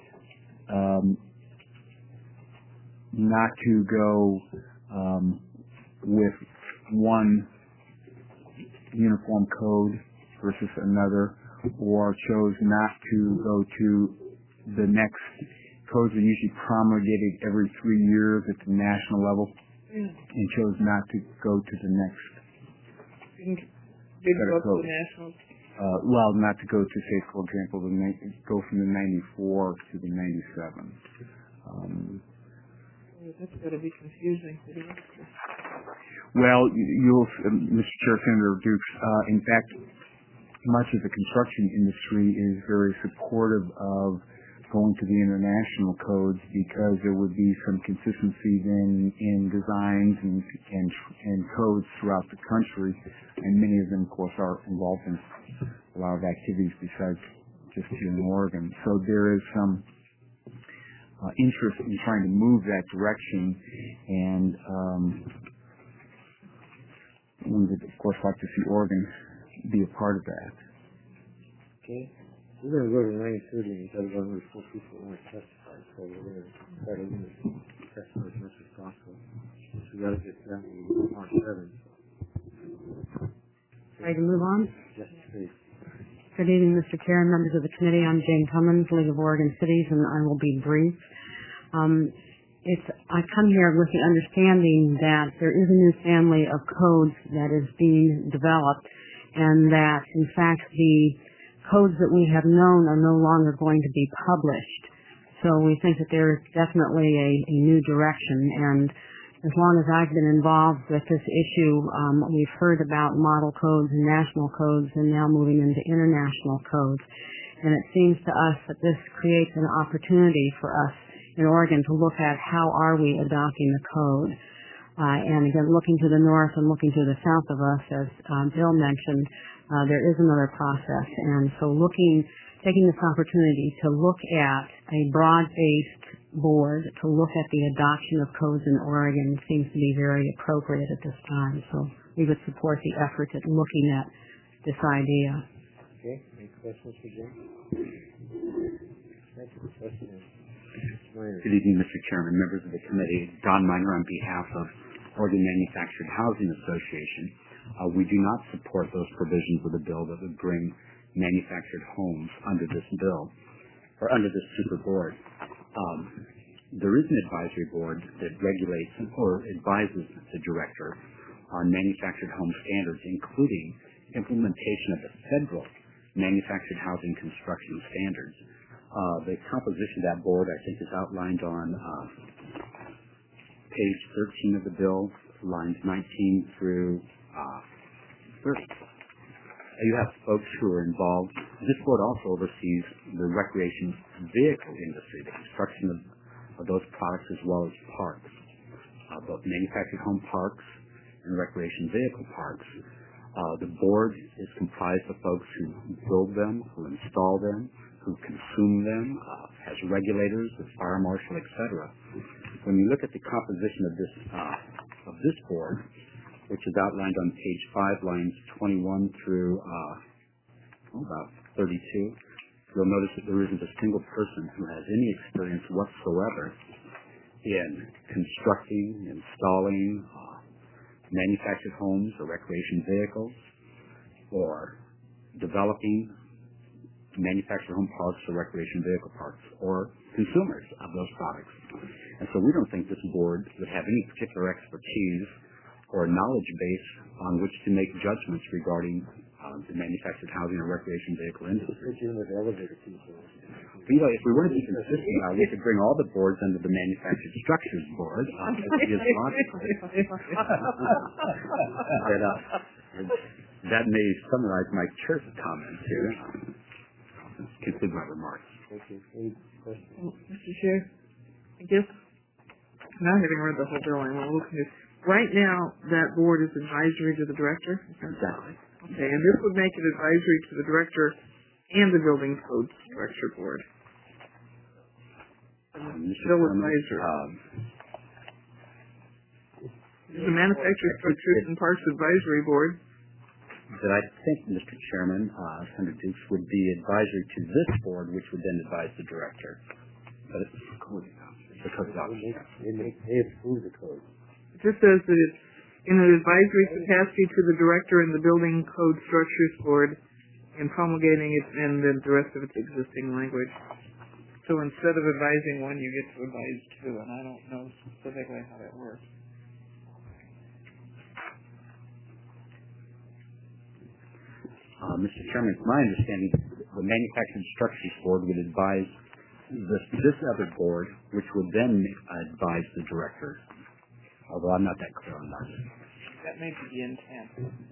not to go with one uniform code versus another, or chose not to go to the next codes are usually promulgated every 3 years at the national level, and chose not to go to the next. Didn't go up to the national? Well, not to go to, say, for example, go from the 94 to the 97. That's got to be confusing. Well, you'll, Mr. Chair, Senator Dukes, in fact, much of the construction industry is very supportive of going to the international codes because there would be some consistency then in designs and codes throughout the country, and many of them, of course, are involved in a lot of activities besides just here in Oregon. So there is some interest in trying to move that direction, and we would, of course, like to see Oregon be a part of that. Okay. We're going to go to 9:30 instead of only 4 people who want to testify, so we're going to try to limit testimony as much as possible. So we got to get down to March 7th. Ready to move on? Yes, please. Good evening, Mr. Chair and members of the committee. I'm Jane Cummins, League of Oregon Cities, and I will be brief. I come here with the understanding that there is a new family of codes that is being developed, and that, in fact, the codes that we have known are no longer going to be published. So we think that there is definitely a new direction, and as long as I've been involved with this issue, we've heard about model codes and national codes and now moving into international codes. And it seems to us that this creates an opportunity for us in Oregon to look at how are we adopting the code. And again, looking to the north and looking to the south of us, as Bill mentioned, there is another process. And so taking this opportunity to look at a broad-based board, to look at the adoption of codes in Oregon seems to be very appropriate at this time. So we would support the effort at looking at this idea. Okay. Any questions for Jim? Thank you. Good evening, Mr. Chairman, members of the committee. Don Miner on behalf of Oregon Manufactured Housing Association. We do not support those provisions of the bill that would bring manufactured homes under this bill, or under this super board. There is an advisory board that regulates or advises the director on manufactured home standards, including implementation of the federal manufactured housing construction standards. The composition of that board, I think, is outlined on page 13 of the bill, lines 19 through 30. You have folks who are involved. This board also oversees the recreation vehicle industry, the construction of those products as well as parks, both manufactured home parks and recreation vehicle parks. The board is comprised of folks who build them, who install them, who consume them, has regulators, the fire marshal, etc. When you look at the composition of this board, which is outlined on page 5, lines 21 through about 32, you'll notice that there isn't a single person who has any experience whatsoever in constructing, installing manufactured homes or recreation vehicles, or developing manufactured home parks or recreation vehicle parks, or consumers of those products. And so we don't think this board would have any particular expertise or knowledge base on which to make judgments regarding the manufactured housing or recreation vehicle industry. If we were to be consistent, we could bring all the boards under the Manufactured Structures Board. That may summarize my chair's comments here. Conclude my remarks. Thank you. Any questions? Mr. Chair, I guess, not having read the whole bill, I'm a little confused. Right now, that board is advisory to the director? Exactly. Okay, and this would make it advisory to the director and the building code structure board. Still advisory. The Manufactured Structures and Parks Advisory Board. That I think, Mr. Chairman, Senator Dukes, would be advisory to this board, which would then advise the director. But it's the code adoption. They approve the code. It just says that it's in an advisory capacity to the director and the Building Code Structures Board in promulgating it and then the rest of its existing language. So instead of advising one, you get to advise two, and I don't know specifically how that works. Mr. Chairman, it's my understanding the Manufactured Structures Board would advise this other board, which would then advise the director. Although I'm not that clear on that. That may be the intent.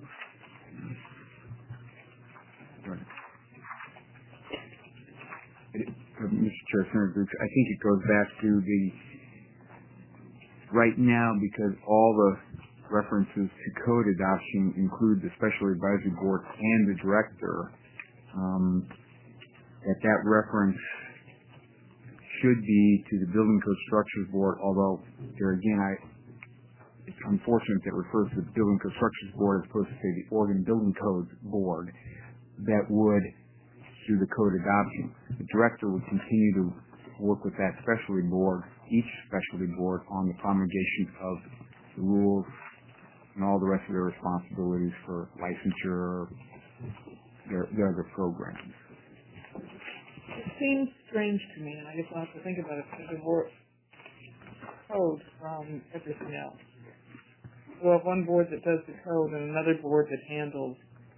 Mr. Chair, Senator Dukes, I think it goes back to the right now, because all the references to code adoption include the Special Advisory Board and the director, that reference should be to the Building Code Structures Board, although there again, it's unfortunate that it refers to the Building Code Structures Board as opposed to, say, the Oregon Building Codes Board that would do the code adoption. The director would continue to work with that specialty board, each specialty board, on the promulgation of the rules and all the rest of their responsibilities for licensure, their other programs. It seems strange to me, and I guess I'll have to think about it, to divorce code from everything else. We'll have one board that does the code and another board that handles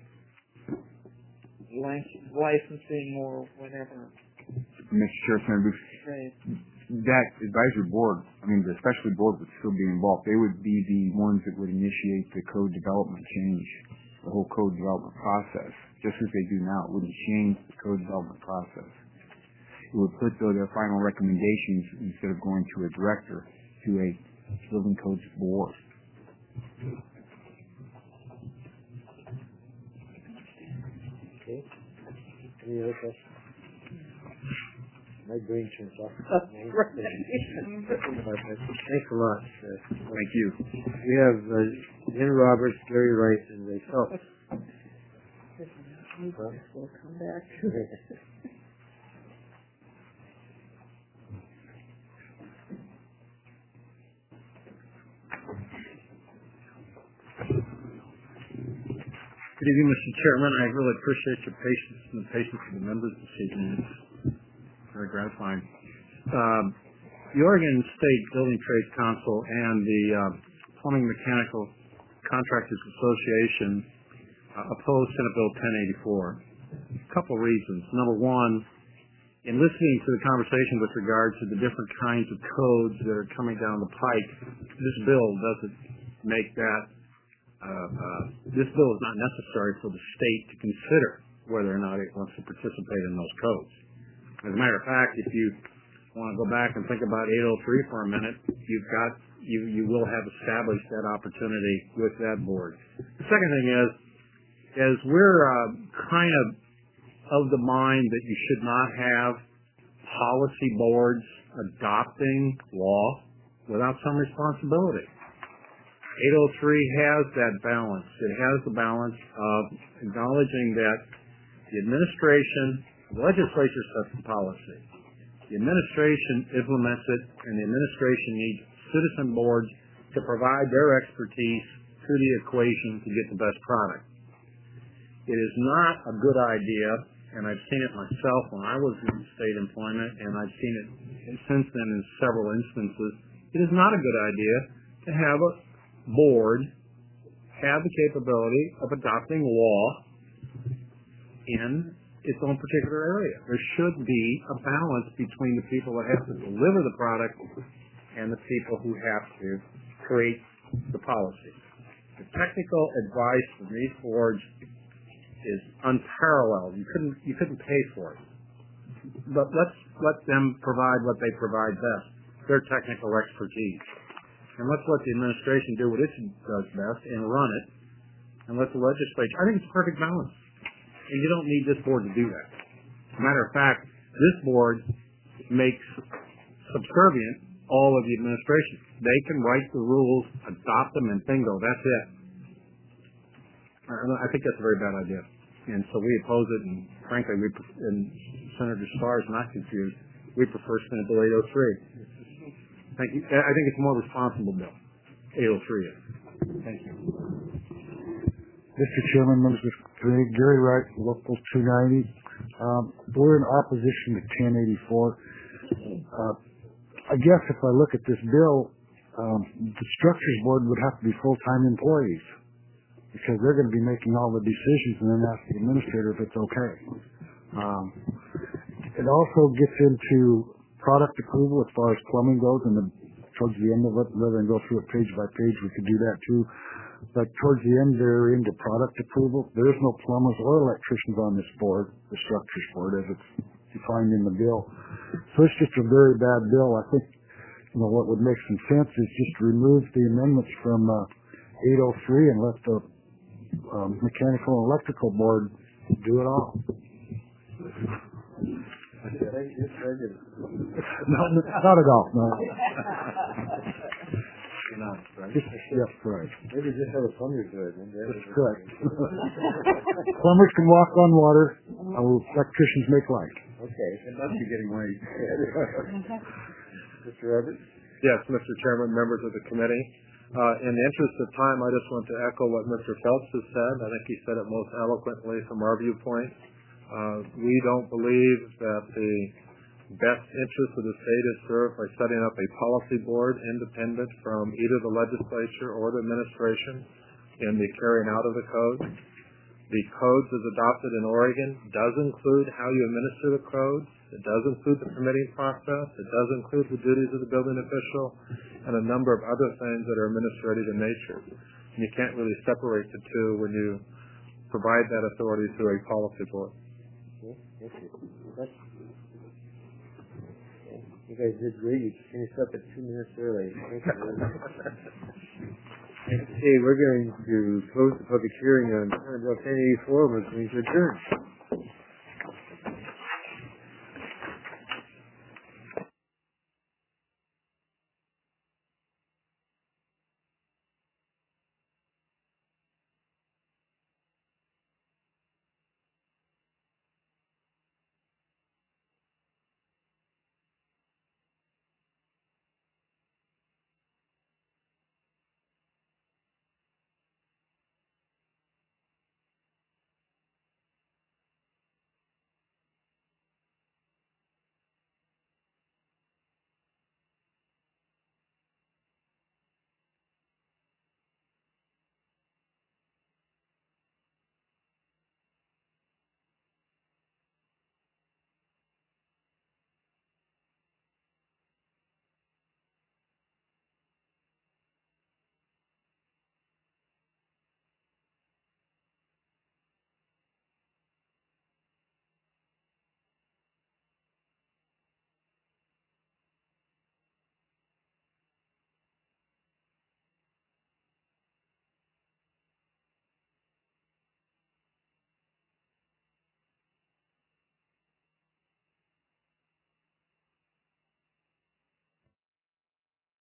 licensing or whatever. Mr. Chair, Senator Dukes, that advisory board, the specialty board would still be involved. They would be the ones that would initiate the code development change, the whole code development process, just as they do now. It wouldn't change the code development process. It would put their final recommendations, instead of going to a director, to a building codes board. Okay. Any other questions? My brain turns off. Thanks a lot. Thank you. We have Jen Roberts, Gary Wright, and Ray Phelps. We'll come back. Good evening, Mr. Chairman. I really appreciate your patience and the patience of the members this evening. It's very gratifying. The Oregon State Building Trades Council and the Plumbing Mechanical Contractors Association opposed Senate Bill 1084. A couple of reasons. Number one, in listening to the conversation with regard to the different kinds of codes that are coming down the pike, this bill doesn't make that this bill is not necessary for the state to consider whether or not it wants to participate in those codes. As a matter of fact, if you want to go back and think about 803 for a minute, you will have established that opportunity with that board. The second thing is, is we're kind of the mind that you should not have policy boards adopting law without some responsibility. 803 has that balance. It has the balance of acknowledging that the administration, the legislature sets the policy. The administration implements it, and the administration needs citizen boards to provide their expertise to the equation to get the best product. It is not a good idea, and I've seen it myself when I was in state employment, and I've seen it since then in several instances. It is not a good idea to have a board have the capability of adopting law in its own particular area. There should be a balance between the people that have to deliver the product and the people who have to create the policy. The technical advice from these boards is unparalleled. You couldn't pay for it. But let's let them provide what they provide best, their technical expertise. And let's let the administration do what it does best and run it, and let the legislature. I think it's a perfect balance. And you don't need this board to do that. As a matter of fact, this board makes subservient all of the administration. They can write the rules, adopt them, and bingo, that's it. I think that's a very bad idea. And so we oppose it, and frankly, and Senator Starr is not confused. We prefer Senate Bill 803. Thank you. I think it's a more responsible bill. 803 is. Thank you. Mr. Chairman, members of the committee, Gary Wright, Local 290. We're in opposition to 1084. I guess if I look at this bill, the Structures Board would have to be full-time employees because they're going to be making all the decisions and then ask the administrator if it's okay. It also gets into product approval as far as plumbing goes, and towards the end of it, rather than go through it page by page, we could do that too. But towards the end, they're into product approval. There's no plumbers or electricians on this board, the Structures Board, as it's defined in the bill. So it's just a very bad bill. I think, what would make some sense is just remove the amendments from 803 and let the Mechanical and Electrical Board do it all. No, not at all. No. Yes, correct. Maybe just have a plumber do it. That's correct. Plumbers can walk on water. Electricians make light. Okay. It must be getting late. Mr. Roberts? Yes, Mr. Chairman, members of the committee. In the interest of time, I just want to echo what Mr. Phelps has said. I think he said it most eloquently from our viewpoint. We don't believe that the best interest of the state is served by setting up a policy board independent from either the legislature or the administration in the carrying out of the code. The codes as adopted in Oregon does include how you administer the codes. It does include the permitting process. It does include the duties of the building official and a number of other things that are administrative in nature. And you can't really separate the two when you provide that authority to a policy board. Thank you. You guys did great. You finished up at 2 minutes early. Thank you. Okay, we're going to close the public hearing on Senate Bill 1084. We're going to adjourn.